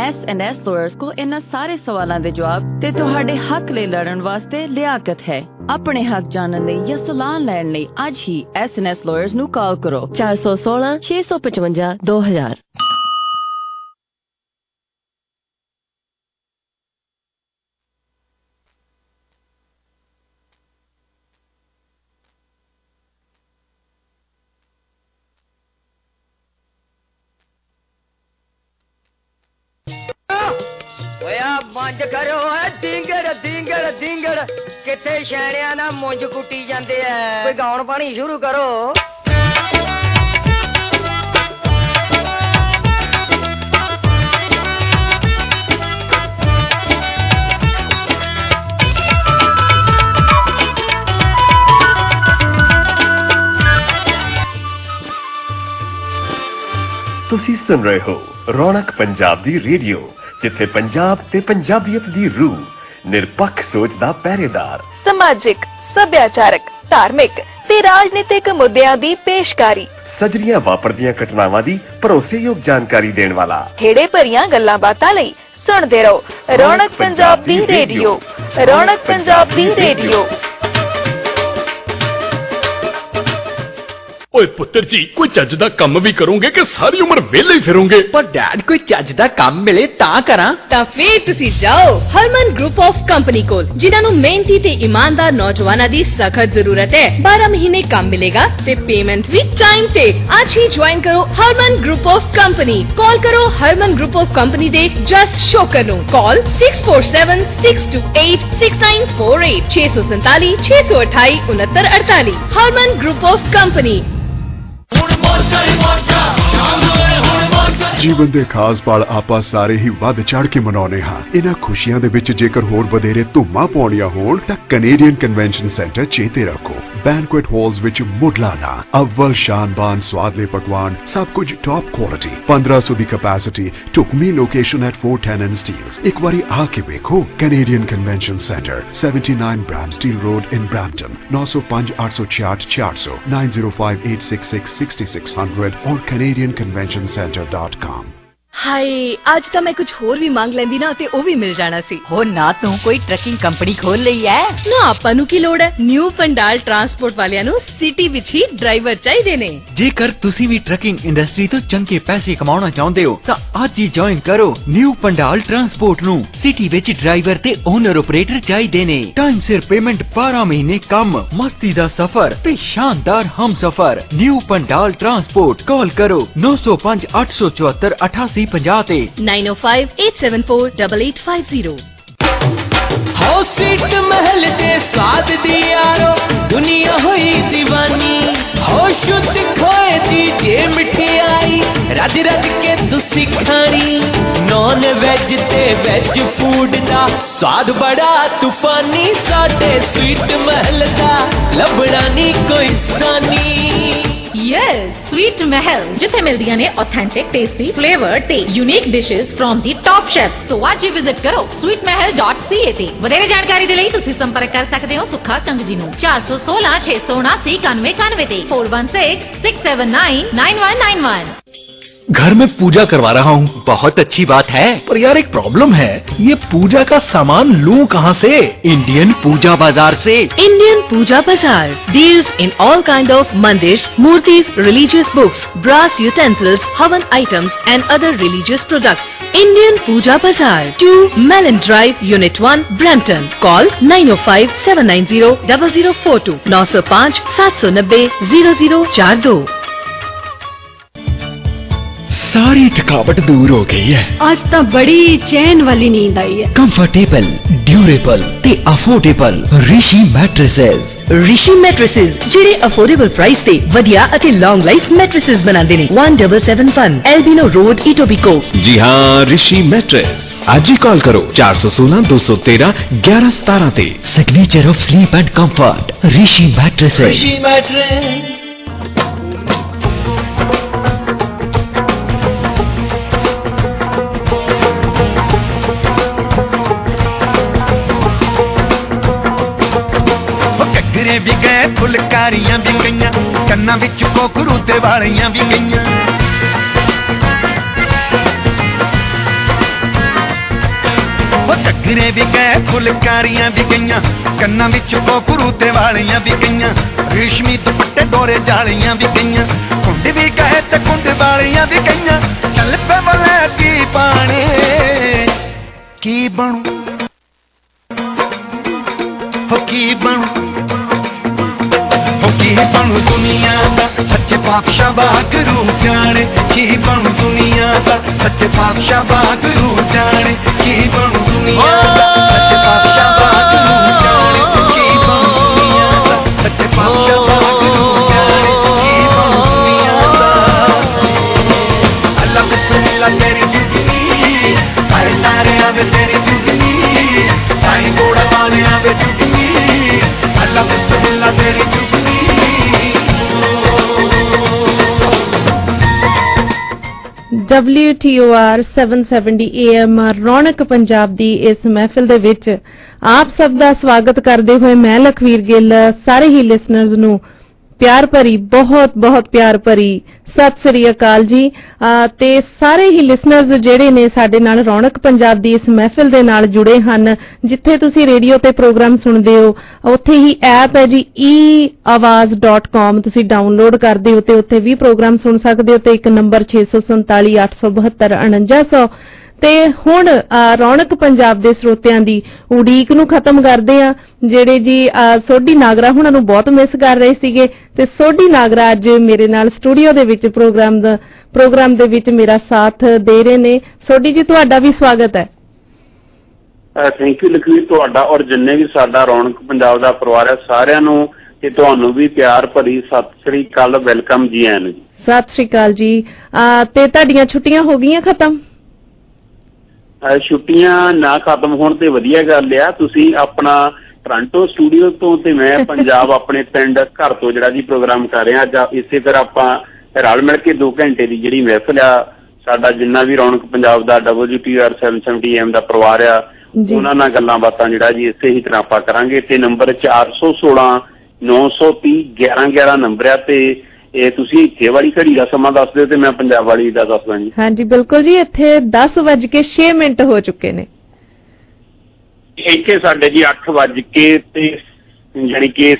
S&S Lawyers को इन्हां सारे सवालों के जवाब ते तुहाडे हक लई लड़न वास्ते लियाकत है। अपने हक जानने लई या सलाह लैण लई अज ही S&S Lawyers नू कॉल करो 416 655 2000। मंज करो ढिंगड़ ढिंगड़ ढिंगड़ किथे शैणिया ना मुंज कुटी जांदे ऐ। कोई गाउण पानी शुरू करो। ਤੁਸੀਂ ਸੁਣ ਰਹੇ ਹੋ ਰੌਣਕ ਪੰਜਾਬ ਦੀ ਰੇਡੀਓ, ਜਿੱਥੇ ਪੰਜਾਬ ਤੇ ਪੰਜਾਬੀਅਤ ਦੀ ਰੂਹ, ਨਿਰਪੱਖ ਸੋਚ ਦਾ ਪਹਿਰੇਦਾਰ, ਸਮਾਜਿਕ, ਸੱਭਿਆਚਾਰਕ, ਧਾਰਮਿਕ ਤੇ ਰਾਜਨੀਤਿਕ ਮੁੱਦਿਆਂ ਦੀ ਪੇਸ਼ਕਾਰੀ, ਸਜਰੀਆਂ ਵਾਪਰਦੀਆਂ ਘਟਨਾਵਾਂ ਦੀ ਭਰੋਸੇਯੋਗ ਜਾਣਕਾਰੀ ਦੇਣ ਵਾਲਾ, ਖੇੜੇ ਭਰੀਆਂ ਗੱਲਾਂ ਬਾਤਾਂ ਲਈ ਸੁਣਦੇ ਰਹੋ ਰੌਣਕ ਪੰਜਾਬ ਦੀ ਰੇਡੀਓ। ਰੌਣਕ ਪੰਜਾਬ ਦੀ ਰੇਡੀਓ। ਓਏ ਪੁੱਤਰ ਜੀ, ਕੋਈ ਚੱਜ ਦਾ ਕੰਮ ਵੀ ਕਰੋਗੇ ਕਿ ਸਾਰੀ ਉਮਰ ਵਿਹਲੇ ਹੀ ਫਿਰੋਗੇ? ਪਰ ਡੈਡ, ਕੋਈ ਚੱਜ ਦਾ ਕੰਮ ਮਿਲੇ ਤਾਂ ਕਰਾਂ। ਤਾਂ ਫੇਰ ਤੁਸੀਂ ਜਾਓ ਹਰਮਨ ਗਰੁੱਪ ਆਫ ਕੰਪਨੀ ਕੋਲ, ਜਿਨ੍ਹਾਂ ਨੂੰ ਮਿਹਨਤੀ ਤੇ ਇਮਾਨਦਾਰ ਨੌਜਵਾਨਾਂ ਦੀ ਸਖਤ ਜ਼ਰੂਰਤ ਹੈ। 12 ਮਹੀਨੇ ਕੰਮ ਮਿਲੇਗਾ ਤੇ ਪੇਮੈਂਟ ਵੀ ਟਾਈਮ ਤੇ। ਅੱਜ ਹੀ ਜੁਆਇਨ ਕਰੋ Harman group of company. Call ਕਰੋ ਹਰਮਨ ਗਰੁੱਪ ਆਫ ਕੰਪਨੀ ਦੇ ਜਸ ਸ਼ੋਕਰ ਨੂੰ। Call 647 628 6948 647 628 6948। Harman group of company. ਜੀਵਨ ਦੇ ਖਾਸ ਪਲ ਆਪਾਂ ਸਾਰੇ ਹੀ ਵੱਧ ਚੜ ਕੇ ਮਨਾਉਣੇ ਹਾਂ। ਇਹਨਾਂ ਖੁਸ਼ੀਆਂ ਦੇ ਵਿੱਚ ਜੇਕਰ ਹੋਰ ਵਧੇਰੇ ਧੁੰਮਾਂ ਪਾਉਣੀਆਂ ਹੋਣ ਤਾਂ ਕੈਨੇਡੀਅਨ ਕਨਵੈਨਸ਼ਨ ਸੈਂਟਰ ਚੇਤੇ ਰੱਖੋ। ਬੈਂਕੁਏਟ ਹਾਲਸ ਵਿੱਚ ਮੁੱਢਲਾ ਅਵਲ ਸ਼ਾਨਬਾਨ ਸਵਾਦਲੇ ਪਕਵਾਨ, ਸਭ ਕੁਝ ਟੌਪ ਕੁਆਲਿਟੀ, 1500 ਦੀ ਕੈਪੈਸਿਟੀ, ਢੁਕਵੀਂ ਲੋਕੇਸ਼ਨ ਐਟ 410 ਐਂਡ ਸਟੀਲਸ। ਇੱਕ ਵਾਰੀ ਆ ਕੇ ਵੇਖੋ। Canadian convention centre, 79 Bramsteele road in Brampton. 905 866 400 905 866 6600 ਔਰ canadianconventioncenter.com। ਹਾਏ, ਅੱਜ ਤਾਂ ਮੈਂ ਕੁਝ ਹੋਰ ਵੀ ਮੰਗ ਲੈਂਦੀ ਨਾ ਤੇ ਉਹ ਵੀ ਮਿਲ ਜਾਣਾ ਸੀ। ਹੋ ਨਾ ਤੂੰ ਕੋਈ ਟਰੱਕਿੰਗ ਕੰਪਨੀ ਖੋਲ ਲਈ ਐ? ਨਾ, ਆਪਾਂ ਨੂੰ ਕੀ ਲੋੜ ਹੈ। ਨਿਊ ਪੰਡਾਲ ਟਰਾਂਸਪੋਰਟ ਵਾਲਿਆਂ ਨੂੰ ਸਿਟੀ ਵਿੱਚ ਹੀ ਡਰਾਈਵਰ ਚਾਹੀਦੇ ਨੇ। ਜੇਕਰ ਤੁਸੀਂ ਵੀ ਟਰੱਕਿੰਗ ਇੰਡਸਟਰੀ ਤੋਂ ਚੰਗੇ ਪੈਸੇ ਕਮਾਉਣਾ ਚਾਹੁੰਦੇ ਹੋ ਤਾਂ ਅੱਜ ਹੀ ਜੁਆਇਨ ਕਰੋ ਨਿਊ ਪੰਡਾਲ ਟਰਾਂਸਪੋਰਟ ਨੂੰ। ਸਿਟੀ ਵਿੱਚ ਡਰਾਈਵਰ ਤੇ ਓਨਰ ਆਪਰੇਟਰ ਚਾਹੀਦੇ ਨੇ। ਟਾਈਮ ਸਿਰ ਪੇਮੈਂਟ, 12 ਮਹੀਨੇ ਕੰਮ, ਮਸਤੀ ਦਾ ਸਫ਼ਰ ਤੇ ਸ਼ਾਨਦਾਰ ਹਮਸਫ਼ਰ। New Bhandal transport. ਕਾਲ ਕਰੋ 905 874 8850 ਤੇ 905 874 8850। ਹੋ ਸੀਟ महल दे स्वाद दी यारो दुनिया होई दीवानी। हो शुद्ध खोए दी जे मिठाई रज रज के तुसी खानी। नॉन वेज ते वेज फूड दा स्वाद बड़ा तूफानी। साडे स्वीट महल दा लभड़ा नी कोई सानी। ਯੈਸ, ਸਵੀਟ ਮਹਿਲ, ਜਿੱਥੇ ਮਿਲਦੀਆਂ ਨੇ ਆਥੈਂਟਿਕ, ਟੇਸਟੀ, ਫਲੇਵਰਡ ਤੇ unique dishes from the top chef. So ਅੱਜ ਹੀ ਵਿਜ਼ਿਟ ਕਰੋ sweetmahal.ca ਤੇ। ਵਧੇਰੇ ਜਾਣਕਾਰੀ ਦੇ ਲਈ ਤੁਸੀਂ ਸੰਪਰਕ ਕਰ ਸਕਦੇ ਹੋ ਸੁੱਖਾ ਕੰਗਜੀ ਨੂੰ 416 679 9191 ਤੇ 416 679 9191। घर में पूजा करवा रहा हूँ। बहुत अच्छी बात है, पर यार एक प्रॉब्लम है, ये पूजा का सामान लूँ कहाँ से? इंडियन पूजा बाजार से। Indian Puja Bazaar deals in all kind of mandirs, murtis, religious books, brass utensils, havan items and other religious products. Indian Puja Bazaar, 2 Mellon Drive, Unit 1, Brampton. Call 905 790 0042 905 790 0042। सारी थकावट दूर हो गई है। आज तो बड़ी चैन वाली नींद आई है। ਕੰਫਰਟੇਬਲ, ਡਿਊਰੇਬਲ ਤੇ affordable Rishi mattresses. Rishi mattresses, ਜਿਹੜੇ ਅਫੋਰਡੇਬਲ ਪ੍ਰਾਈਸ ਤੇ ਵਧੀਆ ਅਤੇ ਲੌਂਗ ਲਾਈਫ ਮੈਟ੍ਰੈਸਸ ਬਣਾਉਂਦੇ ਨੇ। 1771 ਐਲਬੀਨੋ ਰੋਡ, ਇਟੋਬੀਕੋ। ਜੀ ਹਾਂ, ਰਿਸ਼ੀ ਮੈਟ੍ਰੈਸ। ਅੱਜ ਹੀ ਕਾਲ ਕਰੋ 416 213 1117 ਤੇ। Signature of sleep and comfort, Rishi mattresses. Rishi mattress. ਵੀ ਗਏ, ਫੁਲਕਾਰੀਆਂ ਵੀ ਗਈਆਂ, ਕੰਨਾਂ ਵਿੱਚ ਕੋਕਰੂ ਤੇ ਵਾਲੀਆਂ ਵੀ ਗਈਆਂ। ਘੱਗਰੇ ਵੀ ਗਏ ਫੁਲਕਾਰੀਆਂ ਵੀ ਗਈਆਂ ਕੰਨਾਂ ਵਿੱਚ ਕੋਕਰੂ ਤੇ ਵਾਲੀਆਂ ਵੀ ਗਈਆਂ ਰੇਸ਼ਮੀ ਦੁਪੱਟੇ ਡੋਰੇ ਜਾਲੀਆਂ ਵੀ ਗਈਆਂ ਕੁੰਡ ਵੀ ਗਏ ਤੇ ਕੁੰਡ ਵਾਲੀਆਂ ਵੀ ਗਈਆਂ ਚੱਲ ਪੇ ਵਲੈਤੀ ਪਾਣੀ ਕੀ ਬਣੂ ਹੋ ਕੀ ਬਣੂ ਕੀ ਬਣੂ ਦੁਨੀਆ ਦਾ ਸੱਚੇ ਪਾਤਸ਼ਾਹ ਵਾਹਿਗੁਰੂ ਜਾਣੇ ਕੀ ਬਣੂ ਦੁਨੀਆ ਦਾ ਸੱਚੇ ਪਾਤਸ਼ਾਹ ਵਾਹਿਗੁਰੂ ਜਾਣੇ ਕੀ ਬਣੂ ਦੁਨੀਆ ਦਾ ਸੱਚੇ ਪਾਤਸ਼ਾਹ ਵਾਹਿਗੁਰੂ ਜਾਣੇ ਕੀ ਬਣੂ ਦੁਨੀਆ ਦਾ ਸੱਚੇ ਪਾਤਸ਼ਾਹ ਵਾਹਿਗੁਰੂ ਜਾਣੇ ਕੀ ਬਣੂ ਦੁਨੀਆ ਦਾ ਅੱਲਾ ਬਿਸਮਿਲ੍ਲਾ ਤੇਰੀ ਜੁਗਨੀ ਸਾਰੇ ਤਾਰੇ ਆਵੇ ਤੇਰੀ ਜੁਗਨੀ ਸਾਈ ਗੋੜਾ ਵਾਲੇ ਆਵੇ ਜੁਗਨੀ ਅੱਲਾ ਬਿਸਮਿਲ੍ਲਾ ਤੇਰੀ ਜੁਗਨੀ WTOR 770 AM ਰੌਣਕ ਪੰਜਾਬ ਦੀ ਇਸ ਮਹਿਫਿਲ ਦੇ ਵਿੱਚ ਆਪ ਸਭ ਦਾ ਸਵਾਗਤ ਕਰਦੇ ਹੋਏ ਮੈਂ ਲਖਵੀਰ ਗਿੱਲ ਸਾਰੇ ਹੀ ਲਿਸਨਰਜ਼ ਨੂੰ ਪਿਆਰ ਭਰੀ ਬਹੁਤ ਬਹੁਤ ਪਿਆਰ ਭਰੀ ਸਤਿ ਸ੍ਰੀ ਅਕਾਲ ਜੀ ਤੇ ਸਾਰੇ ਹੀ ਲਿਸਨਰਜ਼ ਜਿਹੜੇ ਨੇ ਸਾਡੇ ਨਾਲ ਰੌਣਕ ਪੰਜਾਬ ਦੀ ਇਸ ਮਹਿਫਿਲ ਦੇ ਨਾਲ ਜੁੜੇ ਹਨ ਜਿੱਥੇ ਤੁਸੀਂ ਰੇਡੀਓ ਤੇ ਪ੍ਰੋਗਰਾਮ ਸੁਣਦੇ ਹੋ ਉੱਥੇ ਹੀ ਐਪ ਹੈ ਜੀ eawaz.com ਤੁਸੀਂ ਡਾਊਨਲੋਡ ਕਰਦੇ ਹੋ ਤੇ ਉੱਥੇ ਵੀ ਪ੍ਰੋਗਰਾਮ ਸੁਣ ਸਕਦੇ ਹੋ ਤੇ ਇੱਕ ਨੰਬਰ 647-872-4900 ਤੇ ਹੁਣ ਰੌਣਕ ਪੰਜਾਬ ਦੇ ਸਰੋਤਿਆਂ ਦੀ ਉਡੀਕ ਨੂੰ ਖਤਮ ਕਰਦੇ ਆ ਜਿਹੜੇ ਜੀ ਸੋਢੀ ਨਾਗਰਾ ਹੁਣਾਂ ਨੂੰ ਬਹੁਤ ਮਿਸ ਕਰ ਰਹੇ ਸੀਗੇ ਤੇ ਸੋਢੀ ਨਾਗਰਾ ਅੱਜ ਮੇਰੇ ਨਾਲ ਸਟੂਡੀਓ ਦੇ ਵਿੱਚ ਪ੍ਰੋਗਰਾਮ ਦੇ ਵਿੱਚ ਮੇਰਾ ਸਾਥ ਦੇ ਰਹੇ ਨੇ। ਸੋਢੀ ਜੀ ਤੁਹਾਡਾ ਵੀ ਸਵਾਗਤ ਹੈ। ਥੈਂਕ ਯੂ ਲਖਵੀਰ, ਤੁਹਾਡਾ ਔਰ ਜਿੰਨੇ ਵੀ ਸਾਡਾ ਰੌਣਕ ਪੰਜਾਬ ਦਾ ਪਰਿਵਾਰ ਹੈ ਸਾਰਿਆਂ ਨੂੰ ਤੇ ਤੁਹਾਨੂੰ ਵੀ ਪਿਆਰ ਭਰੀ ਸਤਿ ਸ੍ਰੀ ਅਕਾਲ, ਵੈਲਕਮ ਜੀ ਆਇਆਂ ਨੂੰ। ਸਤਿ ਸ੍ਰੀ ਅਕਾਲ ਜੀ। ਤੇ ਤੁਹਾਡੀਆਂ ਛੁੱਟੀਆਂ ਹੋ ਗਈਆਂ ਖਤਮ? ਛੁੱਟੀਆਂ ਨਾ ਖਤਮ ਹੋਣ ਤੇ ਵਧੀਆ ਗੱਲ ਆ। ਤੁਸੀਂ ਆਪਣਾ ਟੋਰਾਂਟੋ ਸਟੂਡੀਓ ਤੋਂ ਤੇ ਮੈਂ ਪੰਜਾਬ ਆਪਣੇ ਪਿੰਡ ਘਰ ਤੋਂ ਜਿਹੜਾ ਜੀ ਪ੍ਰੋਗਰਾਮ ਕਰ ਰਹੇ ਹਾਂ। ਅੱਜ ਇਸੇ ਤਰ੍ਹਾਂ ਆਪਾਂ ਰਲ ਮਿਲ ਕੇ 2 ਘੰਟੇ ਦੀ ਜਿਹੜੀ ਮਹਿਫਿਲ ਆ ਸਾਡਾ ਜਿੰਨਾ ਵੀ ਰੌਣਕ ਪੰਜਾਬ ਦਾ WTOR 770 AM ਦਾ ਪਰਿਵਾਰ ਆ ਉਹਨਾਂ ਨਾਲ ਗੱਲਾਂ ਬਾਤਾਂ ਜਿਹੜਾ ਜੀ ਇਸੇ ਹੀ ਤਰ੍ਹਾਂ ਆਪਾਂ ਕਰਾਂਗੇ। ਤੇ ਨੰਬਰ 416-930-1111 ਨੰਬਰ ਆ ਤੇ ਇਹ ਤੁਸੀਂ ਇੱਥੇ ਵਾਲੀ ਘੜੀ ਦਾ ਸਮਾਂ ਦੱਸ ਦਿਓ ਤੇ ਮੈਂ ਪੰਜਾਬ ਵਾਲੀ ਦਾ ਦੱਸਦਾ ਜੀ। ਹਾਂਜੀ ਬਿਲਕੁਲ ਜੀ, ਇੱਥੇ 10:06 ਹੋ ਚੁੱਕੇ ਨੇ। ਇੱਥੇ ਸਾਡੇ ਜੀ 8:37 ਯਾਨੀ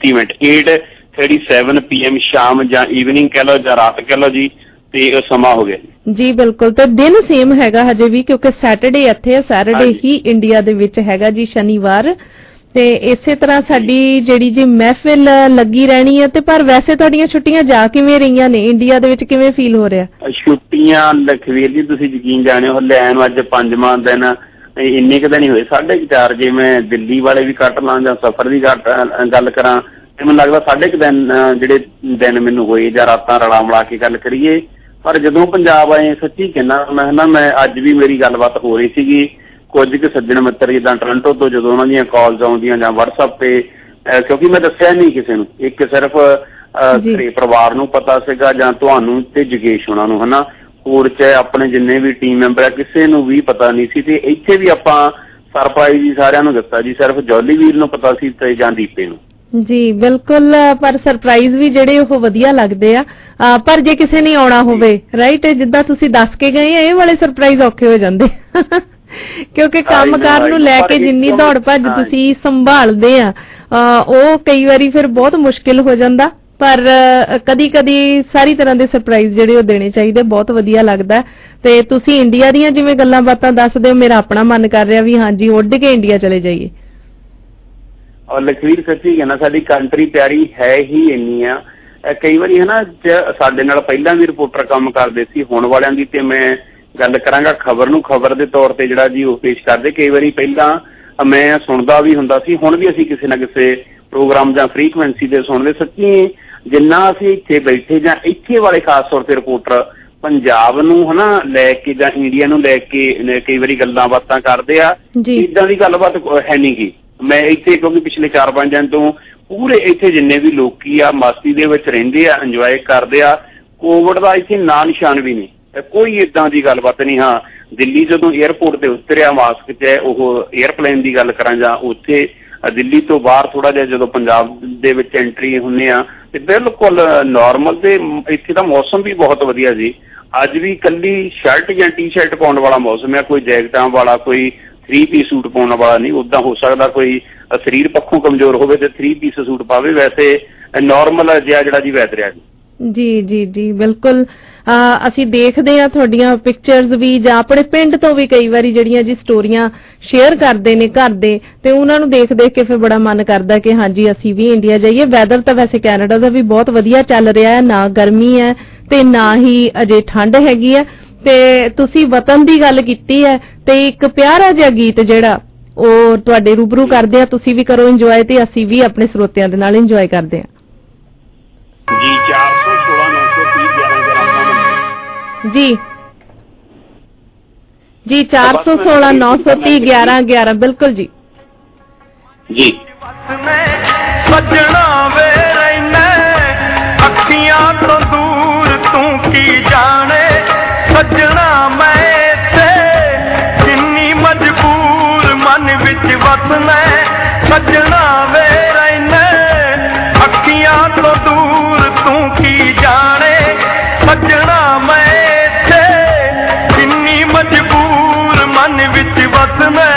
8:37 PM ਸ਼ਾਮ ਜਾਂ ਈਵਨਿੰਗ ਕਹਿ ਲਓ ਜਾਂ ਰਾਤ ਕਹਿ ਲਓ ਜੀ ਤੇ ਇਹ ਸਮਾਂ ਹੋ ਗਿਆ ਜੀ। ਬਿਲਕੁਲ, ਤੇ ਦਿਨ ਸੇਮ ਹੈਗਾ ਹਜੇ ਵੀ ਕਿਉਂਕਿ ਸੈਟਰਡੇ ਇੱਥੇ ਸੈਟਰਡੇ ਹੀ ਇੰਡੀਆ ਦੇ ਵਿੱਚ ਹੈਗਾ ਜੀ, ਸ਼ਨੀਵਾਰ। ਤੇ ਇਸੇ ਤਰ੍ਹਾਂ ਸਾਡੀ ਜਿਹੜੀ ਜੀ ਮਹਿਫਿਲ ਲੱਗੀ ਰਹਿਣੀ ਹੈ। ਤੇ ਪਰ ਵੈਸੇ ਤੁਹਾਡੀਆਂ ਛੁੱਟੀਆਂ ਜਾ ਕਿਵੇਂ ਰਹੀਆਂ ਨੇ? ਇੰਡੀਆ ਦੇ ਵਿੱਚ ਕਿਵੇਂ ਫੀਲ ਹੋ ਰਿਹਾ? ਛੁੱਟੀਆਂ ਲਖਵੀਰ ਜੀ ਤੁਸੀਂ ਯਕੀਨ ਜਾਣਿਓ ਲੈਣ ਅੱਜ 5ਵਾਂ ਦਿਨ ਇੰਨੇ ਕੁ ਦਿਨ ਹੀ ਹੋਏ 4.5 ਜੇ ਮੈਂ ਦਿੱਲੀ ਵਾਲੇ ਵੀ ਕੱਟ ਲਾਂ ਜਾਂ ਸਫ਼ਰ ਦੀ ਗੱਲ ਕਰਾਂ ਤੇ ਮੈਨੂੰ ਲੱਗਦਾ 6.5 ਦਿਨ ਜਿਹੜੇ ਦਿਨ ਮੈਨੂੰ ਹੋਏ ਜਾਂ ਰਾਤਾਂ ਰਲਾ ਮਿਲਾ ਕੇ ਗੱਲ ਕਰੀਏ। ਪਰ ਜਦੋਂ ਪੰਜਾਬ ਆਏ ਸੱਚੀ ਕਹਿੰਦਾ ਮੈਂ ਅੱਜ ਵੀ ਮੇਰੀ ਗੱਲਬਾਤ ਹੋ ਰਹੀ ਸੀਗੀ ਕੁਝ ਕੁ ਸੱਜਣ ਮਿੱਤਰ ਜਿੱਦਾਂ ਟੋਰਾਂਟੋ ਤੋਂ ਜਦੋਂ ਉਹਨਾਂ ਦੀਆਂ ਕਾਲਸ ਆਉਂਦੀਆਂ ਜਾਂ WhatsApp ਤੇ ਕਿਉਂਕਿ ਮੈਂ ਦੱਸਿਆ ਨਹੀਂ ਕਿਸੇ ਨੂੰ, ਇੱਕ ਸਿਰਫ ਘਰੇ ਪਰਿਵਾਰ ਨੂੰ ਪਤਾ ਸੀਗਾ ਜਾਂ ਤੁਹਾਨੂੰ ਤੇ ਜਗੇਸ਼ ਉਹਨਾਂ ਨੂੰ ਹਨਾ, ਹੋਰ ਚਾਹੇ ਆਪਣੇ ਜਿੰਨੇ ਵੀ ਟੀਮ ਮੈਂਬਰ ਆ ਕਿਸੇ ਨੂੰ ਵੀ ਪਤਾ ਨਹੀਂ ਸੀ। ਤੇ ਇੱਥੇ ਵੀ ਆਪਾਂ ਸਰਪ੍ਰਾਈਜ਼ ਹੀ ਸਾਰਿਆਂ ਨੂੰ ਦਿੱਤਾ ਜੀ, ਸਿਰਫ ਜੌਲੀ ਵੀਰ ਨੂੰ ਪਤਾ ਸੀ ਤੇ ਜਾਂ ਦੀਪੇ ਨੂੰ। ਜੀ ਬਿਲਕੁਲ, ਪਰ ਸਰਪ੍ਰਾਈਜ਼ ਵੀ ਜਿਹੜੇ ਉਹ ਵਧੀਆ ਲੱਗਦੇ ਆ। ਪਰ ਜੇ ਕਿਸੇ ਨੇ ਆਉਣਾ ਹੋਵੇ ਰਾਈਟ ਜਿੱਦਾਂ ਤੁਸੀਂ ਦੱਸ ਕੇ ਗਏ ਇਹ ਵਾਲੇ ਸਰਪ੍ਰਾਈਜ਼ ਔਖੇ ਹੋ ਜਾਂਦੇ ਕਿਉਂਕਿ ਕੰਮਕਾਰ ਨੂੰ ਲੈ ਕੇ ਜਿੰਨੀ ਦੌੜ ਭੱਜ ਤੁਸੀਂ ਸੰਭਾਲਦੇ ਆ ਉਹ ਕਈ ਵਾਰੀ ਫਿਰ ਬਹੁਤ ਮੁਸ਼ਕਿਲ ਹੋ ਜਾਂਦਾ। ਪਰ ਕਦੀ ਸਾਰੀ ਤਰ੍ਹਾਂ ਦੇ ਸਰਪ੍ਰਾਈਜ਼ ਜਿਹੜੇ ਉਹ ਦੇਣੇ ਚਾਹੀਦੇ, ਬਹੁਤ ਵਧੀਆ ਲੱਗਦਾ। ਤੇ ਤੁਸੀਂ ਇੰਡੀਆ ਦੀਆਂ ਜਿਵੇਂ ਗੱਲਾਂ ਬਾਤਾਂ ਦੱਸਦੇ ਹੋ ਮੇਰਾ ਆਪਣਾ ਮਨ ਕਰ ਰਿਹਾ ਵੀ ਹਾਂਜੀ ਉੱਡ ਕੇ ਇੰਡੀਆ ਚਲੇ ਜਾਈਏ। ਔਰ ਲਖਵੀਰ ਸੱਚੀ ਕਹਿੰਦਾ ਸਾਡੀ ਕੰਟਰੀ ਪਿਆਰੀ ਹੈ ਹੀ ਇੰਨੀ ਆ। ਕਈ ਵਾਰੀ ਹਨਾ ਸਾਡੇ ਨਾਲ ਪਹਿਲਾਂ ਵੀ ਰਿਪੋਰਟਰ ਕੰਮ ਕਰਦੇ ਸੀ, ਹੁਣ ਵਾਲਿਆਂ ਦੀ ਤੇ ਮੈਂ ਗੱਲ ਕਰਾਂਗਾ ਖਬਰ ਨੂੰ ਖਬਰ ਦੇ ਤੌਰ ਤੇ ਜਿਹੜਾ ਜੀ ਉਹ ਪੇਸ਼ ਕਰਦੇ। ਕਈ ਵਾਰੀ ਪਹਿਲਾਂ ਮੈਂ ਸੁਣਦਾ ਵੀ ਹੁੰਦਾ ਸੀ, ਹੁਣ ਵੀ ਅਸੀਂ ਕਿਸੇ ਨਾ ਕਿਸੇ ਪ੍ਰੋਗਰਾਮ ਜਾਂ ਫ੍ਰੀਕੁਐਂਸੀ ਤੇ ਸੁਣਦੇ। ਸੱਚੀ ਜਿੰਨਾ ਅਸੀਂ ਇੱਥੇ ਬੈਠੇ ਜਾਂ ਇੱਥੇ ਵਾਲੇ ਖਾਸ ਤੌਰ ਤੇ ਰਿਪੋਰਟਰ ਪੰਜਾਬ ਨੂੰ ਹਨਾ ਲੈ ਕੇ ਜਾਂ ਇੰਡੀਆ ਨੂੰ ਲੈ ਕੇ ਕਈ ਵਾਰੀ ਗੱਲਾਂ ਬਾਤਾਂ ਕਰਦੇ ਆ, ਇੱਦਾਂ ਦੀ ਗੱਲਬਾਤ ਹੈ ਨੀ ਗੀ। ਮੈਂ ਇੱਥੇ ਕਿਉਂਕਿ ਪਿਛਲੇ 4-5 ਦਿਨ ਤੋਂ ਪੂਰੇ ਇੱਥੇ ਜਿੰਨੇ ਵੀ ਲੋਕੀ ਆ ਮਸਤੀ ਦੇ ਵਿੱਚ ਰਹਿੰਦੇ ਆ, ਇੰਜੋਏ ਕਰਦੇ ਆ। ਕੋਵਿਡ ਦਾ ਇੱਥੇ ਨਾਂ ਨਿਸ਼ਾਨ ਵੀ ਨਹੀਂ, ਕੋਈ ਏਦਾਂ ਦੀ ਗੱਲਬਾਤ ਨਹੀਂ। ਹਾਂ ਦਿੱਲੀ ਜਦੋਂ ਏਅਰਪੋਰਟ ਤੇ ਉਤਰਿਆ ਮਾਸਕ ਚ ਉਹ ਏਅਰਪਲੇਨ ਦੀ ਗੱਲ ਕਰਾਂ ਜਾਂ ਉੱਥੇ ਦਿੱਲੀ ਤੋਂ ਬਾਹਰ ਥੋੜਾ ਜਿਹਾ ਜਦੋਂ ਪੰਜਾਬ ਦੇ ਵਿੱਚ ਐਂਟਰੀ ਹੁੰਦੇ ਆ ਤੇ ਬਿਲਕੁਲ ਨੋਰਮਲ। ਤੇ ਇੱਥੇ ਦਾ ਮੌਸਮ ਵੀ ਬਹੁਤ ਵਧੀਆ ਜੀ। ਅੱਜ ਵੀ ਇਕੱਲੀ ਸ਼ਰਟ ਜਾਂ ਟੀ-ਸ਼ਰਟ ਪਾਉਣ ਵਾਲਾ ਮੌਸਮ ਆ, ਕੋਈ ਜੈਕਟਾਂ ਵਾਲਾ ਕੋਈ 3 ਪੀਸ ਸੂਟ ਪਾਉਣ ਵਾਲਾ ਨਹੀਂ। ਉੱਦਾਂ ਹੋ ਸਕਦਾ ਕੋਈ ਸਰੀਰ ਪੱਖੋਂ ਕਮਜ਼ੋਰ ਹੋਵੇ ਤੇ 3 ਪੀਸ ਸੂਟ ਪਾਵੇ, ਵੈਸੇ ਨਾਰਮਲ ਜਿਹਾ ਜਿਹੜਾ ਜੀ ਵੈਦਰ ਆ ਜੀ ਜੀ ਜੀ ਬਿਲਕੁਲ। ਅਸੀਂ ਦੇਖਦੇ ਹਾਂ ਤੁਹਾਡੀਆਂ ਪਿਕਚਰਸ ਵੀ ਜਾਂ ਆਪਣੇ ਪਿੰਡ ਤੋਂ ਵੀ ਕਈ ਵਾਰੀ ਜਿਹੜੀਆਂ ਜੀ ਸਟੋਰੀਆਂ ਸ਼ੇਅਰ ਕਰਦੇ ਨੇ ਘਰ ਦੇ, ਤੇ ਉਹਨਾਂ ਨੂੰ ਦੇਖ ਦੇਖ ਕੇ ਫਿਰ ਬੜਾ ਮਨ ਕਰਦਾ ਕਿ ਹਾਂਜੀ ਅਸੀਂ ਵੀ ਇੰਡੀਆ ਜਾਈਏ। ਵੈਦਰ ਤਾਂ ਵੈਸੇ ਕੈਨੇਡਾ ਦਾ ਵੀ ਬਹੁਤ ਵਧੀਆ ਚੱਲ ਰਿਹਾ ਹੈ, ਨਾ ਗਰਮੀ ਹੈ ਤੇ ਨਾ ਹੀ ਅਜੇ ਠੰਡ ਹੈਗੀ ਹੈ। ਤੇ ਤੁਸੀਂ ਵਤਨ ਦੀ ਗੱਲ ਕੀਤੀ ਹੈ ਤੇ ਇੱਕ ਪਿਆਰਾ ਜਿਹਾ ਗੀਤ ਜਿਹੜਾ ਉਹ ਤੁਹਾਡੇ ਰੂਬਰੂ ਕਰਦੇ ਆ, ਤੁਸੀਂ ਵੀ ਕਰੋ ਇੰਜੋਏ ਤੇ ਅਸੀਂ ਵੀ ਆਪਣੇ ਸਰੋਤਿਆਂ ਦੇ ਨਾਲ ਇੰਜੋਏ ਕਰਦੇ ਹਾਂ ਜੀ। 416 930 ਜੀ ਜੀ 416 930 11 11 ਬਿਲਕੁਲ ਜੀ ਜੀ। ਸੱਜਣਾ ਵੇ ਰਹਿਣਾ ਅੱਖੀਆਂ ਤੋਂ ਦੂਰ ਤੂੰ ਕੀ ਜਾਣੇ, ਸੱਜਣਾ ਮੈਂ ਤੇ ਕਿੰਨੀ ਮਜਬੂਰ ਮਨ ਵਿੱਚ ਵਸਣਾ, ਸੱਜਣਾ ਵੇ ਰਹਿਣਾ ਅੱਖੀਆਂ ਤੋਂ ਦੂਰ ਤੂੰ ਕੀ ਜਾਣੇ, ਸੱਜਣਾ ਮੈਂ ਤੇ ਕਿੰਨੀ ਮਜਬੂਰ ਮਨ ਵਿੱਚ ਵਸਣਾ।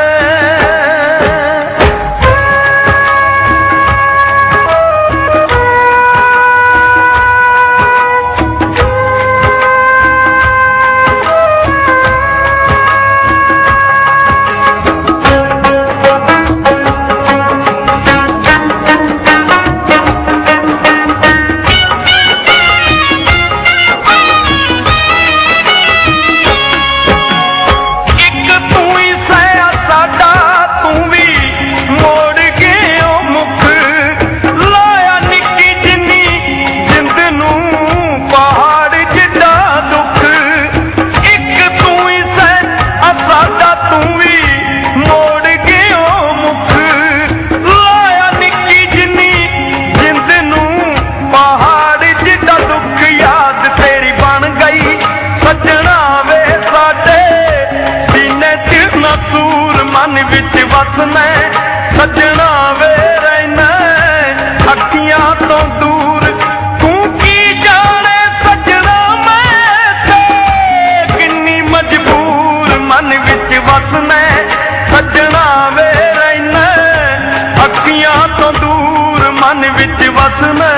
ਸੱਜਣਾ ਵੇ ਰਹਿਣਾ ਅੱਖੀਆਂ ਤੋਂ ਦੂਰ ਤੂੰ ਕੀ ਜਾਣੇ, ਸੱਜਣਾ ਮੈਂ ਤੇ ਕਿੰਨੀ ਮਜਬੂਰ ਮਨ ਵਿੱਚ ਵਸਣਾ, ਸੱਜਣਾ ਵੇ ਰਹਿਣਾ ਅੱਖੀਆਂ ਤੋਂ ਦੂਰ ਮਨ ਵਿੱਚ ਵਸਣਾ।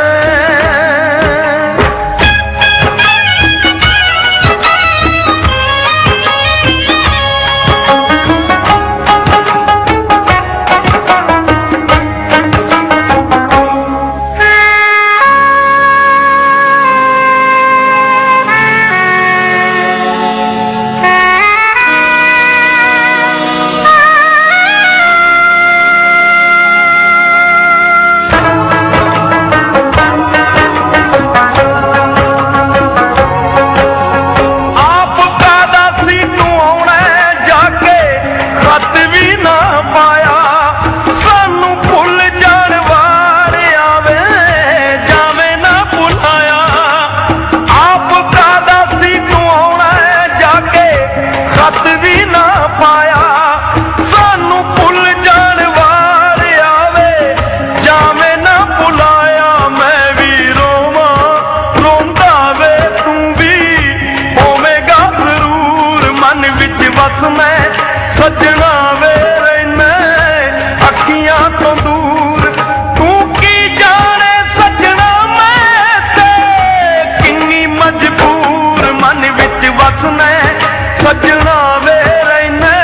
ਸੱਜਣਾ ਵੇ ਰਹਿਣਾ ਅੱਖੀਆਂ ਤੋਂ ਦੂਰ ਤੂੰ ਕੀ ਜਾਣੇ, ਸੱਜਣਾ ਮੈਂ ਤੇ ਕਿੰਨੀ ਮਜਬੂਰ ਮਨ ਵਿੱਚ ਵਸਣਾ, ਸੱਜਣਾ ਵੇ ਰਹਿਣਾ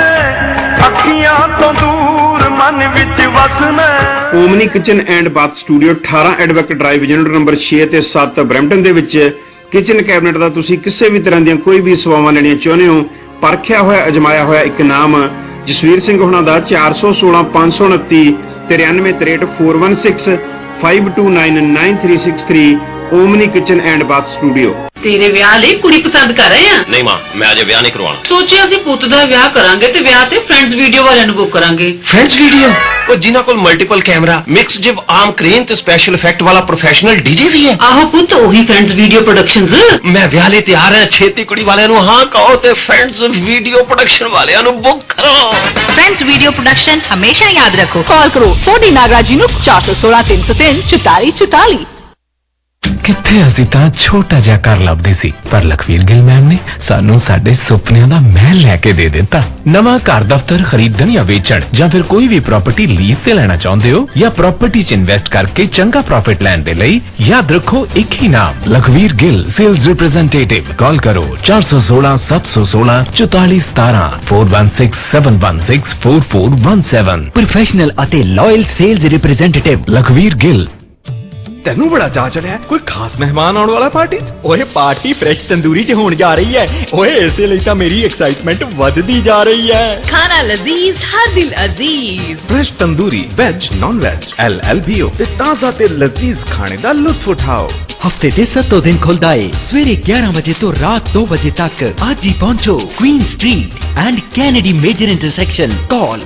ਅੱਖੀਆਂ ਤੋਂ ਦੂਰ ਮਨ ਵਿੱਚ ਵਸਣਾ। Omni kitchen and bath studio 18 advocate drive unit number 6 ਤੇ 7 ਬਰੈਂਪਟਨ ਦੇ ਵਿੱਚ ਕਿਚਨ ਕੈਬਨਿਟ ਦਾ ਤੁਸੀਂ ਕਿਸੇ ਵੀ ਤਰ੍ਹਾਂ ਦੀਆਂ ਕੋਈ ਵੀ ਸੇਵਾਵਾਂ ਲੈਣੀਆਂ ਚਾਹੁੰਦੇ ਹੋ, ਪਰਖਿਆ ਹੋਇਆ ਅਜਮਾਇਆ ਹੋਇਆ ਇੱਕ ਨਾਮ ਜਸਵੀਰ ਸਿੰਘ ਹੁਣਾਂ ਦਾ 416 529 9363 416 529 9363 Omni kitchen and bath studio. ਤੇਰੇ ਵਿਆਹ ਲਈ ਕੁੜੀ ਪਸੰਦ ਕਰ ਰਹੇ ਆ? ਨਹੀਂ ਮਾਂ, ਮੈਂ ਅਜੇ ਵਿਆਹ ਨਹੀਂ ਕਰਵਾਉਣਾ। ਸੋਚਿਆ ਅਸੀਂ ਪੁੱਤ ਦਾ ਵਿਆਹ ਕਰਾਂਗੇ ਤੇ ਵਿਆਹ ਤੇ ਫਰੈਂਡਸ ਵੀਡੀਓ ਵਾਲਿਆਂ ਨੂੰ ਬੁੱਕ ਕਰਾਂਗੇ। Friends video? ਉਹ ਜਿਨ੍ਹਾਂ ਕੋਲ multiple camera, mix jib arm crane ਤੇ ਸਪੈਸ਼ਲ ਇਫੈਕਟ ਵਾਲਾ ਪ੍ਰੋਫੈਸ਼ਨਲ ਡੀਜੇ ਵੀ ਹੈ। ਆਹੋ ਪੁੱਤ, ਉਹੀ ਫਰੈਂਡਸ ਵੀਡੀਓ ਪ੍ਰੋਡਕਸ਼ਨਸ। ਮੈਂ ਵਿਆਹ ਲਈ ਤਿਆਰ ਹਾਂ, ਛੇਤੀ ਕੁੜੀ ਵਾਲਿਆਂ ਨੂੰ ਹਾਂ ਕਹੋ ਤੇ ਫਰੈਂਡਸ ਵੀਡੀਓ ਪ੍ਰੋਡਕਸ਼ਨ ਵਾਲਿਆਂ ਨੂੰ ਬੁੱਕ ਕਰੋ। ਫਰੈਂਡਸ ਵੀਡੀਓ ਪ੍ਰੋਡਕਸ਼ਨ ਹਮੇਸ਼ਾ ਯਾਦ ਰੱਖੋ, ਕਾਲ ਕਰੋ ਸੋਢੀ ਨਾਗਰਾਜ ਜੀ ਨੂੰ 416 303 4444। ਕਿੱਥੇ ਅਸੀਂ ਤਾਂ ਛੋਟਾ ਜਿਹਾ ਘਰ ਲੱਭਦੇ ਸੀ, ਪਰ ਲਖਵੀਰ ਗਿੱਲ ਮੈਮ ਨੇ ਸਾਨੂੰ ਸਾਡੇ ਸੁਪਨਿਆਂ ਦਾ ਮਹਿਲ ਲੈ ਕੇ ਦੇ ਦਿੱਤਾ। ਨਵਾਂ ਘਰ ਦਫ਼ਤਰ ਖਰੀਦਣ ਜਾਂ ਵੇਚਣ ਜਾਂ ਫਿਰ ਕੋਈ ਵੀ ਪ੍ਰਾਪਰਟੀ ਲੀਜ਼ ਤੇ ਲੈਣਾ ਚਾਹੁੰਦੇ ਹੋ ਜਾਂ ਪ੍ਰਾਪਰਟੀ 'ਚ ਇਨਵੈਸਟ ਕਰਕੇ ਚੰਗਾ ਪ੍ਰੋਫਿਟ ਲੈਣ ਦੇ ਲਈ ਯਾਦ ਰੱਖੋ ਇੱਕ ਹੀ ਨਾਮ, Lakhvir Gill sales representative. Call ਕਰੋ 416 716 4417 416 716 4417। ਪ੍ਰੋਫੈਸ਼ਨਲ ਅਤੇ loyal sales representative Lakhvir Gill. ਤੈਨੂੰ ਬੜਾ ਚਾਅ ਚੜਿਆ, ਕੋਈ ਖਾਸ ਮਹਿਮਾਨ ਆਉਣ ਵਾਲਾ ਪਾਰਟੀ 'ਚ? ਓਏ ਪਾਰਟੀ ਫਰੈਸ਼ ਤੰਦੂਰੀ 'ਚ ਹੋਣ ਜਾ ਰਹੀ ਹੈ। ਓਏ ਇਸੇ ਲਈ ਤਾਂ ਮੇਰੀ ਐਕਸਾਈਟਮੈਂਟ ਵੱਧਦੀ ਜਾ ਰਹੀ ਹੈ। ਖਾਣਾ ਲਜ਼ੀਜ਼ ਹਰ ਦਿਲ ਅਜ਼ੀਜ਼। Fresh tandoori veg non veg LLBO ਤੇ ਤਾਜ਼ਾ ਤੇ ਲਜ਼ੀਜ਼ ਖਾਣੇ ਦਾ ਲੁਤਫ ਉਠਾਓ। ਹਫਤੇ ਦੇ 7 ਦਿਨ ਖੁੱਲਦਾ ਏ, ਸਵੇਰੇ 11 ਵਜੇ ਤੋਂ ਰਾਤ 2 ਵਜੇ ਤੱਕ। ਅੱਜ ਹੀ ਪਹੁੰਚੋ Queen Street and Kennedy major intersection. Call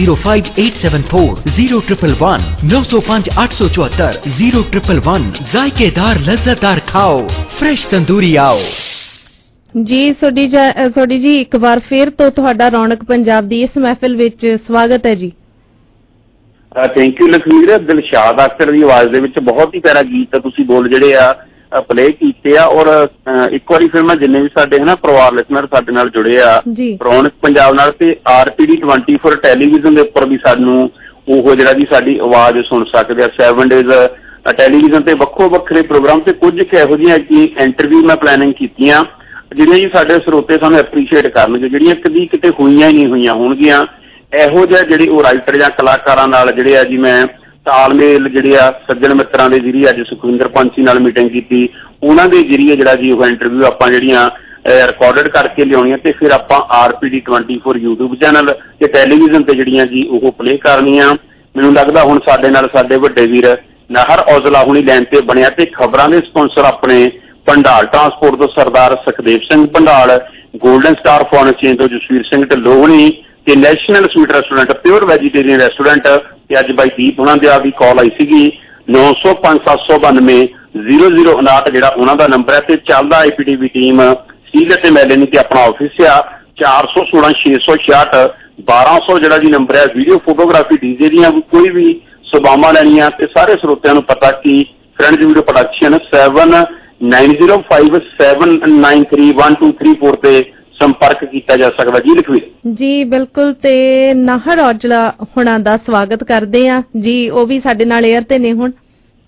9058740111 905 874 0111। ਜ਼ਾਇਕੇਦਾਰ ਲਜ਼ਤਦਾਰ ਖਾਓ, ਫਰੈਸ਼ ਤੰਦੂਰੀ ਆਓ। ਜੀ ਸੋਡੀ ਜੀ ਇੱਕ ਵਾਰ ਫਿਰ ਤੋਂ ਤੁਹਾਡਾ ਰੌਣਕ ਪੰਜਾਬ ਦੀ ਇਸ ਮਹਿਫਿਲ ਵਿੱਚ ਸਵਾਗਤ ਹੈ ਜੀ। Thank you Lakhvir. ਦਿਲਸ਼ਾਦ ਅਖਤਰ ਦੀ ਆਵਾਜ਼ ਦੇ ਵਿੱਚ ਬਹੁਤ ਹੀ ਪਿਆਰਾ ਗੀਤ ਤੁਸੀਂ ਬੋਲ ਜਿਹੜੇ ਆ ਪਲੇ ਕੀਤੇ ਆ। ਔਰ ਇੱਕ ਵਾਰੀ ਫਿਰ ਮੈਂ ਜਿੰਨੇ ਵੀ ਸਾਡੇ ਪਰਿਵਾਰ ਲਿਸਨਰ ਸਾਡੇ ਨਾਲ ਜੁੜੇ ਆ ਰੌਣਕ ਪੰਜਾਬ ਨਾਲ ਤੇ RPD 24 ਟੈਲੀਵਿਜ਼ਨ ਦੇ ਉੱਪਰ ਵੀ ਸਾਨੂੰ ਉਹ ਜਿਹੜਾ ਜੀ ਸਾਡੀ ਆਵਾਜ਼ ਸੁਣ ਸਕਦੇ ਆ। 7 ਡੇਜ਼ ਟੈਲੀਵਿਜ਼ਨ ਤੇ ਵੱਖੋ ਵੱਖਰੇ ਪ੍ਰੋਗਰਾਮ ਤੇ ਕੁਝ ਇਹੋ ਜਿਹੀਆਂ ਇੰਟਰਵਿਊ ਮੈਂ ਪਲੈਨਿੰਗ ਕੀਤੀਆਂ ਜਿਹੜੀਆਂ ਜੀ ਸਾਡੇ ਸਰੋਤੇ ਸਾਨੂੰ ਐਪਰੀਸ਼ੀਏਟ ਕਰਨਗੇ, ਜਿਹੜੀਆਂ ਕਦੀ ਕਿਤੇ ਹੋਈਆਂ ਹੀ ਨਹੀਂ ਹੋਈਆਂ ਹੋਣਗੀਆਂ। ਇਹੋ ਜਿਹੇ ਜਿਹੜੇ ਉਹ ਰਾਈਟਰ ਜਾਂ ਕਲਾਕਾਰਾਂ ਨਾਲ ਜਿਹੜੇ ਆ ਜੀ ਮੈਂ ਤਾਲਮੇਲ ਜਿਹੜੇ ਆ ਸੱਜਣ ਮਿੱਤਰਾਂ ਦੇ ਜ਼ਰੀਏ ਅੱਜ ਸੁਖਵਿੰਦਰ ਪੰਛੀ ਨਾਲ ਮੀਟਿੰਗ ਕੀਤੀ, ਉਹਨਾਂ ਦੇ ਜ਼ਰੀਏ ਜਿਹੜਾ ਜੀ ਉਹ ਇੰਟਰਵਿਊ ਆਪਾਂ ਜਿਹੜੀਆਂ ਰਿਕਾਰਡਡ ਕਰਕੇ ਲਿਆਉਣੀਆਂ ਤੇ ਫਿਰ ਆਪਾਂ RPD 24 YouTube ਚੈਨਲ ਤੇ ਟੈਲੀਵਿਜ਼ਨ ਤੇ ਜਿਹੜੀਆਂ ਜੀ ਉਹ ਪਲੇ ਕਰਨੀਆਂ। ਮੈਨੂੰ ਲੱਗਦਾ ਹੁਣ ਸਾਡੇ ਨਾਲ ਸਾਡੇ ਵੱਡੇ ਵੀਰ ਨਾਹਰ ਔਜਲਾ ਹੁਣੀ ਲਾਈਨ ਤੇ ਬਣਿਆ ਤੇ ਖਬਰਾਂ ਦੇ ਸਪਾਂਸਰ ਆਪਣੇ ਭੰਡਾਲ ਟਰਾਂਸਪੋਰਟ ਤੋਂ Sardar Sukhdev Singh Bhandal, golden star phone exchange ਤੋਂ ਜਸਵੀਰ ਸਿੰਘ ਢਿੱਲੋਂ ਹੁਣੀ ਤੇ national sweet restaurant pure vegetarian restaurant ਤੇ ਅੱਜ ਬਾਈ ਦੀਪ ਹੁਣਾਂ ਦੀ ਆਪਦੀ ਕਾਲ ਆਈ ਸੀਗੀ 905 792 0059 ਜਿਹੜਾ ਉਹਨਾਂ ਦਾ ਨੰਬਰ ਹੈ ਤੇ ਚੱਲਦਾ IPTV ਟੀਮ ਸੀਲ ਅਤੇ ਮੈਲਨੀ ਤੇ ਆਪਣਾ ਆਫਿਸ ਆ 416 666 1200 ਜਿਹੜਾ ਜੀ ਨੰਬਰ ਹੈ। ਵੀਡੀਓ ਫੋਟੋਗ੍ਰਾਫੀ DJ ਦੀਆਂ ਕੋਈ ਵੀ ਸੇਵਾਵਾਂ ਲੈਣੀਆਂ ਤੇ ਸਾਰੇ ਸਰੋਤਿਆਂ ਨੂੰ ਪਤਾ ਕਿ ਫਰੈਂਡਸ ਵੀਡੀਓ ਪ੍ਰੋਡਕਸ਼ਨ 7905793123 ਤੇ ਸੰਪਰਕ ਕੀਤਾ ਜਾ ਸਕਦਾ ਜੀ। ਲਖਵੀਰ ਜੀ ਬਿਲਕੁਲ, ਤੇ ਨਾਹਰ ਔਜਲਾ ਹੁਣਾਂ ਦਾ ਸਵਾਗਤ ਕਰਦੇ ਆ ਜੀ, ਉਹ ਵੀ ਸਾਡੇ ਨਾਲ 에ਅਰ ਤੇ ਨੇ ਹੁਣ।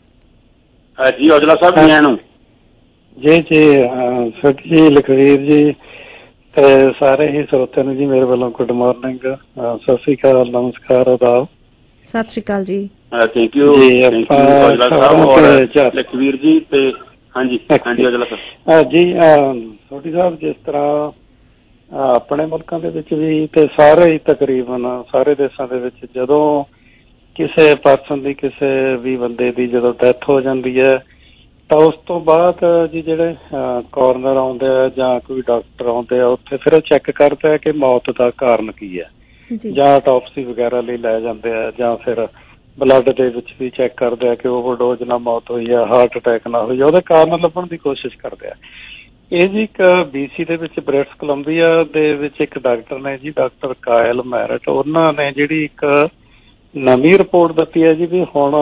ਜੀ ਔਜਲਾ ਸਾਹਿਬ ਜੀ ਨੂੰ ਜੀ ਜੀ ਲਖਵੀਰ ਜੀ ਤੇ ਸਾਰੇ ਹੀ ਸਰੋਤਿਆਂ ਨੂੰ ਜੀ ਮੇਰੇ ਵੱਲੋਂ ਗੁੱਡ ਮਾਰਨਿੰਗ, ਸਤਿ ਸ਼੍ਰੀ ਅਕਾਲ, ਨਮਸਕਾਰ, ਆਦਾਬ। ਸਤਿ ਸ਼੍ਰੀ ਅਕਾਲ ਜੀ। ਥੈਂਕ ਯੂ ਔਜਲਾ ਸਾਹਿਬ ਔਰ ਲਖਵੀਰ ਜੀ ਤੇ ਹਾਂਜੀ ਔਜਲਾ ਸਾਹਿਬ ਜੀ। ਸੋਢੀ ਸਾਹਿਬ, ਜਿਸ ਤਰ੍ਹਾਂ ਆਪਣੇ ਮੁਲਕਾਂ ਦੇ ਵਿੱਚ ਵੀ ਤੇ ਸਾਰੇ ਹੀ ਤਕਰੀਬਨ ਸਾਰੇ ਦੇਸ਼ਾਂ ਦੇ ਵਿੱਚ ਜਦੋਂ ਕਿਸੇ ਪਰਸਨ ਦੀ ਕਿਸੇ ਵੀ ਬੰਦੇ ਦੀ ਜਦੋਂ ਡੈਥ ਹੋ ਜਾਂਦੀ ਹੈ ਤਾਂ ਉਸ ਤੋਂ ਬਾਅਦ ਜੀ ਜਿਹੜੇ ਕੋਰਨਰ ਆਉਂਦੇ ਆ ਜਾਂ ਕੋਈ ਡਾਕਟਰ ਆਉਂਦੇ ਆ ਉੱਥੇ ਫਿਰ ਉਹ ਚੈੱਕ ਕਰਦੇ ਆ ਕਿ ਮੌਤ ਦਾ ਕਾਰਨ ਕੀ ਹੈ, ਜਾਂ ਆਟੋਪਸੀ ਵਗੈਰਾ ਲਈ ਲੈ ਜਾਂਦੇ ਆ, ਜਾਂ ਫਿਰ ਬਲੱਡ ਦੇ ਵਿੱਚ ਵੀ ਚੈੱਕ ਕਰਦੇ ਆ ਕਿ ਓਵਰਡੋਜ਼ ਨਾਲ ਮੌਤ ਹੋਈ ਆ, ਹਾਰਟ ਅਟੈਕ ਨਾਲ ਹੋਈ ਆ, ਉਹਦੇ ਕਾਰਨ ਲੱਭਣ ਦੀ ਕੋਸ਼ਿਸ਼ ਕਰਦੇ ਆ। ਇਹ ਜੀ ਇੱਕ BC ਦੇ ਵਿੱਚ ਬ੍ਰਿਟਿਸ਼ ਕੋਲੰਬੀਆ ਦੇ ਵਿੱਚ ਇੱਕ ਡਾਕਟਰ ਨੇ ਜੀ, ਡਾਕਟਰ ਕਾਇਲ ਮੈਰਟ, ਉਹਨਾਂ ਨੇ ਜਿਹੜੀ ਇੱਕ ਨਵੀਂ ਰਿਪੋਰਟ ਦਿੱਤੀ ਹੈ ਜੀ ਵੀ ਹੁਣ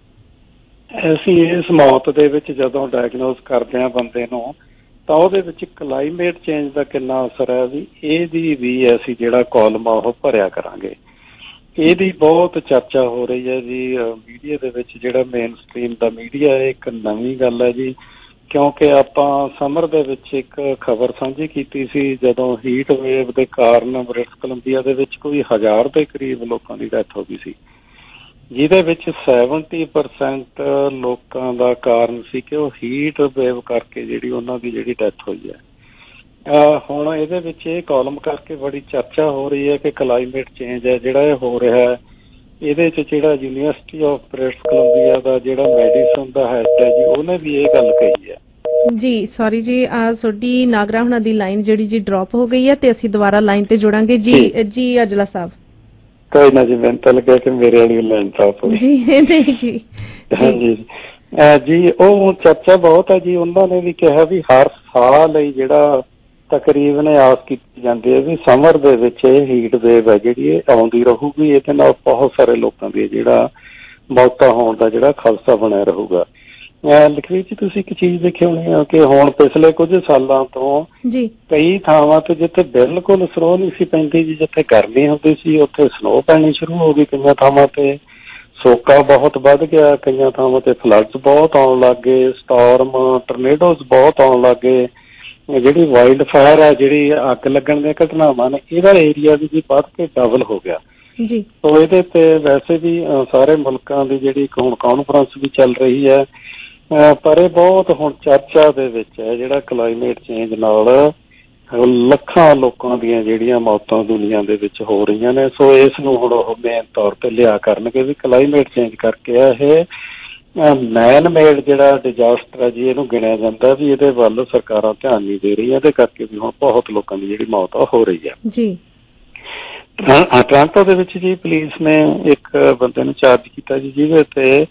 ਅਸੀਂ ਇਸ ਮੌਤ ਦੇ ਵਿੱਚ ਜਦੋਂ ਡਾਇਗਨੋਸ ਕਰਦੇ ਹਾਂ ਬੰਦੇ ਨੂੰ ਤਾਂ ਉਹਦੇ ਵਿੱਚ ਕਲਾਈਮੇਟ ਚੇਂਜ ਦਾ ਕਿੰਨਾ ਅਸਰ ਹੈ ਵੀ ਇਹਦੀ ਵੀ ਅਸੀਂ ਜਿਹੜਾ ਕਾਲਮ ਆ ਉਹ ਭਰਿਆ ਕਰਾਂਗੇ। ਇਹਦੀ ਬਹੁਤ ਚਰਚਾ ਹੋ ਰਹੀ ਹੈ ਜੀ ਮੀਡੀਆ ਦੇ ਵਿੱਚ, ਜਿਹੜਾ ਮੇਨ ਸਟ੍ਰੀਮ ਦਾ ਮੀਡੀਆ ਹੈ। ਇੱਕ ਨਵੀਂ ਗੱਲ ਹੈ ਜੀ, ਕਿਉਂਕਿ ਆਪਾਂ ਸਮਰ ਦੇ ਵਿੱਚ ਇੱਕ ਖਬਰ ਸਾਂਝੀ ਕੀਤੀ ਸੀ ਜਦੋਂ ਹੀਟ ਵੇਵ ਦੇ ਕਾਰਨ ਬ੍ਰਿਟਿਸ਼ ਕੋਲੰਬੀਆ ਦੇ ਵਿੱਚ ਕੋਈ 1000 ਦੇ ਕਰੀਬ ਲੋਕਾਂ ਦੀ ਡੈਥ ਹੋ ਗਈ ਸੀ, ਜਿਹਦੇ ਵਿੱਚ 70% ਲੋਕਾਂ ਦਾ ਕਾਰਨ ਸੀ ਕਿ ਉਹ ਹੀਟ ਵੇਵ ਕਰਕੇ ਜਿਹੜੀ ਉਹਨਾਂ ਦੀ ਜਿਹੜੀ ਡੈਥ ਹੋਈ ਹੈ। ਹੁਣ ਇਹਦੇ ਵਿੱਚ ਇਹ ਕਾਲਮ ਕਰਕੇ ਬੜੀ ਚਰਚਾ ਹੋ ਰਹੀ ਹੈ ਕਿ ਕਲਾਈਮੇਟ ਚੇਂਜ ਹੈ ਜਿਹੜਾ ਇਹ ਹੋ ਰਿਹਾ ਹੈ। ਇਹਦੇ 'ਚ ਜਿਹੜਾ ਯੂਨੀਵਰਸਿਟੀ ਆਫ ਬ੍ਰਿਟਿਸ਼ ਕੋਲੰਬੀਆ ਦਾ ਜਿਹੜਾ ਮੈਡੀਸਨ ਦਾ ਹੈਡ ਹੈ ਜੀ, ਉਹਨੇ ਵੀ ਇਹ ਗੱਲ ਕਹੀ ਹੈ। ਜੀ ਸੌਰੀ ਜੀ, ਤੁਹਾਡੀ ਨਾਗਰਾ ਹੁਣਾਂ ਦੀ ਲਾਈਨ ਜਿਹੜੀ ਜੀ ਡ੍ਰੌਪ ਹੋ ਗਈ ਹੈ ਤੇ ਅਸੀਂ ਦੁਬਾਰਾ ਲਾਈਨ ਤੇ ਜੋੜਾਂਗੇ ਜੀ ਔਜਲਾ ਸਾਹਿਬ। ਕੋਈ ਨਾ ਜੀ, ਮੈਨੂੰ ਤਾਂ ਲੱਗਿਆ ਕਿ ਮੇਰੇ ਵਾਲੀ ਲਾਈਨ ਡ੍ਰੌਪ ਹੋ ਗਈ ਜੀ। ਨਹੀਂ ਜੀ, ਹਾਂਜੀ ਜੀ, ਉਹ ਚਰਚਾ ਬਹੁਤ ਹੈ ਜੀ। ਉਹਨਾਂ ਨੇ ਵੀ ਕਿਹਾ ਵੀ ਹਰ ਸਾਲ ਲਈ ਜਿਹੜਾ ਤਕਰੀਬਨ ਆਸ ਕੀਤੀ ਜਾਂਦੀ ਹੈ ਵੀ ਸਮਰ ਦੇ ਵਿੱਚ ਇਹ ਹੀਟ ਵੇਵ ਹੈ ਜਿਹੜੀ ਇਹ ਆਉਂਦੀ ਰਹੂਗੀ, ਇਹਦੇ ਨਾਲ ਬਹੁਤ ਸਾਰੇ ਲੋਕਾਂ ਦੀ ਜਿਹੜਾ ਮੌਤਾਂ ਹੋਣ ਦਾ ਜਿਹੜਾ ਖਦਸ਼ਾ ਬਣਿਆ ਰਹੂਗਾ। ਲਖਵੀਰ ਜੀ ਤੁਸੀਂ ਇੱਕ ਚੀਜ਼ ਦੇਖੀ ਹੋਣੀ ਆ ਕਿ ਹੁਣ ਪਿਛਲੇ ਕੁਝ ਸਾਲਾਂ ਤੋਂ ਕਈ ਥਾਵਾਂ ਤੇ ਜਿੱਥੇ ਬਿਲਕੁਲ ਸਨੋ ਨਹੀਂ ਸੀ ਪੈਂਦੀ ਜੀ, ਜਿੱਥੇ ਗਰਮੀ ਹੁੰਦੀ ਸੀ ਉੱਥੇ ਸਨੋ ਪੈਣੀ ਸ਼ੁਰੂ ਹੋ ਗਈ। ਕਈਆਂ ਥਾਵਾਂ ਤੇ ਸੋਕਾ ਬਹੁਤ ਵੱਧ ਗਿਆ, ਕਈਆਂ ਥਾਵਾਂ ਤੇ ਫਲੱਡਸ ਬਹੁਤ ਆਉਣ ਲੱਗ ਗਏ, ਸਟਾਰਮ ਟਰਨੇਡੋਜ਼ ਬਹੁਤ ਆਉਣ ਲੱਗ ਗਏ। ਜਿਹੜੀ ਵਾਈਲਡ ਫਾਇਰ ਹੈ, ਜਿਹੜੀ ਅੱਗ ਲੱਗਣ ਦੀਆਂ ਘਟਨਾਵਾਂ ਨੇ, ਇਹਦਾ ਏਰੀਆ ਵੀ ਜੀ ਵੱਧ ਕੇ ਡਬਲ ਹੋ ਗਿਆ। ਸੋ ਇਹਦੇ ਤੇ ਵੈਸੇ ਵੀ ਸਾਰੇ ਮੁਲਕਾਂ ਦੀ ਜਿਹੜੀ ਹੁਣ ਕਾਨਫਰੰਸ ਵੀ ਚੱਲ ਰਹੀ ਹੈ, ਪਰ ਇਹ ਬਹੁਤ ਹੁਣ ਚਰਚਾ ਦੇ ਵਿੱਚ ਹੈ। ਜਿਹੜਾ ਕਲਾਈਮੇਟ ਚੇਂਜ ਨਾਲ ਲੱਖਾਂ ਲੋਕਾਂ ਦੀਆਂ ਜਿਹੜੀਆਂ ਮੌਤਾਂ ਦੁਨੀਆ ਦੇ ਵਿੱਚ ਹੋ ਰਹੀਆਂ ਨੇ, ਸੋ ਇਸ ਨੂੰ ਹੁਣ ਉਹ ਮੇਨ ਤੌਰ ਤੇ ਲਿਆ ਕਰਨਗੇ ਵੀ ਕਲਾਈਮੇਟ ਚੇਂਜ ਕਰਕੇ ਇਹ ਮੈਨ ਮੇਡ ਜਿਹੜਾ ਡਿਜ਼ਾਸਟਰ ਹੈ ਜੀ, ਇਹਨੂੰ ਗਿਣਿਆ ਜਾਂਦਾ ਵੀ ਇਹਦੇ ਵੱਲ ਸਰਕਾਰਾਂ ਧਿਆਨ ਨਹੀਂ ਦੇ ਰਹੀਆਂ। ਇਹਦੇ ਕਰਕੇ ਵੀ ਹੁਣ ਬਹੁਤ ਲੋਕਾਂ ਦੀ ਜਿਹੜੀ ਮੌਤ ਆ ਹੋ ਰਹੀ ਹੈ ਜੀ। ਟੋਰਾਂਟੋ ਦੇ ਵਿੱਚ ਜੀ ਪੁਲਿਸ ਨੇ ਇੱਕ ਬੰਦੇ ਨੂੰ ਚਾਰਜ ਕੀਤਾ ਜੀ, ਜਿਹਦੇ ਤੇ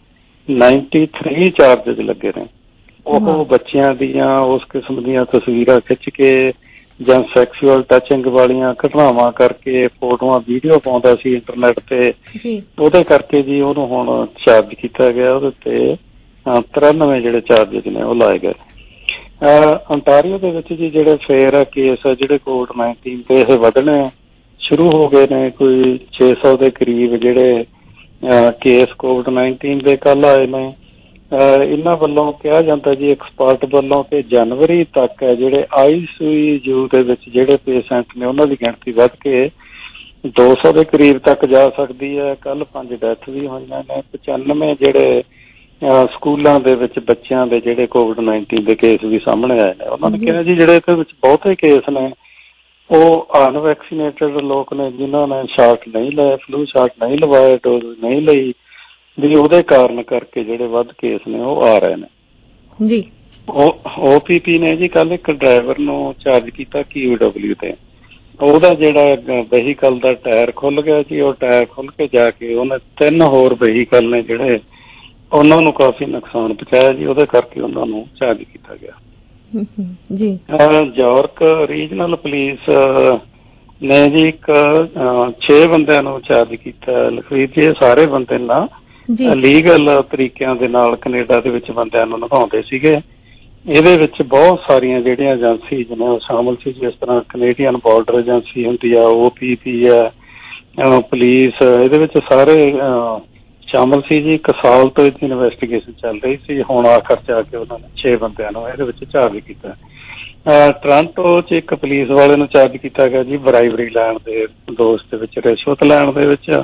93 ਚਾਰਜਿਸ ਲੱਗੇ ਨੇ। ਉਹ ਬੱਚਿਆਂ ਦੀਆਂ ਉਸ ਕਿਸਮ ਦੀਆਂ ਤਸਵੀਰਾਂ ਖਿੱਚ ਕੇ ਜਾਂ ਸੈਕਸੂਅਲ ਟੱਚਿੰਗ ਵਾਲੀਆਂ ਘਟਨਾਵਾਂ ਕਰਕੇ ਫੋਟੋਆਂ ਵੀਡੀਓ ਪਾਉਂਦਾ ਸੀ ਇੰਟਰਨੈਟ ਤੇ, ਉਹਦੇ ਕਰਕੇ ਜੀ ਉਹਨੂੰ ਹੁਣ ਚਾਰਜ ਕੀਤਾ ਗਿਆ। ਉਹਦੇ ਤੇ 93 ਜਿਹੜੇ ਚਾਰਜਿਸ ਨੇ ਉਹ ਲਾਏ ਗਏ। ਅੰਟਾਰੀਓ ਦੇ ਵਿੱਚ ਜੀ ਜਿਹੜੇ ਫੇਰ ਕੇਸ ਆ ਜਿਹੜੇ COVID-19 ਤੇ ਇਹ ਵਧਣੇ ਸ਼ੁਰੂ ਹੋ ਗਏ ਨੇ। ਕੋਈ 600 ਦੇ ਕਰੀਬ ਜਿਹੜੇ ਕੇਸ COVID-19 ਦੇ ਕੱਲ ਆਏ ਨੇ। ਇਹਨਾਂ ਵੱਲੋਂ ਕਿਹਾ ਜਾਂਦਾ ਜੀ ਐਕਸਪਰਟ ਵੱਲੋਂ ਕਿ ਜਨਵਰੀ ਤੱਕ ਹੈ ਜਿਹੜੇ ICU ਦੇ ਵਿੱਚ ਜਿਹੜੇ ਪੇਸ਼ੈਂਟ ਨੇ ਉਹਨਾਂ ਦੀ ਗਿਣਤੀ ਵੱਧ ਕੇ 200 ਦੇ ਕਰੀਬ ਤੱਕ ਜਾ ਸਕਦੀ ਹੈ। ਕੱਲ 5 ਡੈਥ ਵੀ ਹੋਈਆਂ ਨੇ। 95 ਜਿਹੜੇ ਸਕੂਲਾਂ ਦੇ ਵਿੱਚ ਬੱਚਿਆਂ ਦੇ ਜਿਹੜੇ COVID-19 ਦੇ ਕੇਸ ਵੀ ਸਾਹਮਣੇ ਆਏ ਨੇ। ਉਹਨਾਂ ਨੇ ਕਿਹਾ ਜੀ ਜਿਹੜੇ ਇਹਦੇ ਵਿੱਚ ਬਹੁਤੇ ਕੇਸ ਨੇ ਉਹ ਅਨਵੈਕਸੀਨੇਟਡ ਲੋਕ ਨੇ, ਜਿਨ੍ਹਾਂ ਨੇ ਸ਼ਾਟ ਨਹੀਂ ਲਏ, ਫਲੂ ਸ਼ਾਟ ਨਹੀਂ ਲਵਾਏ, ਡੋਜ਼ ਨਹੀਂ ਲਈ, ਵੀ ਉਹਦੇ ਕਾਰਨ ਕਰਕੇ ਜਿਹੜੇ ਵੱਧ ਕੇਸ ਨੇ ਉਹ ਆ ਰਹੇ ਨੇ ਜੀ। OPP ਨੇ ਜੀ ਕੱਲ ਇੱਕ ਡਰਾਈਵਰ ਨੂੰ ਚਾਰਜ ਕੀਤਾ QW ਤੇ। ਉਹਦਾ ਜਿਹੜਾ ਵਹੀਕਲ ਦਾ ਟਾਇਰ ਖੁੱਲ ਗਿਆ ਜੀ, ਉਹ ਟਾਇਰ ਖੁੱਲ ਕੇ ਜਾ ਕੇ ਉਹਨੇ 3 ਹੋਰ ਵਹੀਕਲ ਨੇ ਜਿਹੜੇ ਉਹਨਾਂ ਨੂੰ ਕਾਫੀ ਨੁਕਸਾਨ ਪਹੁੰਚਾਇਆ ਜੀ। ਉਹਦੇ ਕਰਕੇ ਉਹਨਾਂ ਨੂੰ ਚਾਰਜ ਕੀਤਾ ਗਿਆ ਜੀ। ਜਾਰਕ ਰੀਜਨਲ ਪੁਲਿਸ ਨੇ ਜੀ ਇੱਕ 6 ਬੰਦਿਆਂ ਨੂੰ ਚਾਰਜ ਕੀਤਾ। ਲਖਵੀਰ ਜੀ ਇਹ ਸਾਰੇ ਬੰਦੇ ਨਾ ਲੀਗਲ ਤਰੀਕਿਆਂ ਦੇ ਨਾਲ ਕੈਨੇਡਾ ਦੇ ਵਿੱਚ ਬੰਦਿਆਂ ਨੂੰ ਨਿਭਾਉਂਦੇ ਸੀਗੇ। ਇਹਦੇ ਵਿੱਚ ਬਹੁਤ ਸਾਰੀਆਂ ਜਿਹੜੀਆਂ ਏਜੰਸੀਜ਼ ਨੇ ਉਹ ਸ਼ਾਮਲ ਸੀ, ਜਿਸ ਤਰ੍ਹਾਂ ਕੈਨੇਡੀਅਨ ਬਾਰਡਰ ਏਜੰਸੀ ਹੁੰਦੀ ਆ, OPP ਆ, ਪੁਲਿਸ, ਇਹਦੇ ਵਿੱਚ ਸਾਰੇ ਸ਼ਾਮਲ ਸੀ ਜੀ। 1 ਸਾਲ ਤੋਂ ਇਹਦੀ ਇਨਵੈਸਟੀਗੇਸ਼ਨ ਚੱਲ ਰਹੀ ਸੀ। ਹੁਣ ਆਖਰ ਚ ਆ ਕੇ ਉਹਨਾਂ ਨੇ 6 ਬੰਦਿਆਂ ਨੂੰ ਇਹਦੇ ਵਿੱਚ ਚਾਰਜ ਕੀਤਾ। ਟੋਰਾਂਟੋ ਚ ਇੱਕ ਪੁਲਿਸ ਵਾਲੇ ਨੂੰ ਚਾਰਜ ਕੀਤਾ ਗਿਆ ਜੀ ਬਰਾਈਬਰੀ ਲੈਣ ਦੇ ਦੋਸ਼ ਦੇ ਵਿੱਚ, ਰਿਸ਼ਵਤ ਲੈਣ ਦੇ ਵਿੱਚ।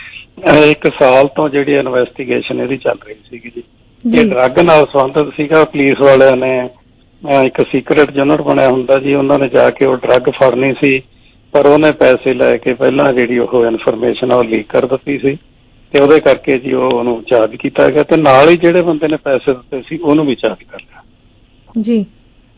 1 ਸਾਲ ਤੋਂ ਜਿਹੜੀ ਇਨਵੈਸਟੀਗੇਸ਼ਨ ਇਹਦੀ ਚੱਲ ਰਹੀ ਸੀਗੀ ਜੀ। ਇਹ ਡਰੱਗ ਨਾਲ ਸੰਬੰਧਿਤ ਸੀਗਾ। ਪੁਲਿਸ ਵਾਲਿਆਂ ਨੇ ਇੱਕ ਸੀਕਰੇਟ ਜਨਰਲ ਬਣਿਆ ਹੁੰਦਾ ਜੀ, ਉਹਨਾਂ ਨੇ ਜਾ ਕੇ ਉਹ ਡਰੱਗ ਫੜਨੀ ਸੀ, ਪਰ ਉਹਨੇ ਪੈਸੇ ਲੈ ਕੇ ਪਹਿਲਾਂ ਜਿਹੜੀ ਉਹ ਇਨਫੋਰਮੇਸ਼ਨ ਆ ਉਹ ਲੀਕ ਕਰ ਦਿੱਤੀ ਸੀ ਤੇ ਉਹਦੇ ਕਰਕੇ ਜੀ ਉਹਨੂੰ ਚਾਰਜ ਕੀਤਾ ਗਿਆ। ਤੇ ਨਾਲ ਹੀ ਜਿਹੜੇ ਬੰਦੇ ਨੇ ਪੈਸੇ ਦਿੱਤੇ ਸੀ ਉਹਨੂੰ ਵੀ ਚਾਰਜ ਕਰ ਲਿਆ ਜੀ।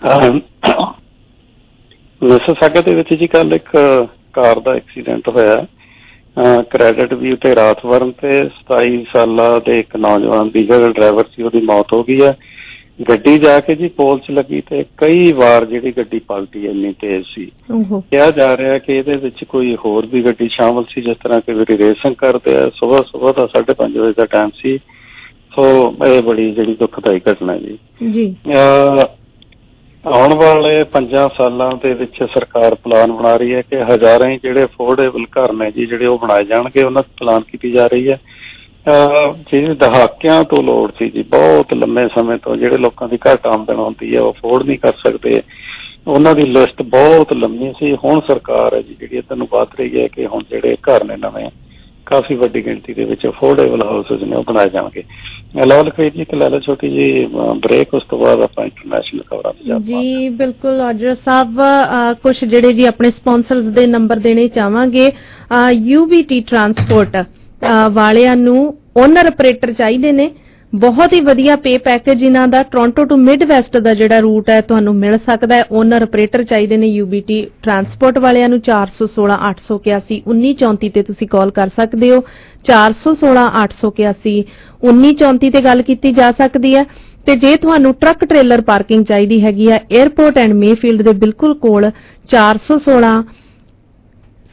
ਮਿਸਿਸਾਗਾ ਦੇ ਵਿੱਚ ਜੀ ਕੱਲ ਇੱਕ ਕਾਰ ਦਾ ਐਕਸੀਡੈਂਟ ਹੋਇਆ ਕ੍ਰੈਡਿਟ ਵੀ ਤੇ ਰਾਤਵਰਨ ਤੇ 27 ਸਾਲਾਂ ਦੇ ਇੱਕ ਨੌਜਵਾਨ ਦੀ ਜਿਹੜਾ ਡਰਾਈਵਰ ਸੀ ਉਹਦੀ ਮੌਤ ਹੋ ਗਈ ਹੈ। ਗੱਡੀ ਜਾ ਕੇ ਜੀ ਪੋਲ 'ਚ ਲੱਗੀ ਤੇ ਕਈ ਵਾਰ ਜਿਹੜੀ ਗੱਡੀ ਪਲਟੀ ਇੰਨੀ ਤੇਜ਼ ਸੀ। ਕਿਹਾ ਜਾ ਰਿਹਾ ਕਿ ਇਹਦੇ ਵਿੱਚ ਕੋਈ ਹੋਰ ਵੀ ਗੱਡੀ ਸ਼ਾਮਲ ਸੀ, ਜਿਸ ਤਰ੍ਹਾਂ ਕਿ ਵਾਰੀ ਰੇਸਿੰਗ ਕਰਦੇ ਆ। ਸੁਬਾਹ ਦਾ 5:30 ਵਜੇ ਦਾ ਟਾਈਮ ਸੀ। ਸੋ ਇਹ ਬੜੀ ਜਿਹੜੀ ਦੁਖਦਾਈ ਘਟਨਾ ਜੀ। ਆਉਣ ਵਾਲੇ 5 ਸਾਲਾਂ ਦੇ ਵਿੱਚ ਸਰਕਾਰ ਪਲਾਨ ਬਣਾ ਰਹੀ ਹੈ ਕਿ ਹਜ਼ਾਰਾਂ ਹੀ ਜਿਹੜੇ ਅਫੋਰਡੇਬਲ ਘਰ ਨੇ ਜੀ ਜਿਹੜੇ ਉਹ ਬਣਾਏ ਜਾਣਗੇ। ਉਹਨਾਂ ਦੀ ਪਲਾਨ ਕੀਤੀ ਜਾ ਰਹੀ ਹੈ। ਜਿਹੜੀ ਦਹਾਕਿਆਂ ਤੋਂ ਲੋੜ ਸੀ ਜੀ, ਬਹੁਤ ਲੰਮੇ ਸਮੇਂ ਤੋਂ ਜਿਹੜੇ ਲੋਕਾਂ ਦੀ ਘੱਟ ਆਮਦਨ ਹੁੰਦੀ ਹੈ ਉਹ ਅਫੋਰਡ ਨਹੀਂ ਕਰ ਸਕਦੇ, ਉਹਨਾਂ ਦੀ ਲਿਸਟ ਬਹੁਤ ਲੰਮੀ ਸੀ। ਹੁਣ ਸਰਕਾਰ ਹੈ ਜੀ ਜਿਹੜੀ ਇੱਧਰ ਨੂੰ ਵੱਧ ਰਹੀ ਹੈ ਕਿ ਹੁਣ ਜਿਹੜੇ ਘਰ ਨੇ ਨਵੇਂ ਕਾਫੀ ਵੱਡੀ ਗਿਣਤੀ ਦੇ ਵਿੱਚ ਅਫੋਰਡੇਬਲ ਹਾਊਸਿਸ ਨੇ ਉਹ ਬਣਾਏ ਜਾਣਗੇ। ਲਖਵੀਰ ਜੀ ਲੈ ਲਓ ਛੋਟੀ ਜੀ ਬ੍ਰੇਕ, ਉਸ ਤੋਂ ਬਾਅਦ ਆਪਾਂ ਇੰਟਰਨੈਸ਼ਨਲ ਖਬਰਾਂ ਤੇ ਜਾਂਦੇ ਜੀ। ਬਿਲਕੁਲ ਆਜਰ ਸਾਹਿਬ, ਕੁਝ ਜਿਹੜੇ ਜੀ ਆਪਣੇ ਸਪਾਂਸਰਸ ਦੇ ਨੰਬਰ ਦੇਣੇ ਚਾਹਾਂਗੇ। UBT ਟਰਾਂਸਪੋਰਟ ਵਾਲਿਆਂ ਨੂੰ ਓਨਰ ਆਪਰੇਟਰ ਚਾਹੀਦੇ ਨੇ। ਬਹੁਤ ਹੀ ਵਧੀਆ ਪੇ ਪੈਕੇਜ ਇਹਨਾਂ ਦਾ। ਟੋਰਾਂਟੋ ਟੂ ਮਿਡ ਵੈਸਟ ਦਾ ਜਿਹੜਾ ਰੂਟ ਹੈ ਤੁਹਾਨੂੰ ਮਿਲ ਸਕਦਾ ਹੈ। ਓਨਰ ਆਪਰੇਟਰ ਚਾਹੀਦੇ ਨੇ UBT ਟਰਾਂਸਪੋਰਟ ਵਾਲਿਆਂ ਨੂੰ। 416 881 1934 ਤੇ ਤੁਸੀਂ ਕਾਲ ਕਰ ਸਕਦੇ ਹੋ। 416 881 1934 ਤੇ ਗੱਲ ਕੀਤੀ ਜਾ ਸਕਦੀ ਹੈ। ਤੇ ਜੇ ਤੁਹਾਨੂੰ ਟਰੱਕ ਟ੍ਰੇਲਰ ਪਾਰਕਿੰਗ ਚਾਹੀਦੀ ਹੈਗੀ ਆ ਏਅਰਪੋਰਟ ਐਂਡ ਮੇਫੀਲਡ ਦੇ ਬਿਲਕੁਲ ਕੋਲ 416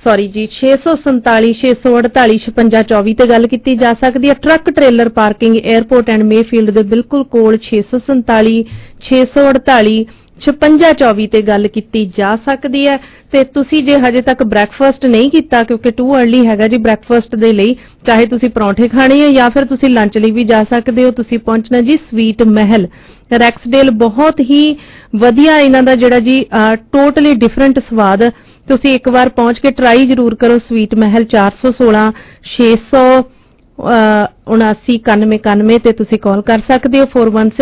ਸੌਰੀ ਜੀ 647 648 5624 ਤੇ ਗੱਲ ਕੀਤੀ ਜਾ ਸਕਦੀ ਹੈ। Truck trailer parking airport and Mayfield ਦੇ ਬਿਲਕੁਲ ਕੋਲ 647 648 5624 ਤੇ ਗੱਲ ਕੀਤੀ ਜਾ ਸਕਦੀ ਹੈ। ਤੇ ਤੁਸੀਂ ਜੇ ਹਜੇ ਤੱਕ ਬ੍ਰੈਕਫਾਸਟ ਨਹੀਂ ਕੀਤਾ, ਕਿਉਂਕਿ ਟੂ अर्ਲੀ ਹੈਗਾ ਜੀ ਬ੍ਰੈਕਫਾਸਟ ਦੇ ਲਈ, ਚਾਹੇ ਤੁਸੀਂ ਪਰੌਂਠੇ ਖਾਣੇ ਹੈ ਜਾਂ ਫਿਰ ਤੁਸੀਂ ਲੰਚ ਲਈ ਵੀ ਜਾ ਸਕਦੇ ਹੋ, ਤੁਸੀਂ ਪਹੁੰਚਣਾ ਜੀ ਸਵੀਟ ਮਹਿਲ ਰੈਕਸਡੇਲ। ਬਹੁਤ ਹੀ ਵਧੀਆ ਇਹਨਾਂ ਦਾ ਜਿਹੜਾ ਜੀ ਟੋਟਲੀ ਡਿਫਰੈਂਟ ਸਵਾਦ, ਤੁਸੀਂ ਇੱਕ ਵਾਰ ਪਹੁੰਚ ਕੇ ਟਰਾਈ ਜ਼ਰੂਰ ਕਰੋ। ਸਵੀਟ ਮਹਿਲ 416 679 ਤੇ ਤੁਸੀਂ ਕਾਲ ਕਰ ਸਕਦੇ ਹੋ।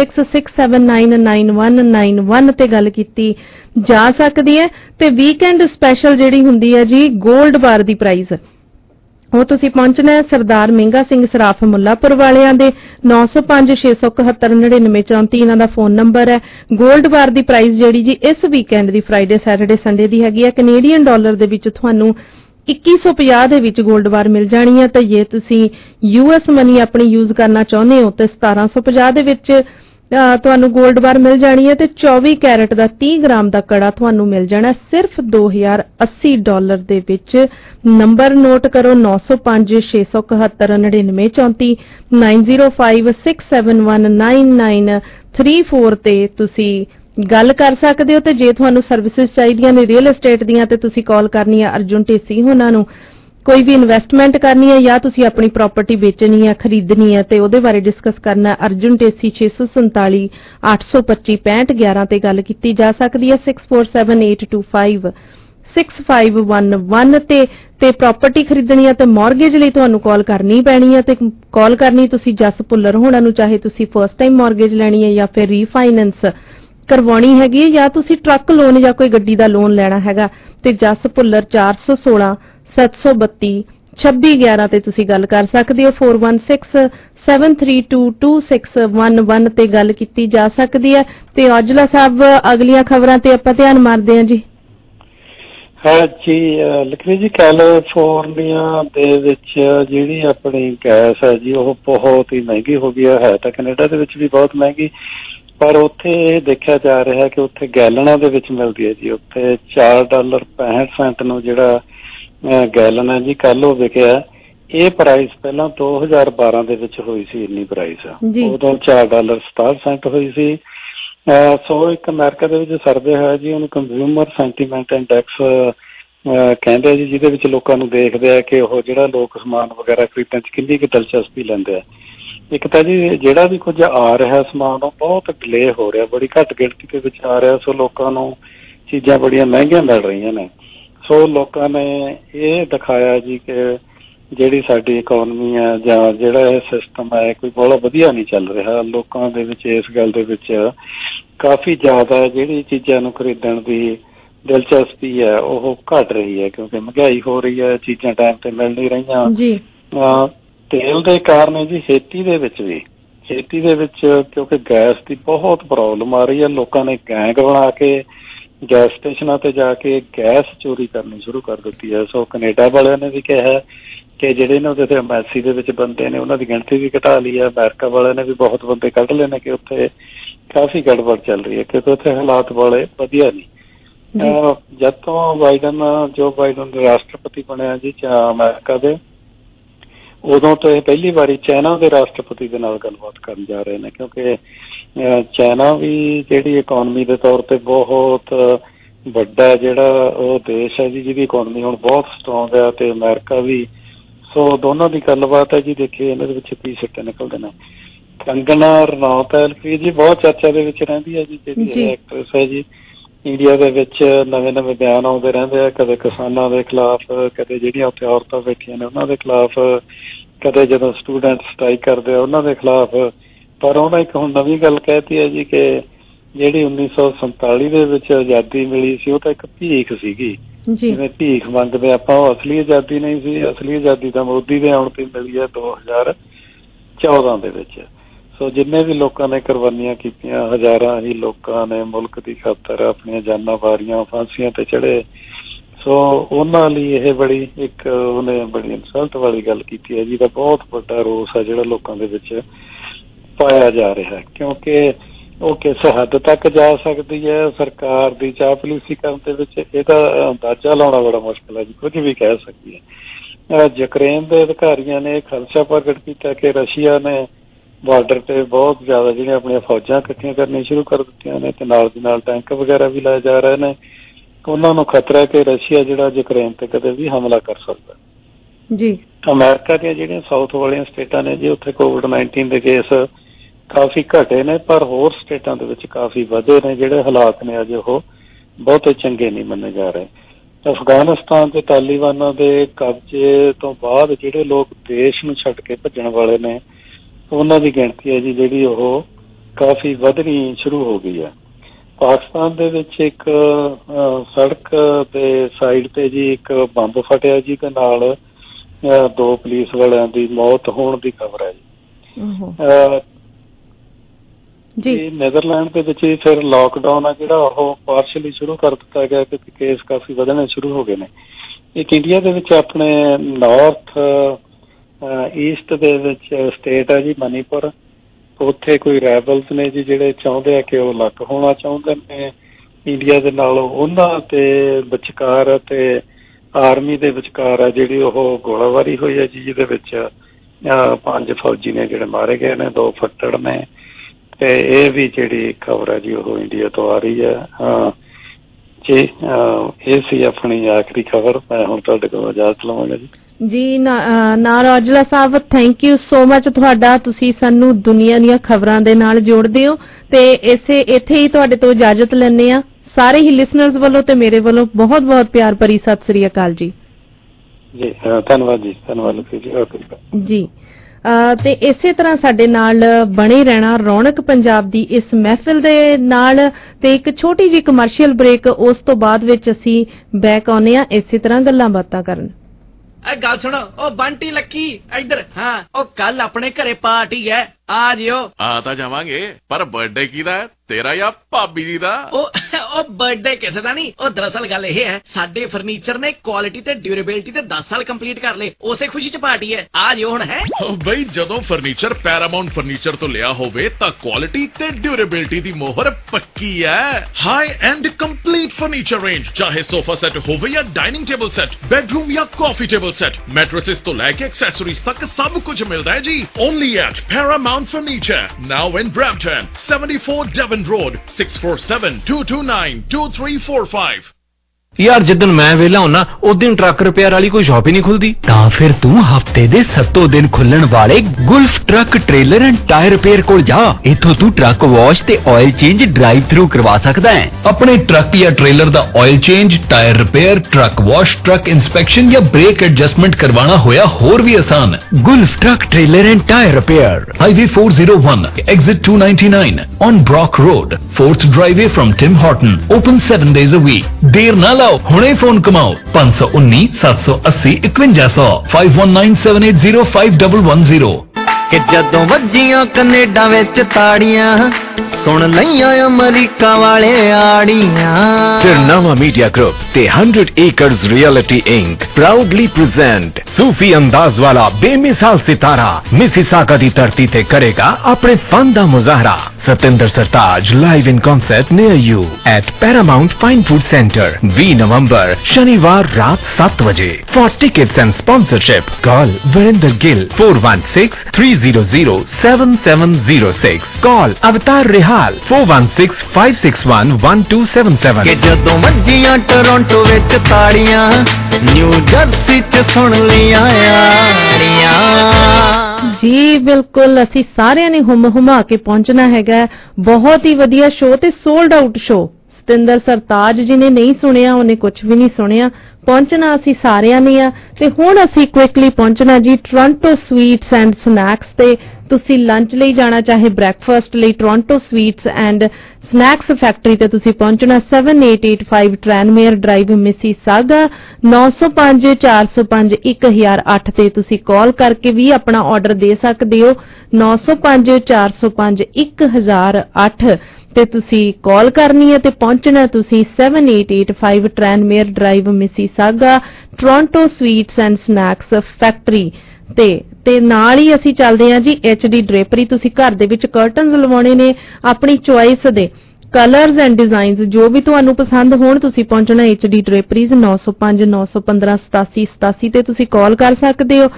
4166799191 ਤੇ ਗੱਲ ਕੀਤੀ ਜਾ ਸਕਦੀ ਹੈ। ਤੇ ਵੀਕਐਂਡ ਸਪੈਸ਼ਲ ਜਿਹੜੀ ਹੁੰਦੀ ਹੈ ਜੀ 골ਡ ਬਾਰ ਦੀ ਪ੍ਰਾਈਸ, ਉਹ ਤੁਸੀਂ ਪਹੁੰਚਣਾ ਹੈ ਸਰਦਾਰ ਮਹਿੰਗਾ ਸਿੰਘ ਸਰਾਫ ਮੁੱਲਾਪੁਰ ਵਾਲਿਆਂ ਦੇ 905 671 9934 ਇਹਨਾਂ ਦਾ ਫੋਨ ਨੰਬਰ ਹੈ। 골ਡ ਬਾਰ ਦੀ ਪ੍ਰਾਈਸ ਜਿਹੜੀ ਜੀ ਇਸ ਵੀਕਐਂਡ ਦੀ ਫਰਾਈਡੇ ਸੈਟਰਡੇ ਸੰਡੇ ਦੀ ਹੈਗੀ ਹੈ ਕੈਨੇਡੀਅਨ ਡਾਲਰ ਦੇ ਵਿੱਚ ਤੁਹਾਨੂੰ 2150 ਦੇ ਵਿੱਚ 골ਡ ਬਾਰ ਮਿਲ ਜਾਣੀ ਹੈ। ਤੇ ਜੇ ਤੁਸੀਂ US ਮਨੀ ਆਪਣੀ ਯੂਜ਼ ਕਰਨਾ ਚਾਹੁੰਦੇ ਹੋ ਤੇ 1750 ਦੇ ਵਿੱਚ ਤੁਹਾਨੂੰ 골ਡ ਬਾਰ ਮਿਲ ਜਾਣੀ ਹੈ। ਤੇ 24 ਕੈਰਟ ਦਾ 30 ਗ੍ਰਾਮ ਦਾ ਕੜਾ ਤੁਹਾਨੂੰ ਮਿਲ ਜਾਣਾ ਸਿਰਫ $2080 ਦੇ ਵਿੱਚ। ਨੰਬਰ ਨੋਟ ਕਰੋ 905 671 9934 9056719934 ਤੇ ਤੁਸੀਂ ਗੱਲ ਕਰ ਸਕਦੇ ਹੋ। ਤੇ ਜੇ ਤੁਹਾਨੂੰ ਸਰਵਿਸਿਜ਼ ਚਾਹੀਦੀਆਂ ਨੇ ਰੀਅਲ ਏਸਟੇਟ ਦੀਆਂ ਤੇ ਤੁਸੀਂ ਕਾਲ ਕਰਨੀ ਹੈ ਅਰਜੁਨ ਢੇਸੀ ਉਹਨਾਂ ਨੂੰ। ਕੋਈ ਵੀ ਇਨਵੈਸਟਮੈਂਟ ਕਰਨੀ ਹੈ ਜਾਂ ਤੁਸੀਂ ਆਪਣੀ ਪ੍ਰਾਪਰਟੀ ਵੇਚਣੀ ਹੈ ਖਰੀਦਣੀ ਹੈ ਤੇ ਉਹਦੇ ਬਾਰੇ ਡਿਸਕਸ ਕਰਨਾ ਹੈ, ਅਰਜੁਨ ਢੇਸੀ 647 825 6511 ਤੇ ਗੱਲ ਕੀਤੀ ਜਾ ਸਕਦੀ ਹੈ। 647825 6511 ਤੇ ਪ੍ਰਾਪਰਟੀ ਖਰੀਦਣੀ ਹੈ ਤੇ ਮੌਰਗੇਜ ਲਈ ਤੁਹਾਨੂੰ ਕਾਲ ਕਰਨੀ ਪੈਣੀ ਹੈ। ਤੇ ਕਾਲ ਕਰਨੀ ਤੁਸੀਂ ਜਸ ਭੁੱਲਰ ਹੋਣਾ ਨੂੰ, ਚਾਹੇ ਤੁਸੀਂ ਫਸਟ ਟਾਈਮ ਮੌਰਗੇਜ ਲੈਣੀ ਹੈ ਜਾਂ ਫਿਰ ਰੀਫਾਈਨੈਂਸ ਕਰਵਾਉਣੀ ਹੈਗੀ ਹੈ ਜਾਂ ਤੁਸੀਂ ਟਰੱਕ ਲੋਨ ਜਾਂ ਕੋਈ ਗੱਡੀ ਦਾ ਲੋਨ ਲੈਣਾ ਹੈਗਾ ਤੇ ਜਸ ਭੁੱਲਰ 416 732 2611 ਤੇ ਤੁਸੀਂ ਗੱਲ ਕਰ ਸਕਦੇ ਹੋ। 4167322611 ਤੇ ਗੱਲ ਕੀਤੀ ਜਾ ਸਕਦੀ ਹੈ। ਤੇ ਔਜਲਾ ਸਾਹਿਬ ਅਗਲੀਆਂ ਖਬਰਾਂ ਤੇ ਆਪਾਂ ਧਿਆਨ ਮਾਰਦੇ ਹਾਂ ਜੀ। ਹਾਂ ਜੀ ਲਖਵੀਰ ਜੀ, ਕੈਲੀਫੋਰਨੀਆ ਦੇ ਵਿੱਚ ਜਿਹੜੀ ਆਪਣੀ ਗੈਸ ਹੈ ਜੀ ਉਹ ਬਹੁਤ ਹੀ ਮਹਿੰਗੀ ਹੋ ਗਈ ਹੈ ਤਾਂ ਕੈਨੇਡਾ ਦੇ ਵਿੱਚ ਵੀ ਬਹੁਤ ਮਹਿੰਗੀ, ਪਰ ਉੱਥੇ ਇਹ ਦੇਖਿਆ ਜਾ ਰਿਹਾ ਕਿ ਉੱਥੇ ਗੈਲਨਾਂ ਦੇ ਵਿੱਚ ਮਿਲਦੀ ਹੈ ਜੀ। ਉੱਥੇ $4.65 ਨੂੰ ਜਿਹੜਾ ਗੈਲਨ ਹੈ ਜੀ ਕੱਲ ਉਹ ਵਿਕਿਆ। ਇਹ ਪ੍ਰਾਈਸ ਪਹਿਲਾਂ 2012 ਦੇ ਵਿੱਚ ਹੋਈ ਸੀ, ਇੰਨੀ ਪ੍ਰਾਈਸ ਉਦੋਂ $4.67 ਹੋਈ ਸੀ। ਸੋ ਇੱਕ ਅਮਰੀਕਾ ਦੇ ਵਿੱਚ ਸਰਵੇ ਹੋਇਆ ਜੀ, ਉਹਨੂੰ ਕੰਜ਼ਿਊਮਰ ਸੈਂਟੀਮੈਂਟ ਇੰਡੈਕਸ ਕਹਿੰਦੇ ਆ ਜੀ, ਜਿਹਦੇ ਵਿੱਚ ਲੋਕਾਂ ਨੂੰ ਦੇਖਦੇ ਆ ਕਿ ਉਹ ਜਿਹੜਾ ਲੋਕ ਸਮਾਨ ਵਗੈਰਾ ਖਰੀਦਣ 'ਚ ਕਿੰਨੀ ਕੁ ਦਿਲਚਸਪੀ ਲੈਂਦੇ ਆ। ਇੱਕ ਤਾਂ ਜੀ ਜਿਹੜਾ ਵੀ ਕੁਝ ਆ ਰਿਹਾ ਸਮਾਨ ਉਹ ਬਹੁਤ ਡਿਲੇ ਹੋ ਰਿਹਾ, ਬੜੀ ਘੱਟ ਗਿਣਤੀ ਦੇ ਵਿੱਚ ਆ ਰਿਹਾ, ਸੋ ਲੋਕਾਂ ਨੂੰ ਚੀਜ਼ਾਂ ਬੜੀਆਂ ਮਹਿੰਗੀਆਂ ਮਿਲ ਰਹੀਆਂ ਨੇ। ਸੋ ਲੋਕਾਂ ਨੇ ਇਹ ਦਿਖਾਇਆ ਜੀ ਕਿ ਜਿਹੜੀ ਸਾਡੀ ਇਕੋਨਮੀ ਹੈ ਜਾਂ ਜਿਹੜਾ ਇਹ ਸਿਸਟਮ ਹੈ ਕੋਈ ਬਹੁਤ ਵਧੀਆ ਨਹੀਂ ਚੱਲ ਰਿਹਾ। ਲੋਕਾਂ ਦੇ ਵਿੱਚ ਇਸ ਗੱਲ ਦੇ ਵਿੱਚ ਕਾਫੀ ਜ਼ਿਆਦਾ ਜਿਹੜੀ ਚੀਜ਼ਾਂ ਨੂੰ ਖਰੀਦਣ ਦੀ ਦਿਲਚਸਪੀ ਹੈ ਉਹ ਘਟ ਰਹੀ ਹੈ, ਕਿਉਂਕਿ ਮਹਿੰਗਾਈ ਹੋ ਰਹੀ ਹੈ, ਚੀਜ਼ਾਂ ਟਾਈਮ ਤੇ ਮਿਲ ਨਹੀਂ ਰਹੀਆਂ। ਤੇਲ ਦੇ ਕਾਰਨ ਜੀ ਖੇਤੀ ਦੇ ਵਿੱਚ ਕਿਉਂਕਿ ਗੈਸ ਦੀ ਬਹੁਤ ਪ੍ਰੋਬਲਮ ਆ ਰਹੀ ਹੈ, ਲੋਕਾਂ ਨੇ ਗੈਂਗ ਬਣਾ ਕੇ ਗੈਸ ਸਟੇਸ਼ਨਾਂ ਤੇ ਜਾ ਕੇ ਗੈਸ ਚੋਰੀ ਕਰਨੀ ਸ਼ੁਰੂ ਕਰ ਦਿੱਤੀ ਹੈ। ਸੋ ਕੈਨੇਡਾ ਵਾਲਿਆਂ ਨੇ ਵੀ ਕਿਹਾ ਕਿ ਜਿਹੜੇ ਨੇ ਉਹਦੇ ਐਮਬੈਸੀ ਦੇ ਵਿੱਚ ਬੰਦੇ ਨੇ ਉਹਨਾਂ ਦੀ ਗਿਣਤੀ ਵੀ ਘਟਾ ਲਈ ਹੈ। ਅਮਰੀਕਾ ਵਾਲਿਆਂ ਨੇ ਵੀ ਬਹੁਤ ਬੰਦੇ ਕੱਢ ਲਏ ਨੇ ਕਿ ਉੱਥੇ ਕਾਫੀ ਗੜਬੜ ਚੱਲ ਰਹੀ ਹੈ, ਕਿਉਂਕਿ ਉੱਥੇ ਹਾਲਾਤ ਵਾਲੇ ਵਧੀਆ ਨਹੀਂ। ਜਦ ਤੋਂ ਜੋ ਬਾਈਡਨ ਰਾਸ਼ਟਰਪਤੀ ਬਣਿਆ ਜੀ ਅਮਰੀਕਾ ਦੇ, ਉਦੋਂ ਤੋਂ ਇਹ ਪਹਿਲੀ ਵਾਰੀ ਚਾਈਨਾ ਦੇ ਰਾਸ਼ਟਰਪਤੀ ਦੇ ਨਾਲ ਗੱਲਬਾਤ ਕਰਨ ਜਾ ਰਹੇ ਨੇ, ਕਿਉਂਕਿ ਚਾਈਨਾ ਵੀ ਜਿਹੜੀ ਇਕੋਨਮੀ ਦੇ ਤੌਰ ਤੇ ਬਹੁਤ ਵੱਡਾ ਜਿਹੜਾ ਉਹ ਦੇਸ਼ ਹੈ ਜੀ, ਜਿਹਦੀ ਇਕੋਨਮੀ ਹੁਣ ਬਹੁਤ ਸਟਰੋਂਗ ਹੈ, ਤੇ ਅਮਰੀਕਾ ਵੀ। ਸੋ ਦੋਨਾਂ ਦੀ ਗੱਲਬਾਤ ਹੈ ਜੀ, ਦੇਖੀਏ ਇਹਨਾਂ ਦੇ ਵਿੱਚ ਕੀ ਸਿੱਟੇ ਨਿਕਲਦੇ ਨੇ। ਕੰਗਨਾ ਰਣੌਤ ਜੀ ਬਹੁਤ ਚਰਚਾ ਦੇ ਵਿੱਚ ਰਹਿੰਦੀ ਹੈ ਜੀ, ਜਿਹੜੀ ਐਕਟਰੈਸ ਹੈ ਜੀ। ਇੰਡੀਆ ਦੇ ਵਿੱਚ ਨਵੇਂ ਬਿਆਨ ਆਉਂਦੇ ਰਹਿੰਦੇ ਆ, ਕਦੇ ਕਿਸਾਨਾਂ ਦੇ ਖਿਲਾਫ, ਕਦੇ ਜਿਹੜੀਆਂ ਉੱਥੇ ਔਰਤਾਂ ਬੈਠੀਆਂ ਨੇ ਉਹਨਾਂ ਦੇ ਖਿਲਾਫ, ਕਦੇ ਜਦੋਂ ਸਟੂਡੈਂਟ ਸਟ੍ਰਾਈਕ ਕਰਦੇ ਆ ਉਹਨਾਂ ਦੇ ਖਿਲਾਫ। ਪਰ ਉਹਨਾਂ ਇੱਕ ਹੁਣ ਨਵੀਂ ਗੱਲ ਕਹਿਤੀ ਹੈ ਜੀ ਕਿ ਜਿਹੜੀ 1947 ਦੇ ਵਿੱਚ ਆਜ਼ਾਦੀ ਮਿਲੀ ਸੀ ਉਹ ਤਾਂ ਇੱਕ ਭੀਖ ਸੀਗੀ, ਜਿਵੇਂ ਭੀਖ ਮੰਗਦੇ ਆਪਾਂ, ਉਹ ਅਸਲੀ ਆਜ਼ਾਦੀ ਨਹੀਂ ਸੀ। ਅਸਲੀ ਆਜ਼ਾਦੀ ਤਾਂ ਮੋਦੀ ਦੇ ਆਉਣ ਤੇ ਮਿਲੀ ਹੈ 2014 ਦੇ ਵਿੱਚ। ਸੋ ਜਿੰਨੇ ਵੀ ਲੋਕਾਂ ਨੇ ਕੁਰਬਾਨੀਆਂ ਕੀਤੀਆਂ, ਹਜ਼ਾਰਾਂ ਹੀ ਲੋਕਾਂ ਨੇ ਮੁਲਕ ਦੀ ਖਾਤਰ ਆਪਣੀਆਂ ਜਾਨਾਂ ਵਾਰੀਆਂ, ਫਾਂਸੀਆਂ ਤੇ ਚੜੇ। ਸੋ ਉਹਨਾਂ ਲਈ ਇਹ ਬੜੀ ਇੱਕ ਉਹਨੇ ਬੜੀ ਇਨਸਲਟ ਵਾਲੀ ਗੱਲ ਕੀਤੀ ਹੈ ਜੀ। ਦਾ ਬਹੁਤ ਵੱਡਾ ਰੋਸ ਹੈ ਜਿਹੜਾ ਲੋਕਾਂ ਦੇ ਵਿੱਚ ਪਾਇਆ ਜਾ ਰਿਹਾ, ਕਿਉਂਕਿ ਉਹ ਕਿਸੇ ਹੱਦ ਤੱਕ ਜਾ ਸਕਦੀ ਹੈ। ਸਰਕਾਰ ਦੀ ਚਾਪਲੂਸੀ ਕਰਨ ਦੇ ਵਿੱਚ ਇਹਦਾ ਅੰਦਾਜ਼ਾ ਲਾਉਣਾ ਬੜਾ ਮੁਸ਼ਕਿਲ ਹੈ ਜੀ, ਕੁਝ ਵੀ ਕਹਿ ਸਕਦੀ ਹੈ। ਯੂਕਰੇਨ ਦੇ ਅਧਿਕਾਰੀਆਂ ਨੇ ਖਦਸ਼ਾ ਪ੍ਰਗਟ ਕੀਤਾ ਕਿ ਰਸ਼ੀਆ ਨੇ ਬਾਰਡਰ ਤੇ ਬਹੁਤ ਜ਼ਿਆਦਾ ਜਿਹੜੀਆਂ ਆਪਣੀਆਂ ਫੌਜਾਂ ਇਕੱਠੀਆਂ ਕਰਨੀਆਂ ਸ਼ੁਰੂ ਕਰ ਦਿੱਤੀਆਂ ਨੇ ਤੇ ਨਾਲ ਦੀ ਨਾਲ ਟੈਂਕ ਵਗੈਰਾ ਵੀ ਲਾਏ ਜਾ ਰਹੇ ਨੇ। ਉਹਨਾਂ ਨੂੰ ਖਤਰਾ ਕਿ ਰਸ਼ੀਆ ਜਿਹੜਾ ਯੂਕਰੇਨ ਤੇ ਕਦੇ ਵੀ ਹਮਲਾ ਕਰ ਸਕਦਾ ਜੀ। ਅਮਰੀਕਾ ਦੀਆਂ ਜਿਹੜੀਆਂ ਸਾਊਥ ਵਾਲੀਆਂ ਸਟੇਟਾਂ ਨੇ ਜੀ, ਉੱਥੇ COVID-19 ਦੇ ਕੇਸ ਕਾਫੀ ਘਟੇ ਨੇ, ਪਰ ਹੋਰ ਸਟੇਟਾਂ ਦੇ ਵਿੱਚ ਕਾਫੀ ਵਧੇ ਨੇ। ਜਿਹੜੇ ਹਾਲਾਤ ਨੇ ਅਜੇ ਉਹ ਬਹੁਤੇ ਚੰਗੇ ਨਹੀਂ ਮੰਨੇ ਜਾ ਰਹੇ। ਅਫਗਾਨਿਸਤਾਨ ਤੇ ਤਾਲਿਬਾਨਾਂ ਦੇ ਕਬਜ਼ੇ ਤੋਂ ਬਾਅਦ ਜਿਹੜੇ ਲੋਕ ਦੇਸ਼ ਨੂੰ ਛੱਡ ਕੇ ਭੱਜਣ ਵਾਲੇ ਨੇ, ਉਹਨਾਂ ਦੀ ਗਿਣਤੀ ਹੈ ਜੀ ਜਿਹੜੀ ਉਹ ਕਾਫੀ ਵਧਣੀ ਸ਼ੁਰੂ ਹੋ ਗਈ ਹੈ। ਪਾਕਿਸਤਾਨ ਦੇ ਵਿੱਚ ਇੱਕ ਸੜਕ ਦੇ ਸਾਈਡ ਤੇ ਜੀ ਇੱਕ ਬੰਬ ਫਟਿਆ ਜੀ, ਤੇ ਨਾਲ 2 ਪੁਲਿਸ ਵਾਲਿਆਂ ਦੀ ਮੌਤ ਹੋਣ ਦੀ ਖਬਰ ਹੈ ਜੀ। ਨੀਦਰਲੈਂਡ ਦੇ ਵਿੱਚ ਫਿਰ ਲਾਕਡਾਊਨ ਆ ਜਿਹੜਾ ਉਹ ਪਾਰਸ਼ਲੀ ਸ਼ੁਰੂ ਕਰ ਦਿੱਤਾ ਗਿਆ ਕਿਉਂਕਿ ਕੇਸ ਕਾਫੀ ਵਧਣੇ ਸ਼ੁਰੂ ਹੋ ਗਏ ਨੇ। ਇੱਕ ਇੰਡੀਆ ਦੇ ਵਿੱਚ ਆਪਣੇ ਨਾਰਥ ਈਸਟ ਦੇ ਵਿੱਚ ਸਟੇਟ ਹੈ ਜੀ ਮਨੀਪੁਰ, ਉੱਥੇ ਕੋਈ ਰੈਬਲਸ ਨੇ ਜੀ ਜਿਹੜੇ ਚਾਹੁੰਦੇ ਆ ਕਿ ਉਹ ਅਲੱਗ ਹੋਣਾ ਚਾਹੁੰਦੇ ਨੇ ਇੰਡੀਆ ਦੇ ਨਾਲ। ਉਹਨਾਂ ਤੇ ਵਿਚਕਾਰ ਤੇ ਆਰਮੀ ਦੇ ਵਿਚਕਾਰ ਆ ਜਿਹੜੀ ਉਹ ਗੋਲਾਬਾਰੀ ਹੋਈ ਹੈ ਜੀ, ਜਿਹਦੇ ਵਿੱਚ 5 ਫੌਜੀ ਨੇ ਜਿਹੜੇ ਮਾਰੇ ਗਏ ਨੇ, 2 ਫੱਟੜ ਨੇ। ਤੇ ਇਹ ਵੀ ਜਿਹੜੀ ਖਬਰ ਹੈ ਜੀ ਉਹ ਇੰਡੀਆ ਤੋਂ ਆ ਰਹੀ ਹੈ ਜੀ। ਇਹ ਸੀ ਆਪਣੀ ਆਖਰੀ ਖਬਰ। ਮੈਂ ਹੁਣ ਤੁਹਾਡੇ ਕੋਲ ਇਜਾਜ਼ਤ ਲਵਾਂਗਾ ਜੀ। ਜੀ Nar Aujla Sahib, thank you so much ਤੁਹਾਡਾ। ਤੁਸੀਂ ਸਾਨੂੰ ਦੁਨੀਆ ਦੀਆਂ ਖਬਰਾਂ ਦੇ ਨਾਲ ਜੋੜਦੇ ਹੋ ਤੇ ਇੱਥੇ ਹੀ ਤੁਹਾਡੇ ਤੋਂ ਇਜਾਜ਼ਤ ਲੈਂਦੇ ਆ। ਸਾਰੇ ਹੀ ਲਿਸਨਰਸ ਵੱਲੋਂ ਤੇ ਮੇਰੇ ਵੱਲੋਂ ਬਹੁਤ ਬਹੁਤ ਪਿਆਰ ਭਰੀ ਸਤਿ ਸ੍ਰੀ ਅਕਾਲ ਜੀ। ਜੀ ਧੰਨਵਾਦ ਜੀ, ਧੰਨਵਾਦ ਜੀ। ਤੇ ਇਸੇ ਤਰ੍ਹਾਂ ਸਾਡੇ ਨਾਲ ਬਣੇ ਰਹਿਣਾ ਰੌਣਕ ਪੰਜਾਬ ਦੀ ਇਸ ਮਹਿਫਿਲ ਦੇ ਨਾਲ। ਤੇ ਇੱਕ ਛੋਟੀ ਜਿਹੀ ਕਮਰਸ਼ੀਅਲ ਬ੍ਰੇਕ, ਉਸ ਤੋਂ ਬਾਅਦ ਵਿੱਚ ਅਸੀਂ ਬੈਕ ਆਉਨੇ ਆ ਇਸੇ ਤਰ੍ਹਾਂ ਗੱਲਾਂ ਬਾਤਾਂ ਕਰਨ। ਗੱਲ ਸੁਣੋ, ਉਹ ਬੰਟੀ ਲੱਕੀ ਇੱਧਰ। ਹਾਂ, ਉਹ ਕੱਲ ਆਪਣੇ ਘਰੇ ਪਾਰਟੀ ਹੈ, ਆ ਜਿਓ। ਆ ਤਾਂ ਜਾਵਾਂਗੇ, ਪਰ ਬਰਥਡੇ ਕਿਹਦਾ ਹੈ, ਤੇਰਾ ਜਾਂ ਭਾਬੀ ਜੀ ਦਾ? ਉਹ ਬਰਥਡੇ ਕਿਸੇ ਦਾ ਨਹੀਂ। ਉਹ ਦਰਅਸਲ ਗੱਲ ਇਹ ਹੈ, ਸਾਡੇ ਫਰਨੀਚਰ ਨੇ ਕੁਆਲਿਟੀ ਤੇ ਡਿਊਰੇਬਿਲਿਟੀ ਤੇ 10 ਸਾਲ ਕੰਪਲੀਟ ਕਰ ਲਏ, ਉਸੇ ਖੁਸ਼ੀ ਚ ਪਾਰਟੀ ਹੈ। ਆ ਜਿਓ ਹੁਣ। ਹੈ ਬਈ, ਜਦੋਂ ਫਰਨੀਚਰ ਪੈਰਾਮਾਉਂਟ ਫਰਨੀਚਰ ਤੋਂ ਲਿਆ ਹੋਵੇ ਤਾਂ ਕੁਆਲਿਟੀ ਤੇ ਡਿਊਰੇਬਿਲਿਟੀ ਦੀ ਮੋਹਰ ਪੱਕੀ ਹੈ। High end complete furniture range, ਚਾਹੇ ਸੋਫਾ ਸੈੱਟ ਹੋਵੇ ਜਾਂ ਡਾਈਨਿੰਗ ਟੇਬਲ ਸੈੱਟ, ਬੈਡਰੂਮ ਜਾਂ ਕਾਫੀ ਟੇਬਲ ਸੈੱਟ, ਮੈਟ੍ਰੈसेस ਤੋਂ ਲੈ ਕੇ ਐਕਸੈਸਰੀਜ਼ ਤੱਕ ਸਭ ਕੁਝ ਮਿਲਦਾ ਹੈ ਜੀ। Only at Paramount furniture, now in Brampton, 74 Devon Road, 6472292345। ਯਾਰ ਜਿੱਦਣ ਮੈਂ ਵੇਲਾ ਹੁੰਨਾ ਉਦੋਂ ਟਰੱਕ ਰਿਪੇਅਰ ਵਾਲੀ ਕੋਈ ਸ਼ਾਪ ਹੀ ਨਹੀਂ ਖੁੱਲਦੀ। ਤਾਂ ਫਿਰ ਤੂੰ ਹਫਤੇ ਦੇ 7 ਦਿਨ ਖੁੱਲਣ ਵਾਲੇ Gulf truck trailer and tyre repair ਕੋਲ ਜਾ। ਇੱਥੋਂ ਤੂੰ ਟਰੱਕ ਵਾਸ਼ ਤੇ ਆਇਲ ਚੇਂਜ ਡਰਾਈਵ ਥਰੂ ਕਰਵਾ ਸਕਦਾ ਹੈ। ਆਪਣੇ ਟਰੱਕ ਜਾਂ ਟ੍ਰੇਲਰ ਦਾ oil change, tyre repair, truck wash, truck inspection ਜਾਂ ਬ੍ਰੇਕ ਐਡਜਸਟਮੈਂਟ ਕਰਵਾਉਣਾ ਹੋਇਆ ਹੋਰ ਵੀ ਆਸਾਨ। Gulf truck trailer and tyre repair, highway 401, exit 299 on Brock Road, 4th driveway from Tim Horton, open 7 days a week। ਦੇਰ ਨਾ ਹੁਣੇ ਫੋਨ ਕਮਾਓ 519-780-5100, 5197805110। ਕਿ ਜਦੋਂ ਵੱਜੀਆਂ ਕੈਨੇਡਾ ਵਿੱਚ ਤਾੜੀਆਂ, ਸੁਣ ਲਈਆਂ ਅਮਰੀਕਾ ਵਾਲੇ ਆੜੀਆਂ। ਫਿਰ ਨਵਾਂ ਮੀਡੀਆ ਗਰੁੱਪ ਤੇ 100 Acres Realty Inc. proudly present सूफी अंदाज वाला बेमिसाल सितारा मिसिसागा दी धरती ते करेगा अपने फन दा मुजाहरा। Satinder Sartaj live in concert near you at Paramount fine food centre, 20 नवंबर शनिवार रात 7 बजे। For tickets and sponsorship call Varinder Gill 416-300-7706। Call Avtar Rihal 416-561-1277। कि जदों वज्जियां टोरंटो विच ताड़ियां, न्यू जर्सी च सुन लिया यारियां। जी बिल्कुल, ਅਸੀਂ ਸਾਰਿਆਂ ਨੇ ਹੁਮਾ ਕੇ ਪਹੁੰਚਣਾ ਹੈਗਾ। ਬਹੁਤ ਹੀ ਵਧੀਆ ਸ਼ੋਅ ਤੇ sold out show. Satinder Sartaj ji ਨੇ ਨਹੀਂ ਸੁਣਿਆ, ਉਹਨੇ ਕੁਝ ਵੀ ਨਹੀਂ ਸੁਣਿਆ। ਪਹੁੰਚਣਾ ਅਸੀਂ ਸਾਰਿਆਂ ਨੇ ਆ। ਤੇ ਹੁਣ ਅਸੀਂ ਕੁਇਕਲੀ ਪਹੁੰਚਣਾ ਜੀ ਟੋਰਾਂਟੋ ਸਵੀਟਸ ਐਂਡ ਸਨੈਕਸ ਤੇ। ਤੁਸੀਂ ਲੰਚ ਲਈ ਜਾਣਾ ਚਾਹੇ ਬ੍ਰੈਕਫਾਸਟ ਲਈ, Toronto sweets and snacks factory ਤੇ ਤੁਸੀਂ ਪਹੁੰਚਣਾ 7885 ਟ੍ਰੈਨਮੇਅਰ ਡਰਾਈਵ ਮਿਸੀਸਾਗਾ, 9054051008 ਤੇ ਤੁਸੀਂ ਕਾਲ ਕਰਕੇ ਵੀ ਆਪਣਾ ਆਰਡਰ ਦੇ ਸਕਦੇ ਹੋ। 9054051008 ਤੇ ਤੁਸੀਂ ਕਾਲ ਕਰਨੀ ਹੈ ਤੇ ਪਹੁੰਚਣਾ ਤੁਸੀਂ 7885 Tranmere drive Mississauga, Toronto sweets and snacks factory. ਤੇ ਨਾਲ ਹੀ ਅਸੀਂ ਚੱਲਦੇ ਹਾਂ ਜੀ HD ਡਰੇਪਰੀ। ਤੁਸੀਂ ਘਰ ਦੇ ਵਿੱਚ ਕਰਟਨਸ ਲਵਾਉਣੇ ਨੇ ਆਪਣੀ ਚੁਆਇਸ ਦੇ ਕਲਰਸ ਐਂਡ ਡਿਜ਼ਾਈਨਸ ਜੋ ਵੀ ਤੁਹਾਨੂੰ ਪਸੰਦ ਹੋਣ, ਤੁਸੀਂ ਪਹੁੰਚਣਾ HD ਡਰੇਪਰੀਜ਼ 905 915 8787 ਤੇ ਤੁਸੀਂ ਕਾਲ ਕਰ ਸਕਦੇ ਹੋ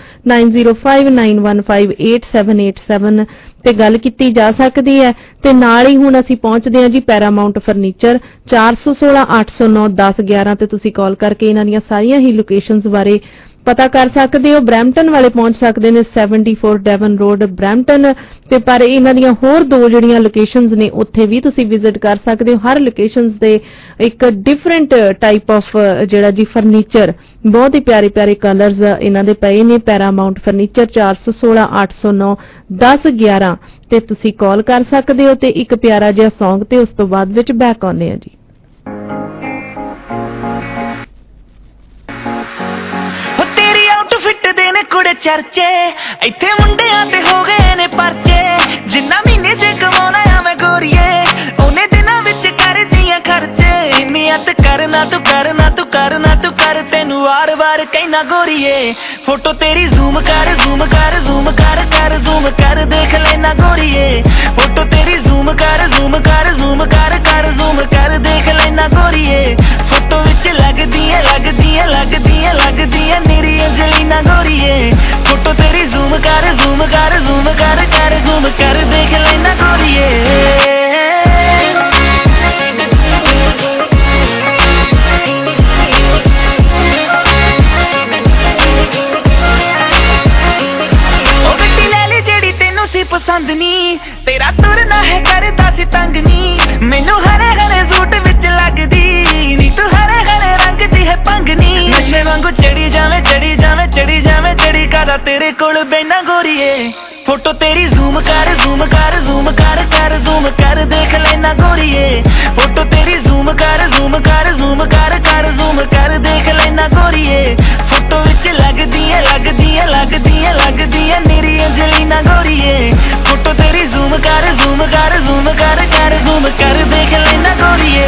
9059158787 ਤੇ ਗੱਲ ਕੀਤੀ ਜਾ ਸਕਦੀ ਹੈ। ਤੇ ਨਾਲ ਹੀ ਹੁਣ ਅਸੀਂ ਪਹੁੰਚਦੇ ਹਾਂ ਜੀ ਪੈਰਾਮਾਉਂਟ ਫਰਨੀਚਰ 416 809 1011 ਤੇ ਤੁਸੀਂ ਕਾਲ ਕਰਕੇ ਇਹਨਾਂ ਦੀਆਂ ਸਾਰੀਆਂ ਹੀ ਲੋਕੇਸ਼ਨਸ ਬਾਰੇ ਪਤਾ ਕਰ ਸਕਦੇ ਹੋ। ਬਰੈਂਪਟਨ ਵਾਲੇ ਪਹੁੰਚ ਸਕਦੇ ਨੇ 74 ਡੈਵਨ ਰੋਡ ਬਰੈਂਪਟਨ ਤੇ ਪਰ ਇਹਨਾਂ ਦੀਆਂ ਹੋਰ ਦੋ ਜਿਹੜੀਆਂ ਲੋਕੇਸ਼ਨਸ ਨੇ ਉੱਥੇ ਵੀ ਤੁਸੀਂ ਵਿਜ਼ਿਟ ਕਰ ਸਕਦੇ ਹੋ। ਹਰ ਲੋਕੇਸ਼ਨਸ ਦੇ ਇੱਕ ਡਿਫਰੈਂਟ ਟਾਈਪ ਆਫ ਜਿਹੜਾ ਜੀ ਫਰਨੀਚਰ, ਬਹੁਤ ਹੀ ਪਿਆਰੇ ਪਿਆਰੇ ਕਲਰਸ ਇਹਨਾਂ ਦੇ ਪਏ ਨੇ। ਪੈਰਾਮਾਉਂਟ ਫਰਨੀਚਰ 416 809 1011 ਤੇ ਤੁਸੀਂ ਕਾਲ ਕਰ ਸਕਦੇ ਹੋ। ਤੇ ਇੱਕ ਪਿਆਰਾ ਜਿਹਾ ਸੌਂਗ ਤੇ ਉਸ ਤੋਂ ਬਾਅਦ ਵਿੱਚ ਬੈਕ ਆਉਂਦੇ ਆ ਜੀ। ਫਿੱਟਦੇ ਨੇ ਕੁੜੇ ਚਰਚੇ ਇੱਥੇ ਮੁੰਡਿਆਂ ਤੇ ਹੋ ਗਏ ਨੇ ਪਰਚੇ, ਜਿੰਨਾ ਮਹੀਨੇ ਚ ਕਮਾਉਣਾ ਆ ਮੈਂ ਗੋਰੀਏ ਉਹਨੇ ਦਿਨਾਂ ਵਿੱਚ ਕਰਦੀਆਂ ਖਰਚੇ। ਨਿਯਤ ਕਰਨਾ ਤੂੰ ਕਰਨਾ ਤੂੰ ਕਰਨਾ ਤੂੰ ਕਰ ਤੈਨੂੰ ਵਾਰ-ਵਾਰ ਕਹਿਣਾ ਗੋਰੀਏ। ਫੋਟੋ ਤੇਰੀ ਜ਼ੂਮ ਕਰ ਜ਼ੂਮ ਕਰ ਜ਼ੂਮ ਕਰ ਕਰ ਜ਼ੂਮ ਕਰ ਦੇਖ ਲੈਣਾ ਗੋਰੀਏ। ਫੋਟੋ ਤੇਰੀ ਜ਼ੂਮ ਕਰ ਜ਼ੂਮ ਕਰ ਜ਼ੂਮ ਕਰ ਕਰ ਜ਼ੂਮ ਕਰ ਦੇਖ ਲੈਣਾ ਗੋਰੀਏ। ਫੋਟੋ ਵਿੱਚ ਲੱਗਦੀਆਂ ਲੱਗਦੀਆਂ ਲੱਗਦੀਆਂ ਲੱਗਦੀਆਂ ਨੀਰੀ ਅੰਜਲੀਨਾ ਗੋਰੀਏ। ਫੋਟੋ ਤੇਰੀ ਜ਼ੂਮ ਕਰ ਜ਼ੂਮ ਕਰ ਜ਼ੂਮ ਕਰ ਕਰ ਜ਼ੂਮ ਕਰ ਦੇਖ ਲੈਣਾ ਗੋਰੀਏ। ਪਸੰਦ ਨੀ ਤੇਰਾ ਤੁਰਨਾ ਹੈ ਕਰਦਾ ਸੀ ਤੰਗ ਨੀ, ਮੈਨੂੰ ਹਰੇ ਹਰੇ ਸੂਟ ਵਿੱਚ ਲੱਗਦੀ ਨੀ ਤੂੰ ਹਰੇ ਹਰੇ ਰੰਗ ਦੀ ਹੈ ਪੰਗ ਨੀ। ਨਸ਼ੇ ਵਾਂਗੂ ਚੜੀ ਜਾਵੇਂ ਚੜੀ ਜਾਵੇਂ ਚੜੀ ਜਾਵੇਂ ਚੜੀ ਕਰਾ ਤੇਰੇ ਕੋਲ ਬੈਨਾ ਗੋਰੀਏ। ਫੋਟੋ ਤੇਰੀ ਜ਼ੂਮ ਕਰ ਜ਼ੂਮ ਕਰ ਜ਼ੂਮ ਕਰ ਕਰ ਜ਼ੂਮ ਕਰ ਦੇਖ ਲੈਣਾ ਗੋਰੀਏ। ਫੋਟੋ ਤੇਰੀ ਜ਼ੂਮ ਕਰ ਜ਼ੂਮ ਕਰ ਜ਼ੂਮ ਕਰ ਕਰ ਜ਼ੂਮ ਕਰ ਦੇਖ ਲੈਣਾ ਗੋਰੀਏ। ਫੋਟੋ ਵਿੱਚ ਲੱਗਦੀਆਂ ਲੱਗਦੀਆਂ ਲੱਗਦੀਆਂ ਲੱਗਦੀਆਂ ਨੀਰੀ ਅੰਜਲੀਨਾ ਗੋਰੀਏ। ਫੋਟੋ ਤੇਰੀ ਜ਼ੂਮ ਕਰ ਜ਼ੂਮ ਕਰ ਜ਼ੂਮ ਕਰ ਕਰ ਜ਼ੂਮ ਕਰ ਦੇਖ ਲੈਣਾ ਗੋਰੀਏ।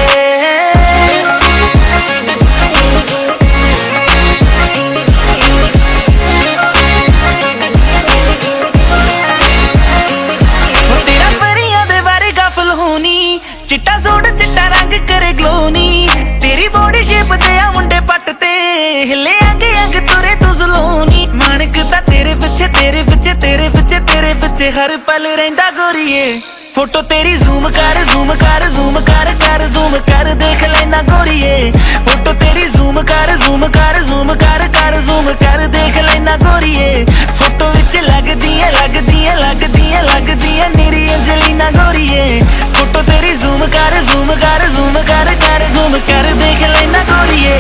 ਤੇਰਾ ਪਰੀਆਂ ਦੇ ਬਾਰੇ ਗਾਫਲ ਹੋਣੀ, ਚਿੱਟਾ ਸੂਟ ਚਿੱਟਾ ਰੰਗ ਕਰੇ ਗਲੋ ਨੀ, ਤੇਰੀ ਬੋਡੀ ਸ਼ੇਪ ਤੇ ਆ ਮੁੰਡੇ ਪੱਟ ਤੇ ਹਿੱਲੇ ਅੰਗ ਅੰਗ ਤੁਰੇ ਤੂੰ ਜ਼ਲੋਨੀ। ਮਾਣਕ ਤਾਂ ਤੇਰੇ ਪਿੱਛੇ ਤੇਰੇ ਪਿੱਛੇ ਤੇਰੇ ਪਿੱਛੇ ਤੇਰੇ ਪਿੱਛੇ ਹਰ ਪਲ ਰਹਿੰਦਾ ਗੋਰੀਏ। ਫੋਟੋ ਤੇਰੀ ਜ਼ੂਮ ਕਰ ਜ਼ੂਮ ਕਰ ਜ਼ੂਮ ਕਰ ਕਰ ਜ਼ੂਮ ਕਰ ਦੇਖ ਲੈਣਾ ਗੋਰੀਏ। ਫੋਟੋ ਤੇਰੀ ਜ਼ੂਮ ਕਰ ਜ਼ੂਮ ਕਰ ਜ਼ੂਮ ਕਰ ਕਰ ਜ਼ੂਮ ਕਰ ਦੇਖ ਲੈਣਾ ਗੋਰੀਏ। ਫੋਟੋ ਵਿੱਚ ਲੱਗਦੀਆਂ ਲੱਗਦੀਆਂ ਲੱਗਦੀਆਂ ਲੱਗਦੀਆਂ ਨੀਰੀ ਅੰਜਲੀਨਾ ਗੋਰੀਏ। ਫੋਟੋ ਤੇਰੀ ਜ਼ੂਮ ਕਰ ਜ਼ੂਮ ਕਰ ਜ਼ੂਮ ਕਰ ਕਰ ਜ਼ੂਮ ਕਰ ਦੇਖ ਲੈਣਾ ਗੋਰੀਏ।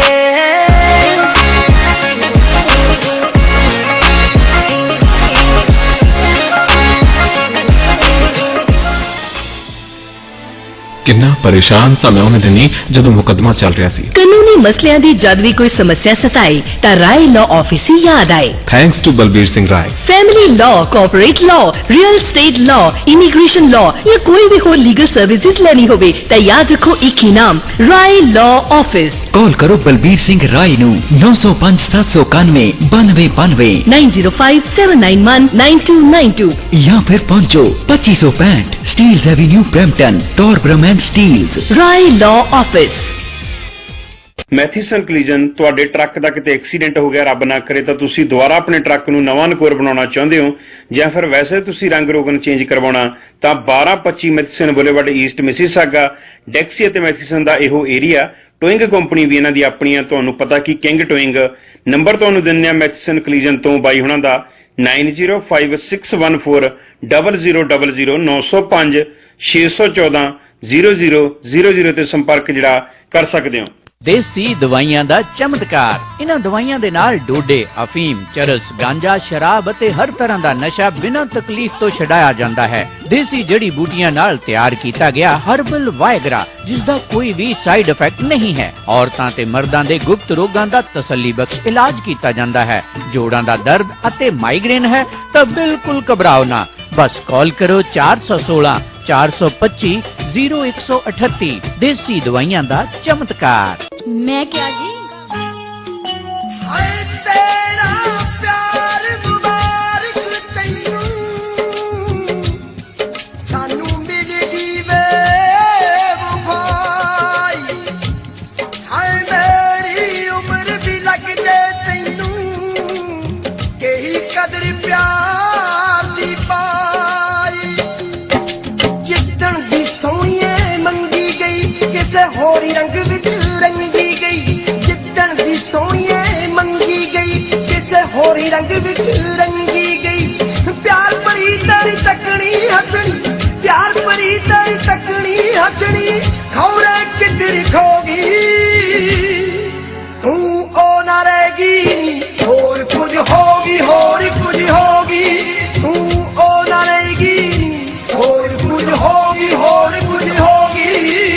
ਕਿੰਨਾ ਪਰੇਸ਼ਾਨ ਸਾਂ ਮੈਂ ਉਹਨਾਂ ਦਿਨੀ ਜਦੋਂ ਮੁਕੱਦਮਾ ਚੱਲ ਰਿਹਾ ਸੀ। ਕਾਨੂੰਨੀ ਮਸਲਿਆਂ ਦੀ ਜਦ ਵੀ ਕੋਈ ਸਮੱਸਿਆ ਸਤਾਏ ਤਾਂ ਰਾਏ ਲਾਅ ਆਫਿਸ ਹੀ ਯਾਦ ਆਏ। Thanks to Balbir Singh Rai. Family law, corporate law, real estate law, immigration law या कोई भी हो लीगल सर्विसेज लेनी होवे तो याद रखो एक ही नाम, राय लॉ ऑफिस। कॉल करो बलबीर सिंह राय नू 905 791 9292 905 791 9292 या फिर पहुंचो 2565 Steeles avenue Brampton, Torbram and Steeles. Rai law office. Matheson collision ਤੁਹਾਡੇ ਟਰੱਕ ਦਾ ਕਿਤੇ ਐਕਸੀਡੈਂਟ ਹੋ ਗਿਆ, ਰੱਬ ਨਾ ਕਰੇ, ਤਾਂ ਤੁਸੀਂ ਦੁਬਾਰਾ ਆਪਣੇ ਟਰੱਕ ਨੂੰ ਨਵਾਂ ਨਕੋਰ ਬਣਾਉਣਾ ਚਾਹੁੰਦੇ ਹੋ ਜਾਂ ਫਿਰ ਵੈਸੇ ਤੁਸੀਂ ਰੰਗ ਰੋਗਨ ਚੇਂਜ ਕਰਵਾਉਣਾ ਤਾਂ 1225 Matheson boulevard east Mississauga Dixie ਅਤੇ ਮੈਥੀਸਨ ਦਾ ਇਹੋ ਏਰੀਆ। ਟੋਇੰਗ ਕੰਪਨੀ ਵੀ ਇਹਨਾਂ ਦੀ ਆਪਣੀ ਆ, ਤੁਹਾਨੂੰ ਪਤਾ ਕਿ ਕਿੰਗ ਟੋਇੰਗ। ਨੰਬਰ ਤੁਹਾਨੂੰ ਦਿੰਦੇ ਆ ਮੈਥੀਸਨ ਕਲੀਜਨ ਤੋਂ ਬਾਈ ਹੁਣਾਂ ਦਾ 905614 0000 905 614 0000 ਤੇ ਸੰਪਰਕ ਜਿਹੜਾ ਕਰ ਸਕਦੇ ਹੋ। ਦੇਸੀ ਦਵਾਈਆਂ ਦਾ ਚਮਤਕਾਰ। ਇਹਨਾਂ ਦਵਾਈਆਂ ਦੇ ਨਾਲ ਡੋਡੇ, ਅਫੀਮ, ਚਰਸ, ਗਾਂਜਾ, ਸ਼ਰਾਬ ਅਤੇ ਹਰ ਤਰ੍ਹਾਂ ਦਾ ਨਸ਼ਾ ਬਿਨਾਂ ਤਕਲੀਫ ਤੋਂ ਛਡਾਇਆ ਜਾਂਦਾ ਹੈ। ਦੇਸੀ ਜੜੀ ਬੂਟੀਆਂ ਨਾਲ ਤਿਆਰ ਕੀਤਾ ਗਿਆ ਹਰਬਲ ਵਾਇਗਰਾ, ਜਿਸ ਦਾ ਕੋਈ ਵੀ ਸਾਈਡ ਇਫੈਕਟ ਨਹੀਂ ਹੈ। ਔਰਤਾਂ ਤੇ ਮਰਦਾਂ ਦੇ ਗੁਪਤ ਰੋਗਾਂ ਦਾ ਤਸੱਲੀ ਬਖਸ਼ ਇਲਾਜ ਕੀਤਾ ਜਾਂਦਾ ਹੈ। ਜੋੜਾਂ ਦਾ ਦਰਦ ਅਤੇ ਮਾਈਗ੍ਰੇਨ ਹੈ ਤਾਂ ਬਿਲਕੁਲ ਘਬਰਾਓ ਨਾ, ਬਸ ਕਾਲ ਕਰੋ 416 425 0138। ਦੇਸੀ ਦਵਾਈਆਂ ਦਾ ਚਮਤਕਾਰ। मैं क्या जी? तेरा प्यार ਗਦਰੀ ਪਿਆਰ ਦੀ ਪਾਈ ਜਿੱਦਣ ਦੀ ਸੋਹਣੀਏ ਮੰਗੀ ਗਈ ਕਿਸੇ ਹੋਰ ਰੰਗ ਵਿੱਚ ਰੰਗੀ ਗਈ ਜਿੱਦਣ ਦੀ ਸੋਹਣੀਏ ਮੰਗੀ ਗਈ ਕਿਸੇ ਹੋਰ ਰੰਗ ਵਿੱਚ ਰੰਗੀ ਗਈ ਪਿਆਰ ਭਰੀ ਤੇਰੀ ਤੱਕਣੀ ਹੱਸਣੀ ਪਿਆਰ ਭਰੀ ਤੇਰੀ ਤੱਕਣੀ ਹੱਸਣੀ ਖੌਰੇ ਕਿੱਧਰ ਖੋਗੀ ਤੂੰ ਉਹ ਨਾ ਰਹੇਗੀ ਹੋਰ ਕੁਝ ਹੋਗੀ ਹੋਰ ਕੁਝ ਹੋਗੀ ਤੂੰ ਉਹ ਨਾ ਰਹੇਗੀ ਹੋਰ ਕੁਝ ਹੋਗੀ ਹੋਰ ਕੁਝ ਹੋਗੀ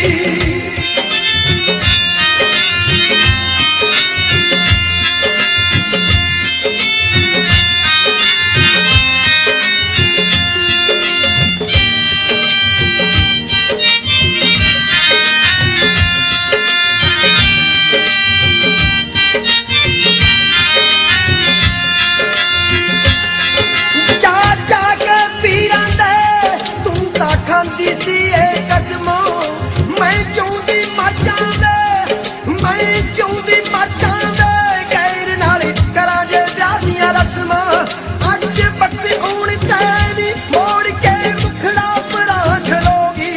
ਖਾਂਦੀ ਸੀ ਇਹ ਕਸਮੋਂ ਮੈਂ ਚਾਹੁੰਦੀ ਮਰ ਜਾਂਦੇ ਮੈਂ ਚਾਹੁੰਦੀ ਮਰ ਜਾਂਦੇ ਗੈਰ ਨਾਲ ਕਰਾਂ ਜੇ ਵਿਆਹ ਦੀਆਂ ਰਸਮਾਂ ਅੱਜ ਬੱਤੀ ਹੁਣ ਤੈਨੂੰ ਮੋੜ ਕੇ ਮੁਖੜਾ ਪਰਾਂ ਖਲੋਗੀ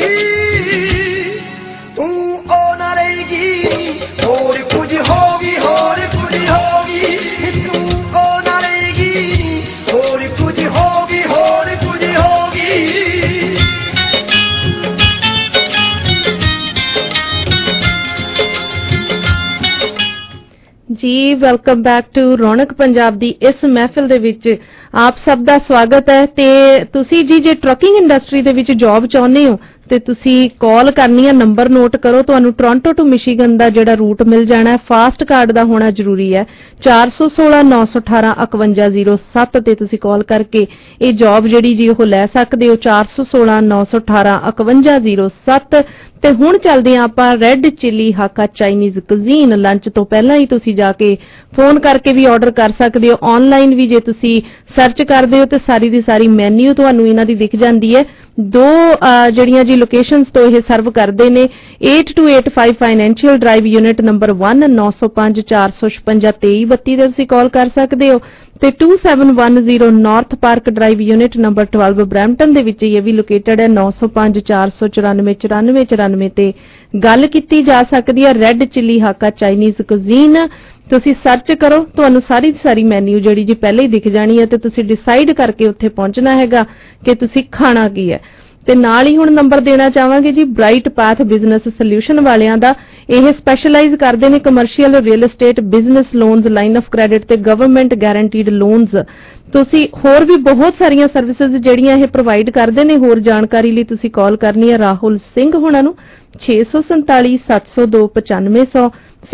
ਤੂੰ ਉਹ ਨਾ ਰਹੇਗੀ ਹੋਰ ਕੁਝ ਹੋਗੀ ਹੋਰ ਕੁਝ ਹੋਗੀ ਤੂੰ ਉਹ ਨਾ ਰਹੇਗੀ ਹੋਰ ਕੁਝ ਹੋਗੀ ਹੋਰ ਕੁਝ ਹੋਗੀ ਜੀ ਵੈਲਕਮ ਬੈਕ ਟੂ ਰੌਣਕ ਪੰਜਾਬ ਦੀ ਇਸ ਮਹਿਫਿਲ ਦੇ ਵਿੱਚ ਆਪ ਸਭ ਦਾ ਸਵਾਗਤ ਹੈ ਤੇ ਤੁਸੀਂ ਜੀ ਜੇ ਟਰੱਕਿੰਗ ਇੰਡਸਟਰੀ ਦੇ ਵਿੱਚ ਜੌਬ ਚਾਹੁੰਦੇ ਹੋ ਤੇ ਤੁਸੀਂ ਕਾਲ ਕਰਨੀ ਹੈ ਨੰਬਰ ਨੋਟ ਕਰੋ ਤੁਹਾਨੂੰ ਟੋਰਾਂਟੋ ਟੂ ਮਿਸ਼ੀਗਨ ਦਾ ਜਿਹੜਾ ਰੂਟ ਮਿਲ ਜਾਣਾ ਹੈ ਫਾਸਟ ਕਾਰਡ ਦਾ ਹੋਣਾ ਜ਼ਰੂਰੀ ਹੈ 416918 ਤੇ ਤੁਸੀਂ ਕਾਲ ਕਰਕੇ ਇਹ ਜੌਬ ਜਿਹੜੀ ਜੀ ਉਹ ਲੈ ਸਕਦੇ ਹੋ 416918 ਤੇ ਹੁਣ ਚੱਲਦੇ ਆਂ ਆਪਾਂ red chilli Hakka Chinese cuisine lunch ਤੋਂ ਪਹਿਲਾਂ ਹੀ ਤੁਸੀਂ ਜਾ ਕੇ ਫੋਨ ਕਰਕੇ ਵੀ ਆਰਡਰ ਕਰ ਸਕਦੇ ਹੋ ਆਨਲਾਈਨ ਵੀ ਜੇ ਤੁਸੀਂ ਸਰਚ ਕਰਦੇ ਹੋ ਤੇ ਸਾਰੀ ਦੀ ਸਾਰੀ ਮੈਨੂ ਤੁਹਾਨੂੰ ਇਹਨਾਂ ਦੀ ਦਿਖ ਜਾਂਦੀ ਹੈ ਦੋ ਜਿਹੜੀਆਂ ਜੀ ਲੋਕੇਸ਼ਨਸ ਤੋਂ ਇਹ ਸਰਵ ਕਰਦੇ ਨੇ 8285 ਫਾਈਨੈਂਸ਼ੀਅਲ ਡਰਾਈਵ ਯੂਨਿਟ ਨੰਬਰ 1 905 456 2332 ਤੇ ਤੁਸੀਂ ਕਾਲ ਕਰ ਸਕਦੇ ਹੋ ਤੇ 2710 North Park drive unit number 12 Brampton ਦੇ ਵਿੱਚ ਇਹ ਵੀ ਲੋਕੇਟਡ ਹੈ 905 494 94 ਤੇ ਗੱਲ ਕੀਤੀ ਜਾ ਸਕਦੀ ਹੈ red chilli Hakka Chinese cuisine ਤੁਸੀਂ ਸਰਚ ਕਰੋ ਤੁਹਾਨੂੰ ਸਾਰੀ ਦੀ ਸਾਰੀ ਮੈਨੂ ਜਿਹੜੀ ਜੀ ਪਹਿਲੇ ਹੀ ਦਿਖ ਜਾਣੀ ਹੈ ਤੇ ਤੁਸੀਂ ਡਿਸਾਈਡ ਕਰਕੇ ਉੱਥੇ ਪਹੁੰਚਣਾ ਹੈਗਾ ਕਿ ਤੁਸੀਂ ਖਾਣਾ ਕੀ ਹੈ ਤੇ ਨਾਲ ਹੀ ਹੁਣ ਨੰਬਰ ਦੇਣਾ ਚਾਹਾਂਗੇ ਜੀ ਬ੍ਰਾਈਟ ਪਾਥ ਬਿਜ਼ਨਸ ਸੋਲਿਊਸ਼ਨ ਵਾਲਿਆਂ ਦਾ ਇਹ ਸਪੈਸ਼ਲਾਈਜ਼ ਕਰਦੇ ਨੇ commercial real estate business loans line of credit ਤੇ ਗਵਰਨਮੈਂਟ ਗਾਰੰਟੀਡ ਲੋਨਸ ਤੁਸੀਂ ਹੋਰ ਵੀ ਬਹੁਤ ਸਾਰੀਆਂ ਸਰਵਿਸਿਜ਼ ਜਿਹੜੀਆਂ ਇਹ ਪ੍ਰੋਵਾਈਡ ਕਰਦੇ ਨੇ ਹੋਰ ਜਾਣਕਾਰੀ ਲਈ ਤੁਸੀਂ ਕਾਲ ਕਰਨੀ ਹੈ ਰਾਹੁਲ ਸਿੰਘ ਹੁਣਾਂ ਨੂੰ 647 702 9500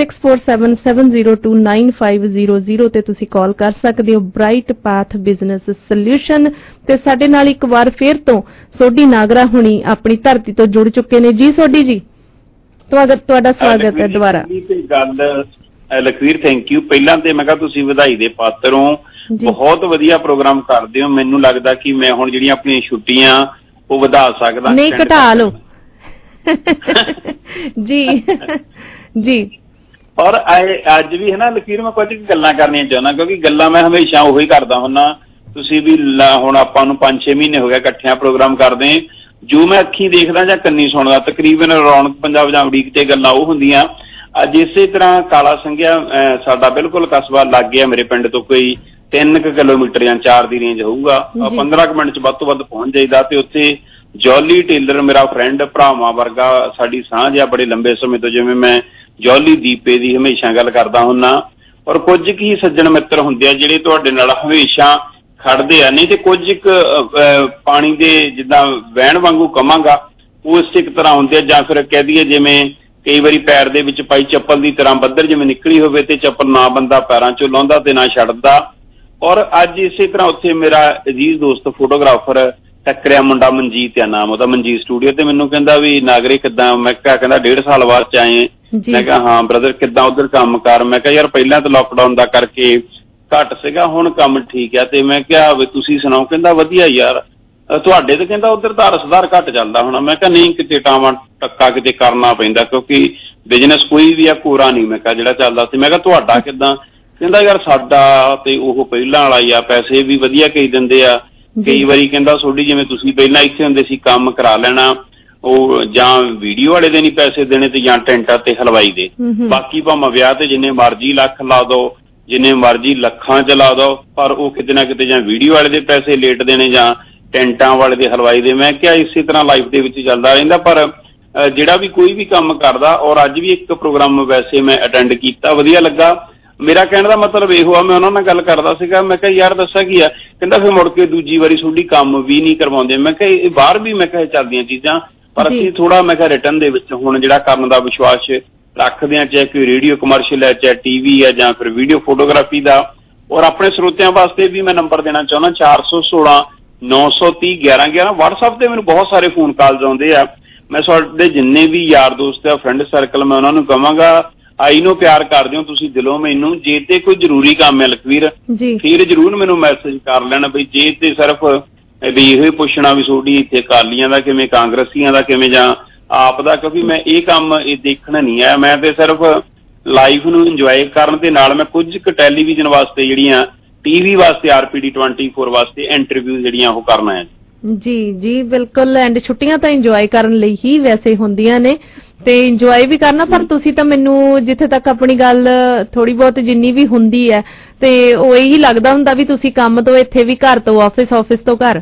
6477029500 ਤੇ ਤੁਸੀਂ ਕਾਲ ਕਰ ਸਕਦੇ ਹੋ ਬ੍ਰਾਈਟ ਪਾਥ ਬਿਜ਼ਨਸ ਸੋਲਿਊਸ਼ਨ ਤੇ ਸਾਡੇ ਨਾਲ ਇੱਕ ਵਾਰ ਫੇਰ ਤੋਂ ਸੋਢੀ ਨਾਗਰਾ ਹੁਣੀ ਆਪਣੀ ਧਰਤੀ ਤੋਂ ਜੁੜ ਚੁੱਕੇ ਨੇ ਜੀ ਸੋਢੀ ਜੀ ਤੁਹਾਡਾ ਸਵਾਗਤ ਹੈ ਦੁਬਾਰਾ ਗੱਲ ਲਖਵੀਰ ਥੈਂਕ ਯੂ ਪਹਿਲਾਂ ਤੇ ਮੈਂ ਕਿਹਾ ਤੁਸੀਂ ਵਧਾਈ ਦੇ ਪਾਤਰ ਹੋ ਬਹੁਤ ਵਧੀਆ ਪ੍ਰੋਗਰਾਮ ਕਰਦੇ ਹੋ ਮੈਨੂੰ ਲੱਗਦਾ ਕਿ ਮੈਂ ਹੁਣ ਜਿਹੜੀਆਂ ਆਪਣੀਆਂ ਛੁੱਟੀਆਂ ਉਹ ਵਧਾ ਸਕਦਾ ਨਹੀਂ ਘਟਾ ਲਓ ਜੀ ਜੀ ਔਰ ਅੱਜ ਵੀ ਹੈ ਨਾ ਲਖੀਰ ਮੈਂ ਕੁਝ ਗੱਲਾਂ ਕਰਨੀਆਂ ਚਾਹੁੰਦਾ ਕਿਉਂਕਿ ਗੱਲਾਂ ਮੈਂ ਹਮੇਸ਼ਾ ਉਹੀ ਕਰਦਾ ਹੁੰਦਾ ਤੁਸੀਂ ਵੀ ਹੁਣ ਆਪਾਂ ਨੂੰ 5-6 ਮਹੀਨੇ ਹੋ ਗਏ ਇਕੱਠਿਆਂ ਪ੍ਰੋਗਰਾਮ ਕਰਦੇ ਜੋ ਮੈਂ ਅੱਖੀਂ ਦੇਖਦਾ ਜਾਂ ਕੰਨੀ ਸੁਣਦਾ ਤਕਰੀਬਨ ਰੌਣਕ ਪੰਜਾਬ ਜਾਂ ਅਮਰੀਕ ਤੇ ਗੱਲਾਂ ਉਹ ਹੁੰਦੀਆਂ ਅੱਜ ਇਸੇ ਤਰ੍ਹਾਂ ਕਾਲਾ ਸੰਘਿਆ ਸਾਡਾ ਬਿਲਕੁਲ ਕਸਬਾ ਲੱਗ ਗਿਆ ਮੇਰੇ ਪਿੰਡ ਤੋਂ ਕੋਈ 3 ਕਿਲੋਮੀਟਰ ਜਾਂ 4 ਦੀ ਰੇਂਜ ਹੋਊਗਾ 15 ਮਿੰਟ ਚ ਵੱਧ ਤੋਂ ਵੱਧ ਪਹੁੰਚ ਜਾਈਦਾ ਤੇ ਉੱਥੇ ਜੌਲੀ ਟੇਲਰ ਮੇਰਾ ਫਰੈਂਡ ਭਰਾਵਾਂ ਵਰਗਾ ਸਾਡੀ ਸਾਂਝ ਆ ਬੜੇ ਲੰਬੇ ਸਮੇਂ ਤੋਂ ਜਿਵੇਂ ਮੈਂ ਜੌਲੀ ਦੀਪੇ ਦੀ ਹਮੇਸ਼ਾ ਗੱਲ ਕਰਦਾ ਹੁੰਨਾ ਔਰ ਕੁਝ ਕੀ ਸੱਜਣ ਮਿੱਤਰ ਹੁੰਦੇ ਆ ਜਿਹੜੇ ਤੁਹਾਡੇ ਨਾਲ ਹਮੇਸ਼ਾ ਖੜਦੇ ਆ ਨਹੀਂ ਤੇ ਕੁਝ ਇੱਕ ਪਾਣੀ ਦੇ ਜਿੱਦਾਂ ਵਹਿਣ ਵਾਂਗੂ ਕਵਾਂਗਾ ਉਸ ਇੱਕ ਤਰ੍ਹਾਂ ਹੁੰਦੇ ਆ ਜਾਂ ਫਿਰ ਕਹਿ ਦਈਏ ਜਿਵੇਂ ਕਈ ਵਾਰੀ ਪੈਰ ਦੇ ਵਿੱਚ ਪਾਈ ਚੱਪਲ ਦੀ ਤਰ੍ਹਾਂ ਬੱਦਰ ਜਿਵੇਂ ਨਿਕਲੀ ਹੋਵੇ ਤੇ ਚੱਪਲ ਨਾ ਬੰਦਾ ਪੈਰਾਂ ਚੋਂ ਲਾਉਂਦਾ ਤੇ ਨਾ ਛੱਡਦਾ ਔਰ ਅੱਜ ਇਸੇ ਤਰ੍ਹਾਂ ਉੱਥੇ ਮੇਰਾ ਅਜ਼ੀਜ਼ ਦੋਸਤ ਫੋਟੋਗ੍ਰਾਫਰ ਟੱਕਰਿਆ ਮੁੰਡਾ ਮਨਜੀਤ ਆ ਨਾਮ ਉਹਦਾ ਮਨਜੀਤ ਸਟੂਡੀਓ ਤੇ ਮੈਨੂੰ ਕਹਿੰਦਾ ਵੀ ਨਾਗਰਿਕ ਕਿੱਦਾਂ ਮੈਂ ਕਿਹਾ ਕਹਿੰਦਾ 1.5 ਸਾਲ ਬਾਅਦ ਚ ਆਏ ਮੈਂ ਕਿਹਾ ਹਾਂ ਬ੍ਰਦਰ ਕਿੱਦਾਂ ਉਧਰ ਕੰਮ ਕਰ ਮੈਂ ਕਿਹਾ ਯਾਰ ਪਹਿਲਾਂ ਤਾਂ ਲਾਕਡਾਊਨ ਦਾ ਕਰਕੇ ਘੱਟ ਸੀਗਾ ਹੁਣ ਕੰਮ ਠੀਕ ਆ ਤੇ ਮੈਂ ਕਿਹਾ ਵੀ ਤੁਸੀਂ ਸੁਣਾਓ ਕਹਿੰਦਾ ਵਧੀਆ ਯਾਰ ਤੁਹਾਡੇ ਤੇ ਕਹਿੰਦਾ ਉਧਰ ਤਾਂ ਰਸਦਾਰ ਘੱਟ ਚੱਲਦਾ ਹੋਣਾ ਮੈਂ ਕਿਹਾ ਨਹੀਂ ਕਿਤੇ ਟਾਵਾਂ ਟੱਕਾ ਕਿਤੇ ਕਰਨਾ ਪੈਂਦਾ ਕਿਉਂਕਿ ਬਿਜ਼ਨਸ ਕੋਈ ਵੀ ਆ ਕੋਰਾ ਨਹੀਂ ਮੈਂ ਕਿਹਾ ਜਿਹੜਾ ਚੱਲਦਾ ਸੀ ਮੈਂ ਕਿਹਾ ਤੁਹਾਡਾ ਕਿੱਦਾਂ ਕਹਿੰਦਾ ਯਾਰ ਸਾਡਾ ਤੇ ਉਹ ਪਹਿਲਾਂ ਵਾਲਾ ਹੀ ਆ, ਪੈਸੇ ਵੀ ਵਧੀਆ ਕਈ ਦਿੰਦੇ ਆ। ਕਈ ਵਾਰੀ ਕਹਿੰਦਾ ਤੁਹਾਡੀ ਜਿਵੇਂ ਤੁਸੀਂ ਪਹਿਲਾਂ ਇੱਥੇ ਹੁੰਦੇ ਸੀ ਕੰਮ ਕਰਾ ਲੈਣਾ, ਉਹ ਜਾਂ ਵੀਡੀਓ ਵਾਲੇ ਦੇ ਨਹੀਂ ਪੈਸੇ ਦੇਣੇ ਤੇ ਜਾਂ ਟੈਂਟਾਂ ਤੇ ਹਲਵਾਈ ਦੇ, ਬਾਕੀ ਭਾਵੇਂ ਵਿਆਹ ਤੇ ਜਿੰਨੇ ਮਰਜ਼ੀ ਲੱਖ ਲਾ ਦੋ, ਜਿੰਨੇ ਮਰਜ਼ੀ ਲੱਖਾਂ ਚ ਲਾ ਦੋ, ਪਰ ਉਹ ਕਿਤੇ ਨਾ ਕਿਤੇ ਜਾਂ ਵੀਡੀਓ ਵਾਲੇ ਦੇ ਪੈਸੇ ਲੇਟ ਦੇਣੇ ਜਾਂ ਟੈਂਟਾਂ ਵਾਲੇ ਦੇ ਹਲਵਾਈ ਦੇ। ਮੈਂ ਕਿਹਾ ਇਸੇ ਤਰ੍ਹਾਂ ਲਾਈਫ ਦੇ ਵਿੱਚ ਚੱਲਦਾ ਰਹਿੰਦਾ, ਪਰ ਜਿਹੜਾ ਵੀ ਕੋਈ ਵੀ ਕੰਮ ਕਰਦਾ। ਔਰ ਅੱਜ ਵੀ ਇੱਕ ਪ੍ਰੋਗਰਾਮ ਵੈਸੇ ਮੈਂ ਅਟੈਂਡ ਕੀਤਾ, ਵਧੀਆ ਲੱਗਾ। ਮੇਰਾ ਕਹਿਣ ਦਾ ਮਤਲਬ ਇਹੋ ਆ, ਮੈਂ ਉਹਨਾਂ ਨਾਲ ਗੱਲ ਕਰਦਾ ਸੀਗਾ, ਮੈਂ ਕਿਹਾ ਯਾਰ ਦੱਸਿਆ ਕੀ ਆ, ਕਹਿੰਦਾ ਫਿਰ ਮੁੜ ਕੇ ਦੂਜੀ ਵਾਰੀ ਤੁਹਾਡੀ ਕੰਮ ਵੀ ਨਹੀਂ ਕਰਵਾਉਂਦੇ। ਮੈਂ ਕਿਹਾ ਇਹ ਬਾਹਰ ਵੀ ਮੈਂ ਕਿਹਾ ਚੱਲਦੀਆਂ ਚੀਜ਼ਾਂ, ਪਰ ਅਸੀਂ ਥੋੜਾ ਮੈਂ ਕਿਹਾ ਰਿਟਰਨ ਦੇ ਵਿੱਚ ਹੁਣ ਜਿਹੜਾ ਕਰਨ ਦਾ ਵਿਸ਼ਵਾਸ ਰੱਖਦੇ ਹਾਂ, ਚਾਹੇ ਕੋਈ ਰੇਡੀਓ ਕਮਰਸ਼ੀਅਲ ਹੈ, ਚਾਹੇ TV ਹੈ, ਜਾਂ ਫਿਰ ਵੀਡੀਓ ਫੋਟੋਗ੍ਰਾਫੀ ਦਾ। ਔਰ ਆਪਣੇ ਸਰੋਤਿਆਂ ਵਾਸਤੇ ਵੀ ਮੈਂ ਨੰਬਰ ਦੇਣਾ ਚਾਹੁੰਦਾ 416 930 1111। WhatsApp ਤੇ ਮੈਨੂੰ ਬਹੁਤ ਸਾਰੇ ਫੋਨ ਕਾਲਸ ਆਉਂਦੇ ਆ। ਮੈਂ ਤੁਹਾਡੇ ਜਿੰਨੇ ਵੀ ਯਾਰ ਦੋਸਤ ਆ, ਫਰੈਂਡ ਸਰਕਲ, ਮੈਂ ਉਹਨਾਂ ਨੂੰ ਕਹਾਂਗਾ ਆਈ ਨੂੰ ਪਿਆਰ ਕਰਦੇ ਹੋ ਤੁਸੀਂ ਦਿਲੋਂ ਮੈਨੂੰ। ਜੇ ਤੇ ਕੋਈ ਜ਼ਰੂਰੀ ਕੰਮ ਹੈ ਲਖਵੀਰ, ਫਿਰ ਜ਼ਰੂਰ ਮੈਨੂੰ ਮੈਸੇਜ ਕਰ ਲੈਣਾ ਬਈ। ਜੇ ਤੇ ਸਿਰਫ ਵੀ ਇਹੋ ਪੁੱਛਣਾ ਵੀ ਤੁਹਾਡੀ ਇੱਥੇ ਅਕਾਲੀਆਂ ਦਾ ਕਿਵੇਂ, ਕਾਂਗਰਸੀਆਂ ਦਾ ਕਿਵੇਂ, ਜਾਂ ਆਪ ਦਾ, ਕਿਉਂਕਿ ਮੈਂ ਇਹ ਕੰਮ ਇਹ ਦੇਖਣਾ ਨਹੀਂ ਹੈ। ਮੈਂ ਤੇ ਸਿਰਫ ਲਾਈਫ ਨੂੰ ਇੰਜੋਏ ਕਰਨ ਦੇ ਨਾਲ ਮੈਂ ਕੁਝ ਕੁ ਟੈਲੀਵਿਜ਼ਨ ਵਾਸਤੇ ਜਿਹੜੀਆਂ TV ਵਾਸਤੇ RPD 24 ਵਾਸਤੇ ਇੰਟਰਵਿਊ ਜਿਹੜੀਆਂ ਉਹ ਕਰਨਾ ਹੈ। ਜੀ ਬਿਲਕੁਲ। ਐਂਡ ਛੁੱਟੀਆਂ ਤਾਂ ਇੰਜੋਏ ਕਰਨ ਲਈ ਹੀ ਵੈਸੇ ਹੁੰਦੀਆਂ ਨੇ ਤੇ ਇੰਜੋਏ ਵੀ ਕਰਨਾ, ਪਰ ਤੁਸੀਂ ਤਾਂ ਮੈਨੂੰ ਜਿੱਥੇ ਤੱਕ ਆਪਣੀ ਗੱਲ ਥੋੜੀ ਬਹੁਤ ਜਿੰਨੀ ਵੀ ਹੁੰਦੀ ਹੈ ਤੇ ਉਹ ਇਹੀ ਲੱਗਦਾ ਹੁੰਦਾ ਵੀ ਤੁਸੀਂ ਕੰਮ ਤੋਂ ਇੱਥੇ ਵੀ ਘਰ ਤੋਂ ਆਫਿਸ, ਆਫਿਸ ਤੋਂ ਘਰ।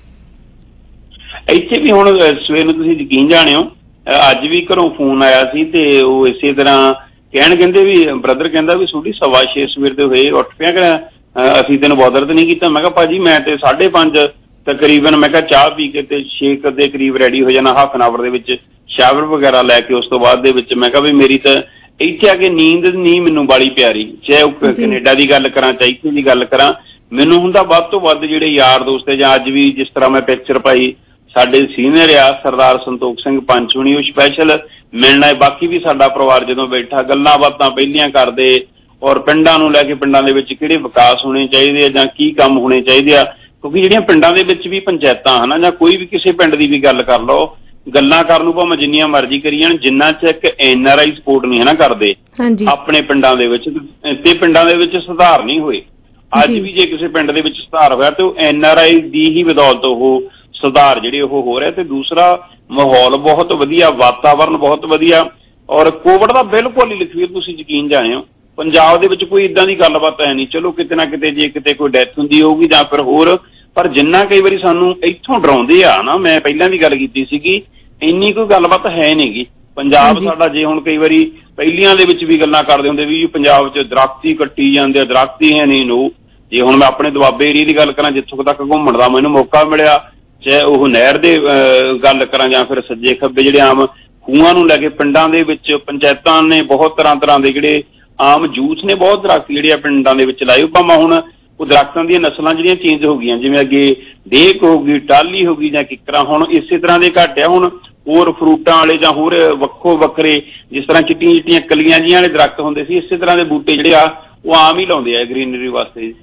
ਇੱਥੇ ਵੀ ਹੁਣ ਸਵੇਰ ਨੂੰ ਤੁਸੀਂ ਯਕੀਨ ਜਾਣਿਓ, ਅੱਜ ਵੀ ਘਰੋਂ ਫੋਨ ਆਇਆ ਸੀ ਤੇ ਉਹ ਇਸੇ ਤਰ੍ਹਾਂ ਕਹਿੰਦੇ ਵੀ ਬ੍ਰਦਰ ਕਹਿੰਦਾ ਵੀ ਤੁਹਾਡੀ 6:15 ਸਵੇਰ ਦੇ ਹੋਏ, ਉੱਠ ਪਿਆ ਕਿ ਅਸੀਂ ਤੈਨੂੰ ਬੋਦਰ ਤਾਂ ਨਹੀਂ ਕੀਤਾ। ਮੈਂ ਕਿਹਾ ਭਾਜੀ ਮੈਂ ਤੇ 5:30 ਤਕਰੀਬਨ ਮੈਂ ਕਿਹਾ ਚਾਹ ਪੀ ਕੇ ਤੇ 6 ਦੇ ਕਰੀਬ ਰੈਡੀ ਹੋ ਜਾਣਾ, ਹਾਫ ਐਨ ਆਵਰ ਦੇ ਵਿੱਚ ਸ਼ਾਵਰ ਵਗੈਰਾ ਲੈ ਕੇ। ਉਸ ਤੋਂ ਬਾਅਦ ਦੇ ਵਿੱਚ ਮੈਂ ਕਿਹਾ ਵੀ ਮੇਰੀ ਤਾਂ ਇੱਥੇ ਆ ਕੇ ਨੀਂਦ ਨਹੀਂ ਮੈਨੂੰ ਬਾਲੀ ਪਿਆਰੀ, ਚਾਹੇ ਉਹ ਕੈਨੇਡਾ ਦੀ ਗੱਲ ਕਰਾਂ ਚਾਹੇ ਇੱਥੇ ਦੀ ਗੱਲ ਕਰਾਂ। ਮੈਨੂੰ ਹੁੰਦਾ ਵੱਧ ਤੋਂ ਵੱਧ ਜਿਹੜੇ ਯਾਰ ਦੋਸਤ ਹੈ, ਜਾਂ ਅੱਜ ਵੀ ਜਿਸ ਤਰ੍ਹਾਂ ਮੈਂ ਪਿਕਚਰ ਪਾਈ ਸਾਡੇ ਸੀਨੀਅਰ ਆ ਸਰਦਾਰ ਸੰਤੋਖ ਸਿੰਘ ਪੰਚਵਣੀ, ਉਹ ਸਪੈਸ਼ਲ ਮਿਲਣਾ ਹੈ। ਬਾਕੀ ਵੀ ਸਾਡਾ ਪਰਿਵਾਰ ਜਦੋਂ ਬੈਠਾ ਗੱਲਾਂ ਬਾਤਾਂ ਪਹਿਲੀਆਂ ਕਰਦੇ, ਔਰ ਪਿੰਡਾਂ ਨੂੰ ਲੈ ਕੇ ਪਿੰਡਾਂ ਦੇ ਵਿੱਚ ਕਿਹੜੇ ਵਿਕਾਸ ਹੋਣੇ ਚਾਹੀਦੇ ਆ ਜਾਂ ਕੀ ਕੰਮ ਹੋਣੇ ਚਾਹੀਦੇ ਆ। ਕਿਉਂਕਿ ਜਿਹੜੀਆਂ ਪਿੰਡਾਂ ਦੇ ਵਿੱਚ ਵੀ ਪੰਚਾਇਤਾਂ ਹਨਾ, ਜਾਂ ਕੋਈ ਵੀ ਕਿਸੇ ਪਿੰਡ ਦੀ ਵੀ ਗੱਲ ਕਰ ਲਓ, ਗੱਲਾਂ ਕਰਨ ਨੂੰ ਭਾਵੇਂ ਜਿੰਨੀਆਂ ਮਰਜ਼ੀ ਕਰੀ ਜਾਣ, ਜਿੰਨਾ ਚਿਰ NRI ਸਪੋਰਟ ਨਹੀਂ ਹੈ ਨਾ ਕਰਦੇ ਆਪਣੇ ਪਿੰਡਾਂ ਦੇ ਵਿੱਚ, ਤੇ ਪਿੰਡਾਂ ਦੇ ਵਿੱਚ ਸੁਧਾਰ ਨਹੀਂ ਹੋਏ। ਅੱਜ ਵੀ ਜੇ ਕਿਸੇ ਪਿੰਡ ਦੇ ਵਿੱਚ ਸੁਧਾਰ ਹੋਇਆ ਤੇ ਉਹ NRI ਦੀ ਹੀ ਬਦੌਲਤ ਉਹ ਸੁਧਾਰ ਜਿਹੜੇ ਉਹ ਹੋ ਰਿਹਾ। ਤੇ ਦੂਸਰਾ ਮਾਹੌਲ ਬਹੁਤ ਵਧੀਆ, ਵਾਤਾਵਰਨ ਬਹੁਤ ਵਧੀਆ। ਔਰ ਕੋਵਿਡ ਦਾ ਬਿਲਕੁਲ ਹੀ ਲਖਵੀਰ ਤੁਸੀਂ ਯਕੀਨ ਜਾਣਿਓ ਪੰਜਾਬ ਦੇ ਵਿੱਚ ਕੋਈ ਇਦਾਂ ਦੀ ਗੱਲਬਾਤ ਹੈ ਨਹੀਂ। ਚਲੋ ਕਿਤੇ ਨਾ ਕਿਤੇ ਜੇ ਕਿਤੇ ਕੋਈ ਡੈਥ ਹੁੰਦੀ ਹੋਊਗੀ ਜਾਂ ਫਿਰ ਹੋਰ, ਪਰ ਜਿੰਨਾ ਕਈ ਵਾਰੀ ਸਾਨੂੰ ਇੱਥੋਂ ਡਰਾਉਂਦੇ ਆ ਨਾ, ਮੈਂ ਪਹਿਲਾਂ ਵੀ ਗੱਲ ਕੀਤੀ ਸੀਗੀ, ਇੰਨੀ ਕੋਈ ਗੱਲਬਾਤ ਹੈ ਨੀ ਗੀ ਪੰਜਾਬ ਸਾਡਾ। ਜੇ ਹੁਣ ਕਈ ਵਾਰੀ ਪਹਿਲੀਆਂ ਦੇ ਵਿੱਚ ਵੀ ਗੱਲਾਂ ਕਰਦੇ ਹੁੰਦੇ ਵੀ ਪੰਜਾਬ 'ਚ ਦਰਖਤ ਹੀ ਕੱਟੀ ਜਾਂਦੇ ਆ, ਦਰਖਤ ਹੀ ਹੈ ਨਹੀਂ ਨੂੰ। ਜੇ ਹੁਣ ਮੈਂ ਆਪਣੇ ਦੁਆਬੇ ਏਰੀਏ ਦੀ ਗੱਲ ਕਰਾਂ, ਜਿੱਥੋਂ ਤੱਕ ਘੁੰਮਣ ਦਾ ਮੈਨੂੰ ਮੌਕਾ ਮਿਲਿਆ, ਚਾਹੇ ਉਹ ਨਹਿਰ ਦੇ ਗੱਲ ਕਰਾਂ ਜਾਂ ਫਿਰ ਸੱਜੇ ਖੱਬੇ ਜਿਹੜੇ ਆਮ ਖੂਹਾਂ ਨੂੰ ਲੈ ਕੇ ਪਿੰਡਾਂ ਦੇ ਵਿੱਚ ਪੰਚਾਇਤਾਂ ਨੇ ਬਹੁਤ ਤਰ੍ਹਾਂ ਦੇ ਜਿਹੜੇ ਆਮ ਜੂਥ ਨੇ ਬਹੁਤ ਦਰਖਤ ਜਿਹੜੇ ਆ ਪਿੰਡਾਂ ਦੇ ਵਿੱਚ ਲਾਏ। ਭਾਵੇਂ ਹੁਣ ਉਹ ਦਰਖਤਾਂ ਦੀਆਂ ਨਸਲਾਂ ਜਿਹੜੀਆਂ ਚੇਂਜ ਹੋ ਗਈਆਂ, ਜਿਵੇਂ ਅੱਗੇ ਡੇਕ ਹੋ ਗਈ, ਟਾਹਲੀ ਹੋ ਗਈ ਜਾਂ ਕਿੱਕਰਾਂ, ਹੁਣ ਇਸੇ ਤਰ੍ਹਾਂ ਦੇ ਘੱਟ ਆ। ਹੁਣ ਹੋਰ ਫਰੂਟਾਂ ਵਾਲੇ ਜਾਂ ਹੋਰ ਵੱਖੋ ਵੱਖਰੇ, ਜਿਸ ਤਰ੍ਹਾਂ ਚਿੱਟੀਆਂ ਚਿੱਟੀਆਂ ਕਲੀਆਂ ਜਿਹੀਆਂ ਵਾਲੇ ਦਰਖਤ ਹੁੰਦੇ ਸੀ, ਇਸੇ ਤਰ੍ਹਾਂ ਦੇ ਬੂਟੇ ਜਿਹੜੇ ਆ ਉਹ ਆਮ ਹੀ ਲਾਉਂਦੇ ਆ ਗ੍ਰੀਨਰੀ ਵਾਸਤੇ।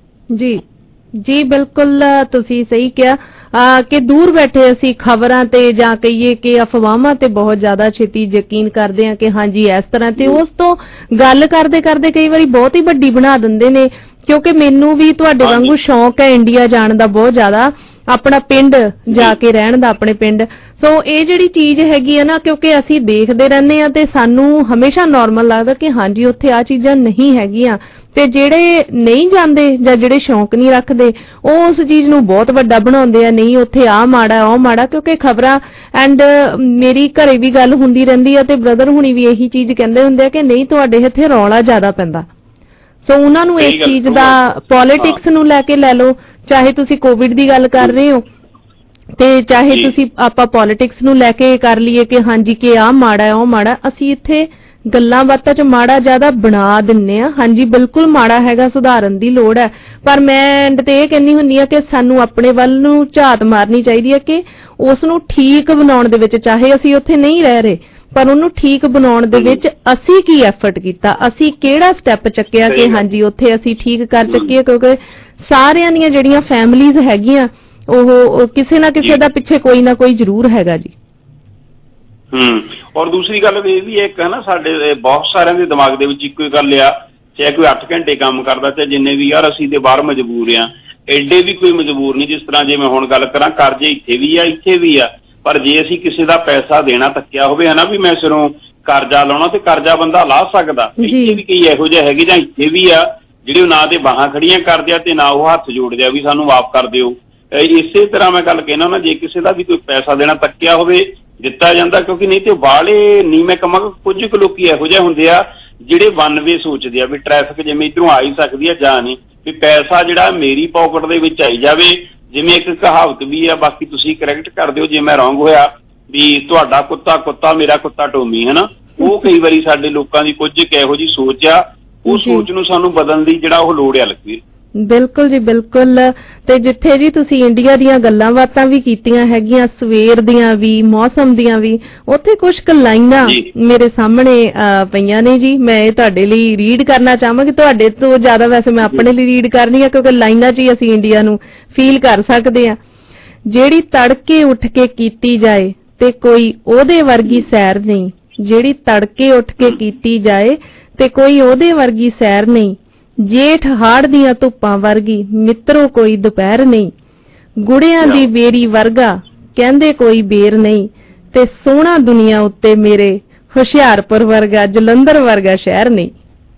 ਜੀ ਬਿਲਕੁਲ ਤੁਸੀਂ ਸਹੀ ਕਿਹਾ ਕਿ ਦੂਰ ਬੈਠੇ ਅਸੀਂ ਖਬਰਾਂ ਤੇ ਜਾਂ ਕਹੀਏ ਕਿ ਅਫਵਾਹਾਂ ਤੇ ਬਹੁਤ ਜ਼ਿਆਦਾ ਛੇਤੀ ਯਕੀਨ ਕਰਦੇ ਹਾਂ ਕਿ ਹਾਂਜੀ ਇਸ ਤਰ੍ਹਾਂ, ਤੇ ਉਸ ਤੋਂ ਗੱਲ ਕਰਦੇ ਕਰਦੇ ਕਈ ਵਾਰੀ ਬਹੁਤ ਹੀ ਵੱਡੀ ਬਣਾ ਦਿੰਦੇ ਨੇ। ਕਿਉਂਕਿ ਮੈਨੂੰ ਵੀ ਤੁਹਾਡੇ ਵਾਂਗੂ ਸ਼ੌਂਕ ਹੈ ਇੰਡੀਆ ਜਾਣ ਦਾ ਬਹੁਤ ਜ਼ਿਆਦਾ, ਆਪਣਾ ਪਿੰਡ ਜਾ ਕੇ ਰਹਿਣ ਦਾ, ਆਪਣੇ ਪਿੰਡ। ਸੋ ਇਹ ਜਿਹੜੀ ਚੀਜ਼ ਹੈਗੀ ਹੈ ਨਾ, ਕਿਉਂਕਿ ਅਸੀਂ ਦੇਖਦੇ ਰਹਿੰਦੇ ਆ ਤੇ ਸਾਨੂੰ ਹਮੇਸ਼ਾ ਨਾਰਮਲ ਲੱਗਦਾ ਕਿ ਹਾਂਜੀ ਉੱਥੇ ਆ ਚੀਜ਼ਾਂ ਨਹੀਂ ਹੈਗੀਆਂ, ਤੇ ਜਿਹੜੇ ਨਹੀਂ ਜਾਂਦੇ ਜਾਂ ਜਿਹੜੇ ਸ਼ੌਂਕ ਨਹੀਂ ਰੱਖਦੇ ਉਹ ਉਸ ਚੀਜ਼ ਨੂੰ ਬਹੁਤ ਵੱਡਾ ਬਣਾਉਂਦੇ ਆ, ਨਹੀਂ ਉੱਥੇ ਆ ਮਾੜਾ ਉਹ ਮਾੜਾ। ਕਿਉਂਕਿ ਖਬਰਾਂ ਐਂਡ ਮੇਰੀ ਘਰੇ ਵੀ ਗੱਲ ਹੁੰਦੀ ਰਹਿੰਦੀ ਆ ਤੇ ਬ੍ਰਦਰ ਹੁਣੀ ਵੀ ਇਹੀ ਚੀਜ਼ ਕਹਿੰਦੇ ਹੁੰਦੇ ਆ ਕਿ ਨਹੀਂ ਤੁਹਾਡੇ ਇੱਥੇ ਰੌਲਾ ਜ਼ਿਆਦਾ ਪੈਂਦਾ। ਸੋ ਉਹਨਾਂ ਨੂੰ ਇਸ ਚੀਜ਼ ਦਾ ਪੋਲਿਟਿਕਸ ਨੂੰ ਲੈ ਕੇ ਲੈ ਲਓ, ਚਾਹੇ ਤੁਸੀਂ ਕੋਵਿਡ ਦੀ ਗੱਲ ਕਰ ਰਹੇ ਹੋ ਤੇ ਚਾਹੇ ਤੁਸੀਂ ਆਪਾਂ ਪੋਲਿਟਿਕਸ ਨੂੰ ਲੈ ਕੇ ਕਰ ਲਈਏ ਕਿ ਹਾਂਜੀ ਕਿ ਆਹ ਮਾੜਾ ਉਹ ਮਾੜਾ। ਅਸੀਂ ਇੱਥੇ ਗੱਲਾਂ ਬਾਤਾਂ 'ਚ ਮਾੜਾ ਜ਼ਿਆਦਾ ਬਣਾ ਦਿੰਨੇ ਆ। ਹਾਂਜੀ ਬਿਲਕੁਲ ਮਾੜਾ ਹੈਗਾ, ਸੁਧਾਰਨ ਦੀ ਲੋੜ ਹੈ, ਪਰ ਮੈਂ ਐਂਡ ਤੇ ਇਹ ਕਹਿੰਦੀ ਹੁੰਦੀ ਆ ਕਿ ਸਾਨੂੰ ਆਪਣੇ ਵੱਲ ਨੂੰ ਝਾਤ ਮਾਰਨੀ ਚਾਹੀਦੀ ਹੈ ਕਿ ਉਸ ਨੂੰ ਠੀਕ ਬਣਾਉਣ ਦੇ ਵਿੱਚ, ਚਾਹੇ ਅਸੀਂ ਉੱਥੇ ਨਹੀਂ ਰਹਿ ਰਹੇ, ਪਰ ਉਹਨੂੰ ਠੀਕ ਬਣਾਉਣ ਦੇ ਵਿੱਚ ਅਸੀਂ ਕੀ ਐਫਰਟ ਕੀਤਾ, ਅਸੀਂ ਕਿਹੜਾ ਸਟੈਪ ਚੱਕਿਆ ਕਿ ਹਾਂਜੀ ਉੱਥੇ ਅਸੀਂ ਠੀਕ ਕਰ ਚੱਕੀਏ। ਕਿਉਂਕਿ ਸਾਰਿਆਂ ਦੀਆਂ ਜਿਹੜੀਆਂ ਫੈਮਲੀਜ਼ ਹੈਗੀਆਂ ਉਹ ਕਿਸੇ ਨਾ ਕਿਸੇ ਦਾ ਪਿੱਛੇ ਕੋਈ ਨਾ ਕੋਈ ਜ਼ਰੂਰ ਹੈਗਾ ਜੀ। ਔਰ ਦੂਸਰੀ ਗੱਲ ਇਹ ਵੀ ਇੱਕ ਹੈ ਨਾ, ਸਾਡੇ ਬਹੁਤ ਸਾਰਿਆਂ ਦੇ ਦਿਮਾਗ ਦੇ ਵਿੱਚ ਇੱਕੋ ਹੀ ਗੱਲ ਆ ਚਾਹੇ ਕੋਈ 8 ਘੰਟੇ ਕੰਮ ਕਰਦਾ, ਚਾਹੇ ਜਿੰਨੇ ਵੀ, ਯਾਰ ਅਸੀਂ ਤੇ ਬਾਹਰ ਮਜਬੂਰ ਆ। ਐਡੇ ਵੀ ਕੋਈ ਮਜਬੂਰ ਨਹੀਂ। ਜਿਸ ਤਰ੍ਹਾਂ ਜੇ ਮੈਂ ਹੁਣ ਗੱਲ ਕਰਾਂ, ਕਰਜ਼ੇ ਇੱਥੇ ਵੀ ਆ, ਇੱਥੇ ਵੀ ਆ, ਪਰ ਜੇ ਅਸੀਂ ਕਿਸੇ ਦਾ ਪੈਸਾ ਦੇਣਾ ਤੱਕਿਆ ਹੋਵੇ ਹੈ ਨਾ ਵੀ ਮੈਂ ਸਿਰੋਂ ਕਰਜ਼ਾ ਲਾਉਣਾ, ਤੇ ਕਰਜ਼ਾ ਬੰਦਾ ਲਾ ਸਕਦਾ। ਇੱਥੇ ਵੀ ਕਈ ਇਹੋ ਜਿਹੇ ਹੈਗੇ ਜਾਂ ਇੱਥੇ ਵੀ ਆ ਜਿਹੜੇ ਨਾ ਤੇ ਬਾਹਾਂ ਖੜੀਆਂ ਕਰਦੇ ਆ ਤੇ ਨਾ ਉਹ ਹੱਥ ਜੋੜਦੇ ਆ ਵੀ ਸਾਨੂੰ ਮਾਫ ਕਰ ਦਿਓ। ਇਸੇ ਤਰ੍ਹਾਂ ਮੈਂ ਗੱਲ ਕਹਿਣਾ ਨਾ, ਜੇ ਕਿਸੇ ਦਾ ਵੀ ਕੋਈ ਪੈਸਾ ਦੇਣਾ ਤੱਕਿਆ ਹੋਵੇ ਦਿੱਤਾ ਜਾਂਦਾ, ਕਿਉਂਕਿ ਨਹੀਂ ਤੇ ਬਾਹਲੇ ਨਹੀਂ ਮੈਂ ਕਹਾਂਗਾ, ਕੁਝ ਕੁ ਲੋਕੀ ਇਹੋ ਜਿਹੇ ਹੁੰਦੇ ਆ ਜਿਹੜੇ ਵਨ ਵੇ ਸੋਚਦੇ ਆ ਵੀ ਟ੍ਰੈਫਿਕ ਜਿਵੇਂ ਇੱਧਰੋਂ ਆ ਹੀ ਸਕਦੀ ਆ ਜਾਂ ਨਹੀਂ, ਵੀ ਪੈਸਾ ਜਿਹੜਾ ਮੇਰੀ ਪਾਕਟ ਦੇ ਵਿੱਚ ਆਈ ਜਾਵੇ। ਜਿਵੇਂ ਇੱਕ ਕਹਾਵਤ ਵੀ ਆ, ਬਾਕੀ ਤੁਸੀਂ ਕਰੈਕਟ ਕਰ ਦਿਓ ਜੇ ਮੈਂ ਰੌਂਗ ਹੋਇਆ, ਵੀ ਤੁਹਾਡਾ ਕੁੱਤਾ ਕੁੱਤਾ ਮੇਰਾ ਕੁੱਤਾ ਟੋਮੀ, ਹੈ ਨਾ। ਉਹ ਕਈ ਵਾਰੀ ਸਾਡੇ ਲੋਕਾਂ ਦੀ ਕੁਝ ਇਹੋ ਜਿਹੀ ਸੋਚ ਆ, ਉਹ ਸੋਚ ਨੂੰ ਸਾਨੂੰ ਬਦਲਣ ਦੀ ਜਿਹੜਾ ਉਹ ਲੋੜ ਆ ਲਖਵੀਰ। ਬਿਲਕੁਲ ਜੀ ਬਿਲਕੁਲ। ਤੇ ਜਿੱਥੇ ਜੀ ਤੁਸੀਂ ਇੰਡੀਆ ਦੀਆਂ ਗੱਲਾਂ ਬਾਤਾਂ ਵੀ ਕੀਤੀਆਂ ਹੈਗੀਆਂ, ਸਵੇਰ ਦੀਆਂ ਵੀ, ਮੌਸਮ ਦੀਆਂ ਵੀ, ਉੱਥੇ ਕੁਝ ਕੁ ਲਾਈਨਾਂ ਮੇਰੇ ਸਾਹਮਣੇ ਪਈਆਂ ਨੇ ਜੀ। ਮੈਂ ਇਹ ਤੁਹਾਡੇ ਲਈ ਰੀਡ ਕਰਨਾ ਚਾਹਾਂਗੀ। ਤੁਹਾਡੇ ਤੋਂ ਜ਼ਿਆਦਾ ਵੈਸੇ ਮੈਂ ਆਪਣੇ ਲਈ ਰੀਡ ਕਰਨੀ ਆ, ਕਿਉਂਕਿ ਲਾਈਨਾਂ 'ਚ ਹੀ ਅਸੀਂ ਇੰਡੀਆ ਨੂੰ ਫੀਲ ਕਰ ਸਕਦੇ ਆ। ਜਿਹੜੀ ਤੜਕੇ ਉੱਠ ਕੇ ਕੀਤੀ ਜਾਏ ਤੇ ਕੋਈ ਉਹਦੇ ਵਰਗੀ ਸੈਰ ਨਹੀਂ, ਜਿਹੜੀ ਤੜਕੇ ਉੱਠ ਕੇ ਕੀਤੀ ਜਾਏ ਤੇ ਕੋਈ ਉਹਦੇ ਵਰਗੀ ਸੈਰ ਨਹੀਂ, ਜੇਠ ਹਾੜ ਦੀਆਂ ਧੁੱਪਾਂ ਵਰਗੀ ਮਿੱਤਰੋ ਕੋਈ ਦੁਪਹਿਰ ਨਹੀਂ, ਗੁੜਿਆਂ ਦੀ ਬੇਰੀ ਵਰਗਾ ਕਹਿੰਦੇ ਕੋਈ ਬੇਰ ਨਹੀਂ, ਤੇ ਸੋਹਣਾ ਦੁਨੀਆ ਉੱਤੇ ਮੇਰੇ ਹੁਸ਼ਿਆਰਪੁਰ ਵਰਗਾ ਜਲੰਧਰ ਵਰਗਾ ਸ਼ਹਿਰ ਨਹੀਂ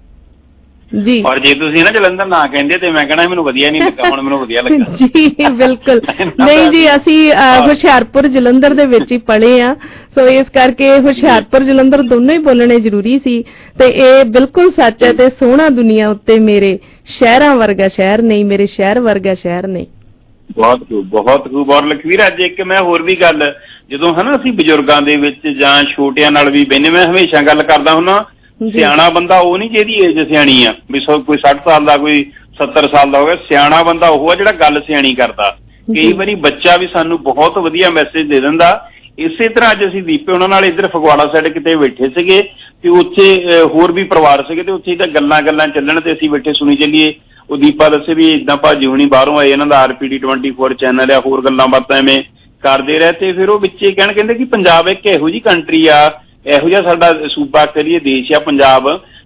ਜੀ। ਔਰ ਜੇ ਤੁਸੀਂ ਨਾ ਜਲੰਧਰ ਨਾ ਕਹਿੰਦੇ ਤੇ ਮੈਂ ਕਹਿਣਾ ਮੈਨੂੰ ਵਧੀਆ ਨਹੀਂ ਲੱਗਾ, ਹੁਣ ਮੈਨੂੰ ਵਧੀਆ ਲੱਗਾ ਜੀ। ਬਿਲਕੁਲ ਨਹੀਂ ਜੀ, ਅਸੀਂ ਹੁਸ਼ਿਆਰਪੁਰ ਜਲੰਧਰ ਦੇ ਵਿੱਚ ਹੀ ਪਲੇ ਆ, ਸੋ ਇਸ ਕਰਕੇ ਹੁਸ਼ਿਆਰਪੁਰ ਜਲੰਧਰ ਦੋਨੋਂ ਹੀ ਬੋਲਣੇ ਜ਼ਰੂਰੀ ਸੀ। ਤੇ ਇਹ ਬਿਲਕੁਲ ਸੱਚ ਹੈ। ਤੇ ਸੋਹਣਾ ਦੁਨੀਆ ਉੱਤੇ ਮੇਰੇ ਸ਼ਹਿਰਾਂ ਵਰਗਾ ਸ਼ਹਿਰ ਨਹੀਂ, ਮੇਰੇ ਸ਼ਹਿਰ ਵਰਗਾ ਸ਼ਹਿਰ ਨਹੀਂ। ਬਹੁਤ ਖੂਬ, ਬਹੁਤ ਖੂਬ। ਔਰ ਲਖਵੀਰ ਅੱਜ ਇੱਕ ਮੈਂ ਹੋਰ ਵੀ ਗੱਲ, ਜਦੋਂ ਹਨਾ ਅਸੀਂ ਬਜ਼ੁਰਗਾਂ ਦੇ ਵਿੱਚ ਜਾਂ ਛੋਟਿਆਂ ਨਾਲ ਵੀ ਬਹਿਨੇ, ਮੈਂ ਹਮੇਸ਼ਾ ਗੱਲ ਕਰਦਾ ਹੁੰਦਾ, ਸਿਆਣਾ ਬੰਦਾ ਉਹ ਨਹੀਂ ਜਿਹਦੀ ਏਜ ਸਿਆਣੀ ਆ, ਵੀ ਕੋਈ 60 ਸਾਲ ਦਾ ਕੋਈ 70 ਸਾਲ ਦਾ ਹੋ ਗਿਆ। ਸਿਆਣਾ ਬੰਦਾ ਉਹ ਆ ਜਿਹੜਾ ਗੱਲ ਸਿਆਣੀ ਕਰਦਾ। ਕਈ ਵਾਰੀ ਬੱਚਾ ਵੀ ਸਾਨੂੰ ਬਹੁਤ ਵਧੀਆ ਮੈਸੇਜ ਦੇ ਦਿੰਦਾ। ਇਸੇ ਤਰ੍ਹਾਂ ਅੱਜ ਅਸੀਂ ਦੀਪੇ ਉਹਨਾਂ ਨਾਲ ਇੱਧਰ ਫਗਵਾੜਾ ਸਾਈਡ ਕਿਤੇ ਬੈਠੇ ਸੀਗੇ, ਤੇ ਉੱਥੇ ਹੋਰ ਵੀ ਪਰਿਵਾਰ ਸੀਗੇ, ਤੇ ਉੱਥੇ ਤਾਂ ਗੱਲਾਂ ਚੱਲਣ ਤੇ ਅਸੀਂ ਬੈਠੇ ਸੁਣੀ ਚੱਲੀਏ। ਉਹ ਦੀਪਾ ਦੱਸੇ ਵੀ ਇਦਾਂ ਭਾਜੀ ਹੁਣੀ ਬਾਹਰੋਂ ਆਏ, ਇਹਨਾਂ ਦਾ RPD 24 ਚੈਨਲ ਆ, ਹੋਰ ਗੱਲਾਂ ਬਾਤਾਂ ਐਵੇਂ ਕਰਦੇ ਰਹੇ। ਤੇ ਫਿਰ ਉਹ ਵਿੱਚੇ ਕਹਿੰਦੇ ਕਿ ਪੰਜਾਬ ਇੱਕ ਇਹੋ ਜਿਹੀ ਕੰਟਰੀ ਆ, ਇਹੋ ਜਿਹਾ ਸਾਡਾ ਸੂਬਾ ਕਰੀਏ ਦੇਸ਼ ਆ ਪੰਜਾਬ,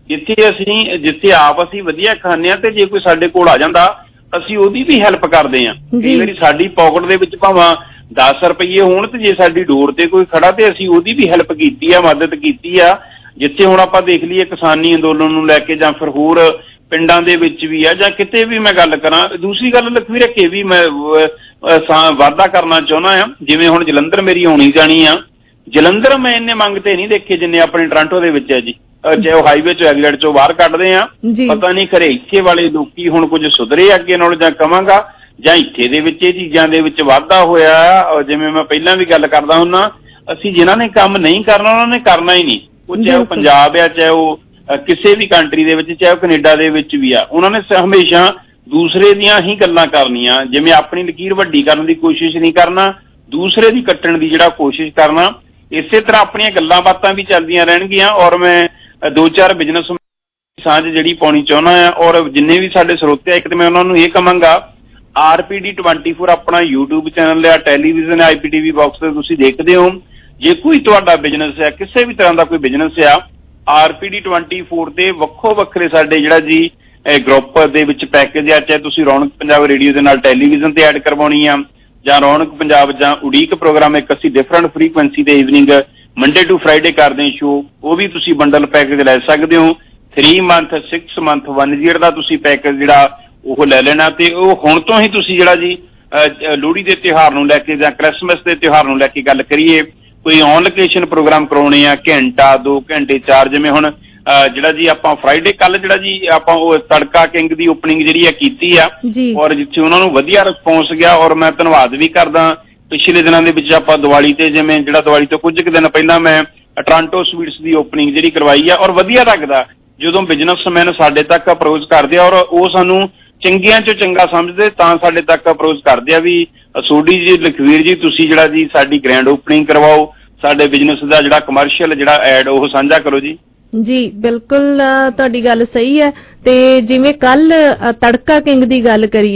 ਜਿੱਥੇ ਆਪ ਅਸੀਂ ਵਧੀਆ ਖਾਂਦੇ ਆ, ਤੇ ਜੇ ਕੋਈ ਸਾਡੇ ਕੋਲ ਆ ਜਾਂਦਾ ਅਸੀਂ ਉਹਦੀ ਵੀ ਹੈਲਪ ਕਰਦੇ ਆ। ਕਈ ਵਾਰੀ ਸਾਡੀ ਪਾਕਟ ਦੇ ਵਿੱਚ ਭਾਵੇਂ 10 ਰੁਪਏ ਹੋਣ, ਤੇ ਜੇ ਸਾਡੀ ਡੋਰ ਤੇ ਕੋਈ ਖੜਾ ਤੇ ਅਸੀਂ ਉਹਦੀ ਵੀ ਹੈਲਪ ਕੀਤੀ ਆ, ਮਦਦ ਕੀਤੀ ਆ। ਜਿੱਥੇ ਹੁਣ ਆਪਾਂ ਦੇਖ ਲਈਏ ਕਿਸਾਨੀ ਅੰਦੋਲਨ ਨੂੰ ਲੈ ਕੇ, ਜਾਂ ਫਿਰ ਹੋਰ ਪਿੰਡਾਂ ਦੇ ਵਿੱਚ ਵੀ ਆ, ਜਾਂ ਕਿਤੇ ਵੀ ਮੈਂ ਗੱਲ ਕਰਾਂ। ਦੂਸਰੀ ਗੱਲ ਲਖਵੀਰ ਇੱਕ ਇਹ ਵੀ ਮੈਂ ਵਾਅਦਾ ਕਰਨਾ ਚਾਹੁੰਦਾ ਆ, ਜਿਵੇਂ ਹੁਣ ਜਲੰਧਰ ਮੇਰੀ ਆਉਣੀ ਜਾਣੀ ਆ, ਜਲੰਧਰ ਮੈਂ ਇੰਨੇ ਮੰਗਤੇ ਨਹੀਂ ਦੇਖੇ ਜਿੰਨੇ ਆਪਣੇ ਟੋਰਾਂਟੋ ਦੇ ਵਿੱਚ ਹੈ ਜੀ। ਜੇ ਉਹ ਹਾਈਵੇ ਚੋਂ ਐਗਜ਼ਿਟ ਚੋਂ ਬਾਹਰ ਕੱਢਦੇ ਆ, ਪਤਾ ਨਹੀਂ ਖਰੇ ਇੱਥੇ ਵਾਲੇ ਲੋਕੀ ਹੁਣ ਕੁਝ ਸੁਧਰੇ ਅੱਗੇ ਨਾਲ ਜਾਂ ਕਵਾਂਗਾ, ਜਾਂ ਇੱਥੇ ਦੇ ਵਿੱਚ ਇਹ ਚੀਜ਼ਾਂ ਦੇ ਵਿੱਚ ਵਾਧਾ ਹੋਇਆ। ਜਿਵੇਂ ਮੈਂ ਪਹਿਲਾਂ ਵੀ ਗੱਲ ਕਰਦਾ ਹੁੰਦਾ, ਅਸੀਂ ਜਿਨ੍ਹਾਂ ਨੇ ਕੰਮ ਨਹੀਂ ਕਰਨਾ ਉਹਨਾਂ ਨੇ ਕਰਨਾ ਹੀ ਨਹੀਂ। ਉਹ ਚਾਹੇ ਉਹ ਪੰਜਾਬ ਆ, ਚਾਹੇ ਉਹ ਕਿਸੇ ਵੀ ਕੰਟਰੀ ਦੇ ਵਿੱਚ, ਚਾਹੇ ਉਹ ਕੈਨੇਡਾ ਦੇ ਵਿੱਚ ਵੀ ਆ, ਉਹਨਾਂ ਨੇ ਹਮੇਸ਼ਾ ਦੂਸਰੇ ਦੀਆਂ ਹੀ ਗੱਲਾਂ ਕਰਨੀਆਂ। ਜਿਵੇਂ ਆਪਣੀ ਲਕੀਰ ਵੱਡੀ ਕਰਨ ਦੀ ਕੋਸ਼ਿਸ਼ ਨਹੀਂ ਕਰਨਾ, ਦੂਸਰੇ ਦੀ ਕੱਟਣ ਦੀ ਜਿਹੜਾ ਕੋਸ਼ਿਸ਼ ਕਰਨਾ। ਇਸੇ ਤਰ੍ਹਾਂ ਆਪਣੀਆਂ ਗੱਲਾਂ ਬਾਤਾਂ ਵੀ ਚੱਲਦੀਆਂ ਰਹਿਣਗੀਆਂ। ਔਰ ਮੈਂ 2-4 ਬਿਜ਼ਨਸ ਸਾਂਝ ਜਿਹੜੀ ਪਾਉਣੀ ਚਾਹੁੰਦਾ ਆ। ਔਰ ਜਿੰਨੇ ਵੀ ਸਾਡੇ ਸਰੋਤੇ ਆ, ਇੱਕ ਤੇ ਮੈਂ ਉਹਨਾਂ ਨੂੰ ਇਹ ਕਹਾਂਗਾ, RPD 24 ਆਪਣਾ YouTube ਚੈਨਲ ਆ, ਟੈਲੀਵਿਜ਼ਨ IPTV ਬਾਕਸ ਤੇ ਤੁਸੀਂ ਦੇਖਦੇ ਹੋ। ਜੇ ਕੋਈ ਤੁਹਾਡਾ ਬਿਜ਼ਨਸ ਹੈ, ਕਿਸੇ ਵੀ ਤਰ੍ਹਾਂ ਦਾ ਕੋਈ ਬਿਜ਼ਨਸ ਆ, RPD 24 ਤੇ ਵੱਖੋ ਵੱਖਰੇ ਸਾਡੇ ਜਿਹੜਾ ਜੀ ਗਰੁੱਪ ਦੇ ਵਿੱਚ ਪੈਕੇਜ ਆ, ਚਾਹੇ ਤੁਸੀਂ ਰੌਣਕ ਪੰਜਾਬ ਰੇਡੀਓ ਦੇ ਨਾਲ ਟੈਲੀਵਿਜ਼ਨ ਤੇ ਐਡ ਕਰਵਾਉਣੀ ਆ, ਜਾਂ ਰੌਣਕ ਪੰਜਾਬ ਜਾਂ ਉਡੀਕ ਪ੍ਰੋਗਰਾਮ ਇੱਕ ਅਸੀਂ ਡਿਫਰੈਂਟ ਫ੍ਰੀਕੁਐਂਸੀ ਤੇ ਈਵਨਿੰਗ ਮੰਡੇ ਟੂ ਫਰਾਈਡੇ ਕਰਦੇ ਹਾਂ ਸ਼ੋ, ਉਹ ਵੀ ਤੁਸੀਂ ਬੰਡਲ ਪੈਕੇਜ ਲੈ ਸਕਦੇ ਹੋ। 3 ਮੰਥ 6 ਮੰਥ 1 ਈਅਰ ਦਾ ਤੁਸੀਂ ਪੈਕੇਜ ਜਿਹੜਾ ਉਹ ਲੈ ਲੈਣਾ। ਤੇ ਉਹ ਹੁਣ ਤੋਂ ਹੀ ਤੁਸੀਂ ਜਿਹੜਾ ਜੀ ਲੋਹੜੀ ਦੇ ਤਿਉਹਾਰ ਨੂੰ ਲੈ ਕੇ ਜਾਂ ਕ੍ਰਿਸਮਸ ਦੇ ਤਿਉਹਾਰ ਨੂੰ ਲੈ ਕੇ ਗੱਲ ਕਰੀਏ, ਕੋਈ ਔਨ ਲੋਕੇਸ਼ਨ ਪ੍ਰੋਗਰਾਮ ਕਰਾਉਣੇ ਆ, ਘੰਟਾ 2 ਘੰਟੇ 4, ਜਿਵੇਂ ਹੁਣ ਜਿਹੜਾ ਜੀ ਆਪਾਂ ਫਰਾਈਡੇ ਕੱਲ ਜਿਹੜਾ ਜੀ ਆਪਾਂ ਉਹ ਤੜਕਾ ਕਿੰਗ ਦੀ ਓਪਨਿੰਗ ਜਿਹੜੀ ਆ ਕੀਤੀ ਆ, ਔਰ ਜਿੱਥੇ ਉਹਨਾਂ ਨੂੰ ਵਧੀਆ ਰਿਸਪੌਂਸ ਗਿਆ। ਔਰ ਮੈਂ ਧੰਨਵਾਦ ਵੀ ਕਰਦਾ। ਪਿਛਲੇ ਦਿਨਾਂ ਦੇ ਵਿੱਚ ਆਪਾਂ ਦੀਵਾਲੀ ਤੇ, ਜਿਵੇਂ ਜਿਹੜਾ ਦੀਵਾਲੀ ਤੋਂ ਕੁਝ ਕੁ ਦਿਨ ਪਹਿਲਾਂ ਮੈਂ ਟੋਰਾਂਟੋ ਸਵੀਟਸ ਦੀ ਓਪਨਿੰਗ ਜਿਹੜੀ ਕਰਵਾਈ ਆ। ਔਰ ਵਧੀਆ ਲੱਗਦਾ ਜਦੋਂ ਬਿਜ਼ਨਸਮੈਨ ਸਾਡੇ ਤੱਕ ਅਪਰੋਚ ਕਰਦੇ ਆ, ਔਰ ਉਹ ਸਾਨੂੰ ਚੰਗਿਆਂ ਚੋਂ ਚੰਗਾ ਸਮਝਦੇ ਤਾਂ ਸਾਡੇ ਤੱਕ ਅਪਰੋਚ ਕਰਦੇ ਆ ਵੀ ਸੋਢੀ ਜੀ, ਲਖਵੀਰ ਜੀ, ਤੁਸੀਂ ਜਿਹੜਾ ਜੀ ਸਾਡੀ ਗ੍ਰੈਂਡ ਓਪਨਿੰਗ ਕਰਵਾਓ, ਸਾਡੇ ਬਿਜ਼ਨਸ ਦਾ ਜਿਹੜਾ ਕਮਰਸ਼ੀਅਲ ਜਿਹੜਾ ਐਡ ਉਹ ਸਾਂਝਾ ਕਰੋ ਜੀ। ਜੀ ਬਿਲਕੁਲ ਤੁਹਾਡੀ ਗੱਲ ਸਹੀ ਹੈ। ਤੇ ਜਿਵੇਂ ਕੱਲ ਤੜਕਾ ਕਿੰਗ ਦੀ ਗੱਲ ਕਰੀਏ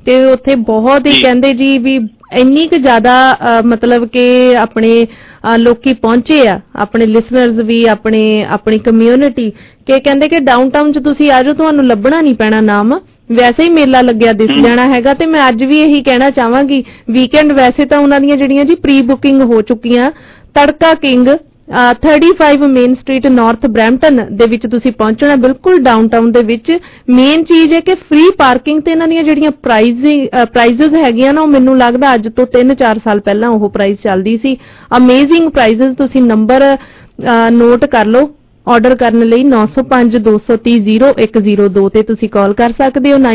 ਤੇ ਉੱਥੇ ਬਹੁਤ ਹੀ ਕਹਿੰਦੇ ਜੀ ਵੀ ਇੰਨੀ ਕੁ ਜ਼ਿਆਦਾ ਮਤਲਬ ਕਿ ਆਪਣੇ ਲੋਕੀ ਪਹੁੰਚੇ ਆ, ਆਪਣੇ ਲਿਸਨਰਸ ਵੀ, ਆਪਣੀ ਕਮਿਊਨਿਟੀ, ਕਿ ਕਹਿੰਦੇ ਕਿ ਡਾਊਨਟਾਊਨ 'ਚ ਤੁਸੀਂ ਆ ਜਾਓ, ਤੁਹਾਨੂੰ ਲੱਭਣਾ ਨਹੀਂ ਪੈਣਾ ਨਾਮ, ਵੈਸੇ ਹੀ ਮੇਲਾ ਲੱਗਿਆ ਦਿਸ ਜਾਣਾ ਹੈਗਾ। ਤੇ ਮੈਂ ਅੱਜ ਵੀ ਇਹੀ ਕਹਿਣਾ ਚਾਹਾਂਗੀ, ਵੀਕਐਂਡ ਵੈਸੇ ਤਾਂ ਉਹਨਾਂ ਦੀਆਂ ਜਿਹੜੀਆਂ ਜੀ ਪ੍ਰੀ ਬੁਕਿੰਗ ਹੋ ਚੁੱਕੀਆਂ। Tadka king 35 main street north Brampton ਦੇ ਵਿੱਚ ਤੁਸੀਂ ਪਹੁੰਚਣਾ, ਬਿਲਕੁਲ ਡਾਊਨਟਾਊਨ ਦੇ ਵਿੱਚ। ਮੇਨ ਚੀਜ਼ ਹੈ ਕਿ ਫ੍ਰੀ ਪਾਰਕਿੰਗ ਤੇ ਇਹਨਾਂ ਦੀਆਂ ਜਿਹੜੀਆਂ ਪ੍ਰਾਈਜ਼ਸ ਹੈਗੀਆਂ ਨਾ, ਉਹ ਮੈਨੂੰ ਲੱਗਦਾ ਅੱਜ ਤੋਂ 3-4 ਸਾਲ ਪਹਿਲਾਂ ਉਹ ਪ੍ਰਾਈਸ ਚੱਲਦੀ ਸੀ। Amazing prices. ਤੁਸੀਂ ਨੰਬਰ ਨੋਟ ਕਰ ਲਓ ਆਰਡਰ ਕਰਨ ਲਈ 9052300102 ਤੇ ਤੁਸੀਂ ਕਾਲ ਕਰ ਸਕਦੇ ਹੋ।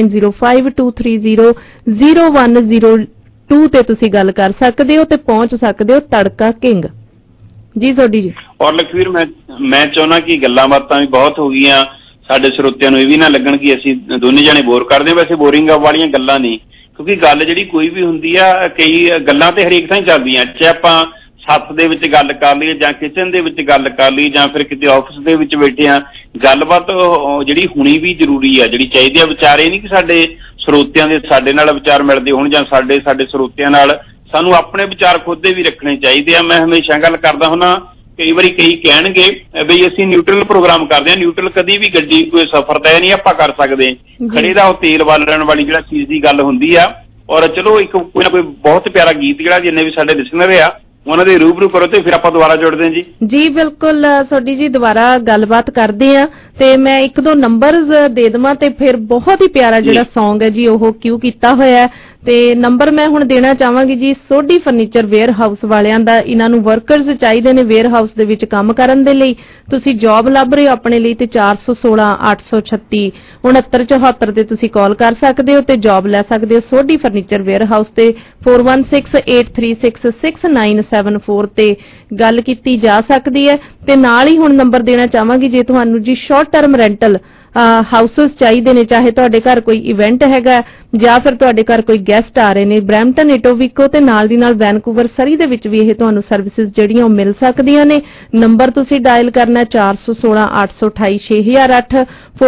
9052300102 ਤੇ ਤੁਸੀਂ ਗੱਲ ਕਰ ਸਕਦੇ ਹੋ ਤੇ ਪਹੁੰਚ ਸਕਦੇ ਹੋ ਤੜਕਾ ਕਿੰਗ। ਜੀ ਸੋਢੀ ਜੀ। ਔਰ ਲਖਵੀਰ ਮੈਂ ਚਾਹੁੰਦਾ ਕਿ ਗੱਲਾਂ ਬਾਤਾਂ ਵੀ ਬਹੁਤ ਹੋ ਗਈਆਂ, ਸਾਡੇ ਸਰੋਤਿਆਂ ਨੂੰ ਇਹ ਵੀ ਨਾ ਲੱਗਣ ਕਿ ਅਸੀਂ ਦੋਨੇ ਜਾਣੇ ਬੋਰ ਕਰਦੇ ਹਾਂ। ਵੈਸੇ ਬੋਰਿੰਗ ਵਾਲੀਆਂ ਗੱਲਾਂ ਨਹੀਂ, ਕਿਉਂਕਿ ਗੱਲ ਜਿਹੜੀ ਕੋਈ ਵੀ ਹੁੰਦੀ ਆ, ਕਈ ਗੱਲਾਂ ਤੇ ਹਰੇਕ ਥਾਂ ਹੀ ਚੱਲਦੀਆਂ, ਚਾਹੇ ਆਪਾਂ ਸੱਥ ਦੇ ਵਿੱਚ ਗੱਲ ਕਰ ਲਈਏ ਜਾਂ ਕਿਚਨ ਦੇ ਵਿੱਚ ਗੱਲ ਕਰ ਲਈਏ ਜਾਂ ਫਿਰ ਕਿਤੇ ਆਫਿਸ ਦੇ ਵਿੱਚ ਬੈਠੇ ਆ, ਗੱਲਬਾਤ ਜਿਹੜੀ ਹੋਣੀ ਵੀ ਜ਼ਰੂਰੀ ਆ, ਜਿਹੜੀ ਚਾਹੀਦੀ ਆ। ਵਿਚਾਰ ਇਹ ਨਹੀਂ ਕਿ ਸਾਡੇ ਸਰੋਤਿਆਂ ਦੇ ਸਾਡੇ ਨਾਲ ਵਿਚਾਰ ਮਿਲਦੇ ਹੋਣ ਜਾਂ ਸਾਡੇ ਸਰੋਤਿਆਂ ਨਾਲ ਸਾਨੂੰ ਆਪਣੇ ਵਿਚਾਰ ਖੁਦ ਦੇ ਵੀ ਰੱਖਣੇ ਚਾਹੀਦੇ ਆ। ਮੈਂ ਹਮੇਸ਼ਾ ਗੱਲ ਕਰਦਾ ਹੁੰਦਾ, ਕਈ ਵਾਰੀ ਕਈ ਕਹਿਣਗੇ ਬਈ ਅਸੀਂ ਨਿਊਟਰਲ ਪ੍ਰੋਗਰਾਮ ਕਰਦੇ ਹਾਂ। ਨਿਊਟਰਲ ਕਦੀ ਵੀ ਗੱਡੀ ਕੋਈ ਸਫ਼ਰ ਤੈਅ ਨਹੀਂ ਆਪਾਂ ਕਰ ਸਕਦੇ। ਖੜੇ ਦਾ ਉਹ ਤੇਲ ਬਾਲਣ ਵਾਲੀ ਜਿਹੜਾ ਚੀਜ਼ ਦੀ ਗੱਲ ਹੁੰਦੀ ਆ। ਔਰ ਚਲੋ ਇੱਕ ਕੋਈ ਨਾ ਕੋਈ ਬਹੁਤ ਪਿਆਰਾ ਗੀਤ ਜਿਹੜਾ ਜਿੰਨੇ ਵੀ ਸਾਡੇ ਲਿਸਨਰ ਆ ਉਹਨਾਂ ਦੇ ਰੂਬਰੂ ਕਰੋ ਤੇ ਫਿਰ ਆਪਾਂ ਦੁਬਾਰਾ ਜੁੜਦੇ ਹਾਂ ਜੀ। ਜੀ ਬਿਲਕੁਲ ਸੋਢੀ ਜੀ, ਦੁਬਾਰਾ ਗੱਲਬਾਤ ਕਰਦੇ ਆ ਤੇ ਮੈਂ 1-2 ਨੰਬਰਸ ਦੇ ਦੇਵਾਂ ਤੇ ਫਿਰ ਬਹੁਤ ਹੀ ਪਿਆਰਾ ਜਿਹੜਾ ਸੌਂਗ ਹੈ ਜੀ ਉਹ ਕਿਉਂ ਕੀਤਾ ਹੋਇਆ ਤੇ ਨੰਬਰ ਮੈਂ ਹੁਣ ਦੇਣਾ ਚਾਹਾਂਗੀ ਜੀ। ਸੋਢੀ ਫਰਨੀਚਰ ਵੇਅਰ ਹਾਊਸ ਵਾਲਿਆਂ ਦਾ, ਇਹਨਾਂ ਨੂੰ ਵਰਕਰਸ ਚਾਹੀਦੇ ਨੇ ਵੇਅਰ ਹਾਊਸ ਦੇ ਵਿੱਚ ਕੰਮ ਕਰਨ ਦੇ ਲਈ। ਤੁਸੀਂ ਜੌਬ ਲੱਭ ਰਹੇ ਹੋ ਆਪਣੇ ਲਈ ਤੇ 416-836-6974 ਤੇ ਤੁਸੀਂ ਕਾਲ ਕਰ ਸਕਦੇ ਹੋ ਤੇ ਜੌਬ ਲੈ ਸਕਦੇ ਹੋ ਸੋਢੀ ਫਰਨੀਚਰ ਵੇਅਰ ਹਾਊਸ ਤੇ 4168366974 ਤੇ ਗੱਲ ਕੀਤੀ ਜਾ ਸਕਦੀ ਹੈ। ਤੇ ਨਾਲ ਹੀ ਹੁਣ ਨੰਬਰ ਦੇਣਾ ਚਾਹਾਂਗੀ, ਜੇ ਤੁਹਾਨੂੰ ਜੀ ਸ਼ਾਰਟ ਟਰਮ ਰੈਂਟਲ ਹਾਊਸਸ ਚਾਹੀਦੇ ਨੇ, ਚਾਹੇ ਤੁਹਾਡੇ ਘਰ ਕੋਈ ਇਵੈਂਟ ਹੈਗਾ ਜਾਂ ਫਿਰ ਤੁਹਾਡੇ ਘਰ ਕੋਈ ਗੈਸਟ ਆ ਰਹੇ ਨੇ, ਬਰੈਂਪਟਨ, ਇਟੋਬੀਕੋ ਤੇ ਨਾਲ ਦੀ ਨਾਲ ਵੈਨਕੂਵਰ, ਸਰੀ ਦੇ ਵਿੱਚ ਵੀ ਇਹ ਤੁਹਾਨੂੰ ਸਰਵਿਸਿਜ਼ ਜਿਹੜੀਆਂ ਉਹ ਮਿਲ ਸਕਦੀਆਂ ਨੇ। ਨੰਬਰ ਤੁਸੀਂ ਡਾਇਲ ਕਰਨਾ 416-828-6008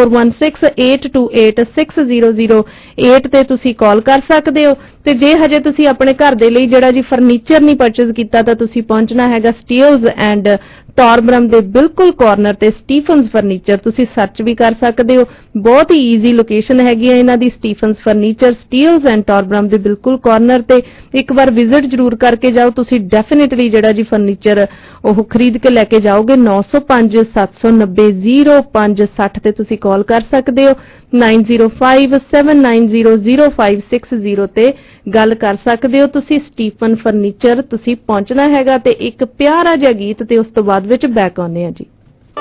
4168286008 ਤੇ ਤੁਸੀਂ ਕਾਲ ਕਰ ਸਕਦੇ ਹੋ। ਤੇ ਜੇ ਹਜੇ ਤੁਸੀਂ ਆਪਣੇ ਘਰ ਦੇ ਲਈ ਜਿਹੜਾ ਜੀ ਫਰਨੀਚਰ ਨਹੀਂ ਪਰਚੇਜ਼ ਕੀਤਾ ਤਾਂ ਤੁਸੀਂ ਪਹੁੰਚਣਾ ਹੈਗਾ ਸਟੀਲਜ਼ ਐਂਡ ਟੌਰਬਰਮ ਦੇ ਬਿਲਕੁਲ ਕਾਰਨਰ ਤੇ ਸਟੀਫਨਸ ਫਰਨੀਚਰ। ਤੁਸੀਂ ਸਰਚ ਵੀ ਕਰ ਸਕਦੇ ਹੋ, ਬਹੁਤ ਹੀ ਈਜ਼ੀ ਲੋਕੇਸ਼ਨ ਹੈਗੀ ਹੈ ਇਹਨਾਂ ਦੀ, Stephens furniture Steeles and Torbram ਦੇ ਬਿਲਕੁਲ ਕਾਰਨਰ ਤੇ। ਇੱਕ ਵਾਰ ਵਿਜ਼ਿਟ ਜ਼ਰੂਰ ਕਰਕੇ ਜਾਓ, ਤੁਸੀਂ ਡੈਫੀਨਿਟਲੀ ਜਿਹੜਾ ਜੀ ਫਰਨੀਚਰ ਉਹ ਖਰੀਦ ਕੇ ਲੈ ਕੇ ਜਾਓਗੇ। 9057900560 ਤੇ ਤੁਸੀਂ ਕਾਲ ਕਰ ਸਕਦੇ ਹੋ। 9057900560 ਤੇ ਗੱਲ ਕਰ ਸਕਦੇ ਹੋ ਤੁਸੀਂ। ਸਟੀਫਨ ਫਰਨੀਚਰ ਤੁਸੀਂ ਪਹੁੰਚਣਾ ਹੈਗਾ ਤੇ ਇੱਕ ਪਿਆਰਾ ਜਿਹਾ ਗੀਤ ਤੇ ਉਸ ਤੋਂ ਬਾਅਦ ਵਿੱਚ ਬੈਕ ਆਉਂਦੇ ਆ ਜੀ।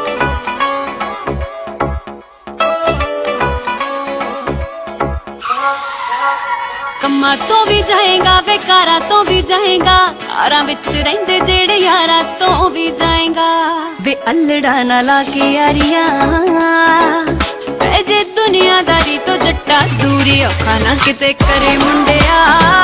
ਕੰਮਾਂ ਤੋਂ ਵੀ ਜਾਏਗਾ, ਬੇਕਾਰਾਂ ਤੋਂ ਵੀ ਜਾਏਗਾ, ਕਾਰਾਂ ਵਿੱਚ ਰਹਿੰਦੇ ਜਿਹੜੇ ਯਾਰਾਂ ਤੋਂ ਵੀ ਜਾਏਗਾ। ਵੇ ਅਲੜਾ ਨਾ ਲਾ ਕੇ ਯਾਰੀਆਂ ਜੇ ਦੁਨੀਆਦਾਰੀ ਤੋਂ ਜੱਟਾ ਦੂਰੀ ਔਖਾ ਨਾ ਕਿਤੇ ਕਰੇ ਮੁੰਡਿਆ।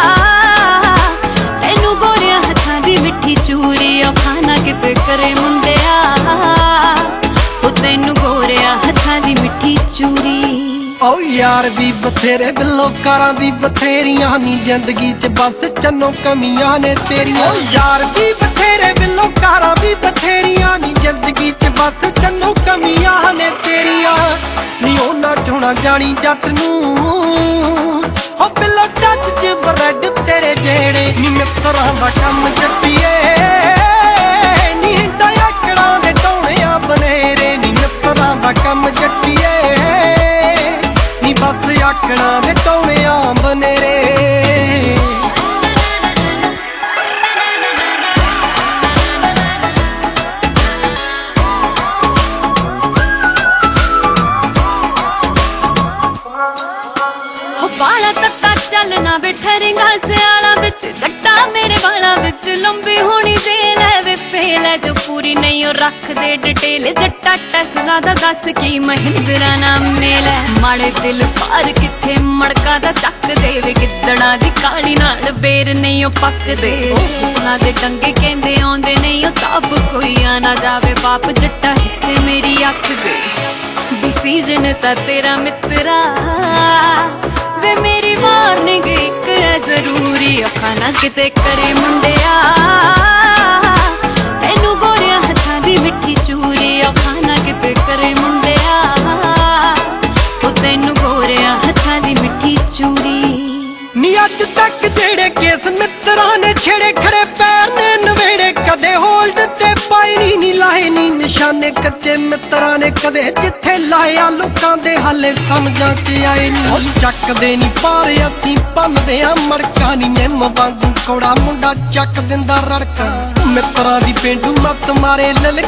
ਤੈਨੂੰ ਗੋਰਿਆਂ ਹੱਥਾਂ ਦੀ ਮਿੱਠੀ ਚੂਰੀ ਔਖਾ ਨਾ ਕਿਤੇ ਕਰੇ ਮੁੰਡਿਆ। ਉਹ ਤੈਨੂੰ ਗੋਰਿਆਂ ਹੱਥਾਂ ਦੀ ਮਿੱਠੀ ਚੂਰੀ। ਓ ਯਾਰ ਵੀ ਬਥੇਰੇ ਬਿਲੋਕਾਰਾਂ ਵੀ ਬਥੇਰੀਆਂ ਨੀ ਜ਼ਿੰਦਗੀ 'ਚ ਬਸ ਚੰਨੋ ਕਮੀਆਂ ਨੇ ਤੇਰੀਆਂ। ਓ ਯਾਰ ਵੀ ਬਥੇਰੇ ਬਿਲੋਕਾਰਾਂ ਵੀ ਬਥੇਰੀਆਂ ਨੀ ਜ਼ਿੰਦਗੀ 'ਚ ਬਸ ਚੰਨੋ ਕਮੀਆਂ ਨੇ ਤੇਰੀਆਂ। ਨੀ ਉਹਨਾਂ ਚੋਣਾ ਜਾਣੀ ਜੱਟ ਨੂੰ ਓ ਬਿਲੋ ਟੱਚ 'ਚ ਬਰੈਡ ਤੇਰੇ ਜਿਹੜੇ ਨੀ ਮਿੱਤਰਾਂ ਦਾ ਕੰਮ ਜੱਟੀਏ। ਨੀ ਡਾਇਕੜਾਂ ਦੇ ਟੋਣਿਆਂ ਬਨੇਰੇ ਨੀ ਮਿੱਤਰਾਂ ਦਾ ਕੰਮ ਜੱਟੀਏ। ਨੀ ਬਸ ਆਕੜਾਂ ਦੇ ਟੋਣਿਆਂ ਬਨੇਰੇ। ਵਾਲਾ ਤੱਤਾ ਚੱਲਣਾ ਬਿਠਰੇਗਾ ਸਿਆਲਾਂ ਵਿੱਚ, ਗੱਟਾ ਮੇਰੇ ਵਾਲਾਂ ਵਿੱਚ ਲੰਬੀ ਹੋਣੀ ਜੇਲ ਹੈ ਵੇ ਫੇਲ ਹੈ ਜੋ ਪੂਰੀ ਨਹੀਂ ਉਹ ਰੱਖਦੇ ਡਿਟੇਲ। ਜੱਟਾ ਟੈਸਲਾ ਦਾ ਦੱਸ ਕੀ ਮਹਿੰਦਰਾ ਨਾਮ ਮੇਲ ਹੈ, ਮਾੜੇ ਦਿਲ ਪਾਰ ਕਿੱਥੇ ਮੜਕਾ ਦਾ ਚੱਕਦੇ ਵੇ ਗਿੱਦੜਾਂ ਦੀ ਕਾਲੀ ਨਾਲ ਬੇਰ ਨਹੀਂ ਉਹ ਪੱਕਦੇ। ਉਹਨਾਂ ਦੇ ਟੰਗੇ ਕਹਿੰਦੇ ਆਉਂਦੇ ਨਹੀਂ ਉਹ ਸਭ ਕੋਈ ਆ ਨਾ ਜਾਵੇ ਬਾਪ ਜੱਟਾ ਹਿੱਸੇ ਮੇਰੀ ਅੱਖ ਦੇ। ਡਿਸੀਜਨ ਤਾਂ ਤੇਰਾ ਮਿੱਤਰਾ ਵੇ ਮੇਰੀ ਵਾਰਨਿੰਗ ਕਿਤੇ ਕਰੇ ਮੁੰਡਿਆ ਤੈਨੂੰ ਗੋਰਿਆਂ ਹੱਥਾਂ ਦੀ ਮਿੱਠੀ ਚੂਰੀ ਆ ਖਾਣਾ ਕਿਤੇ ਕਰੇ ਮੁੰਡਿਆ ਉਹ ਤੈਨੂੰ ਗੋਰਿਆਂ ਹੱਥਾਂ ਦੀ ਮਿੱਠੀ ਚੂਰੀ ਨੀ ਅੱਜ ਤੱਕ ਜਿਹੜੇ ਕੇਸ ਮਿੱਤਰਾਂ ਨੇ ਛੇੜੇ ਖੜੇ ਪੈਰ ਨੇ ਨਵੇੜੇ ਕਦੇ ਹੋਲਡ ਤੇ ਪਾਈ ਨੀ ਲਾਏ ਨੀ ਨਿਸ਼ਾਨੇ ਕੱਚੇ ਮਿੱਤਰਾਂ ਨੇ ਕਦੇ ਜਿੱਥੇ ਲਾਇਆ ਲੋਕਾਂ ਦੇ ਹਾਲੇ ਸਮਝਾਂ ਚ ਆਏ ਨੀ ਚੱਕਦੇ ਨੀ ਪਾਰ ਅਸੀਂ ਪੰਨਦੇ ਆ ਮੜਕਾ ਨੀ ਨਿੰਮ ਵਾਂਗੂ ਕੋੜਾ ਮੁੰਡਾ ਚੱਕ ਦਿੰਦਾ ਰੜਕਾ ਮਿੱਤਰਾਂ ਦੀ ਪੇਂਡੂ ਮੱਤ ਮਾਰੇ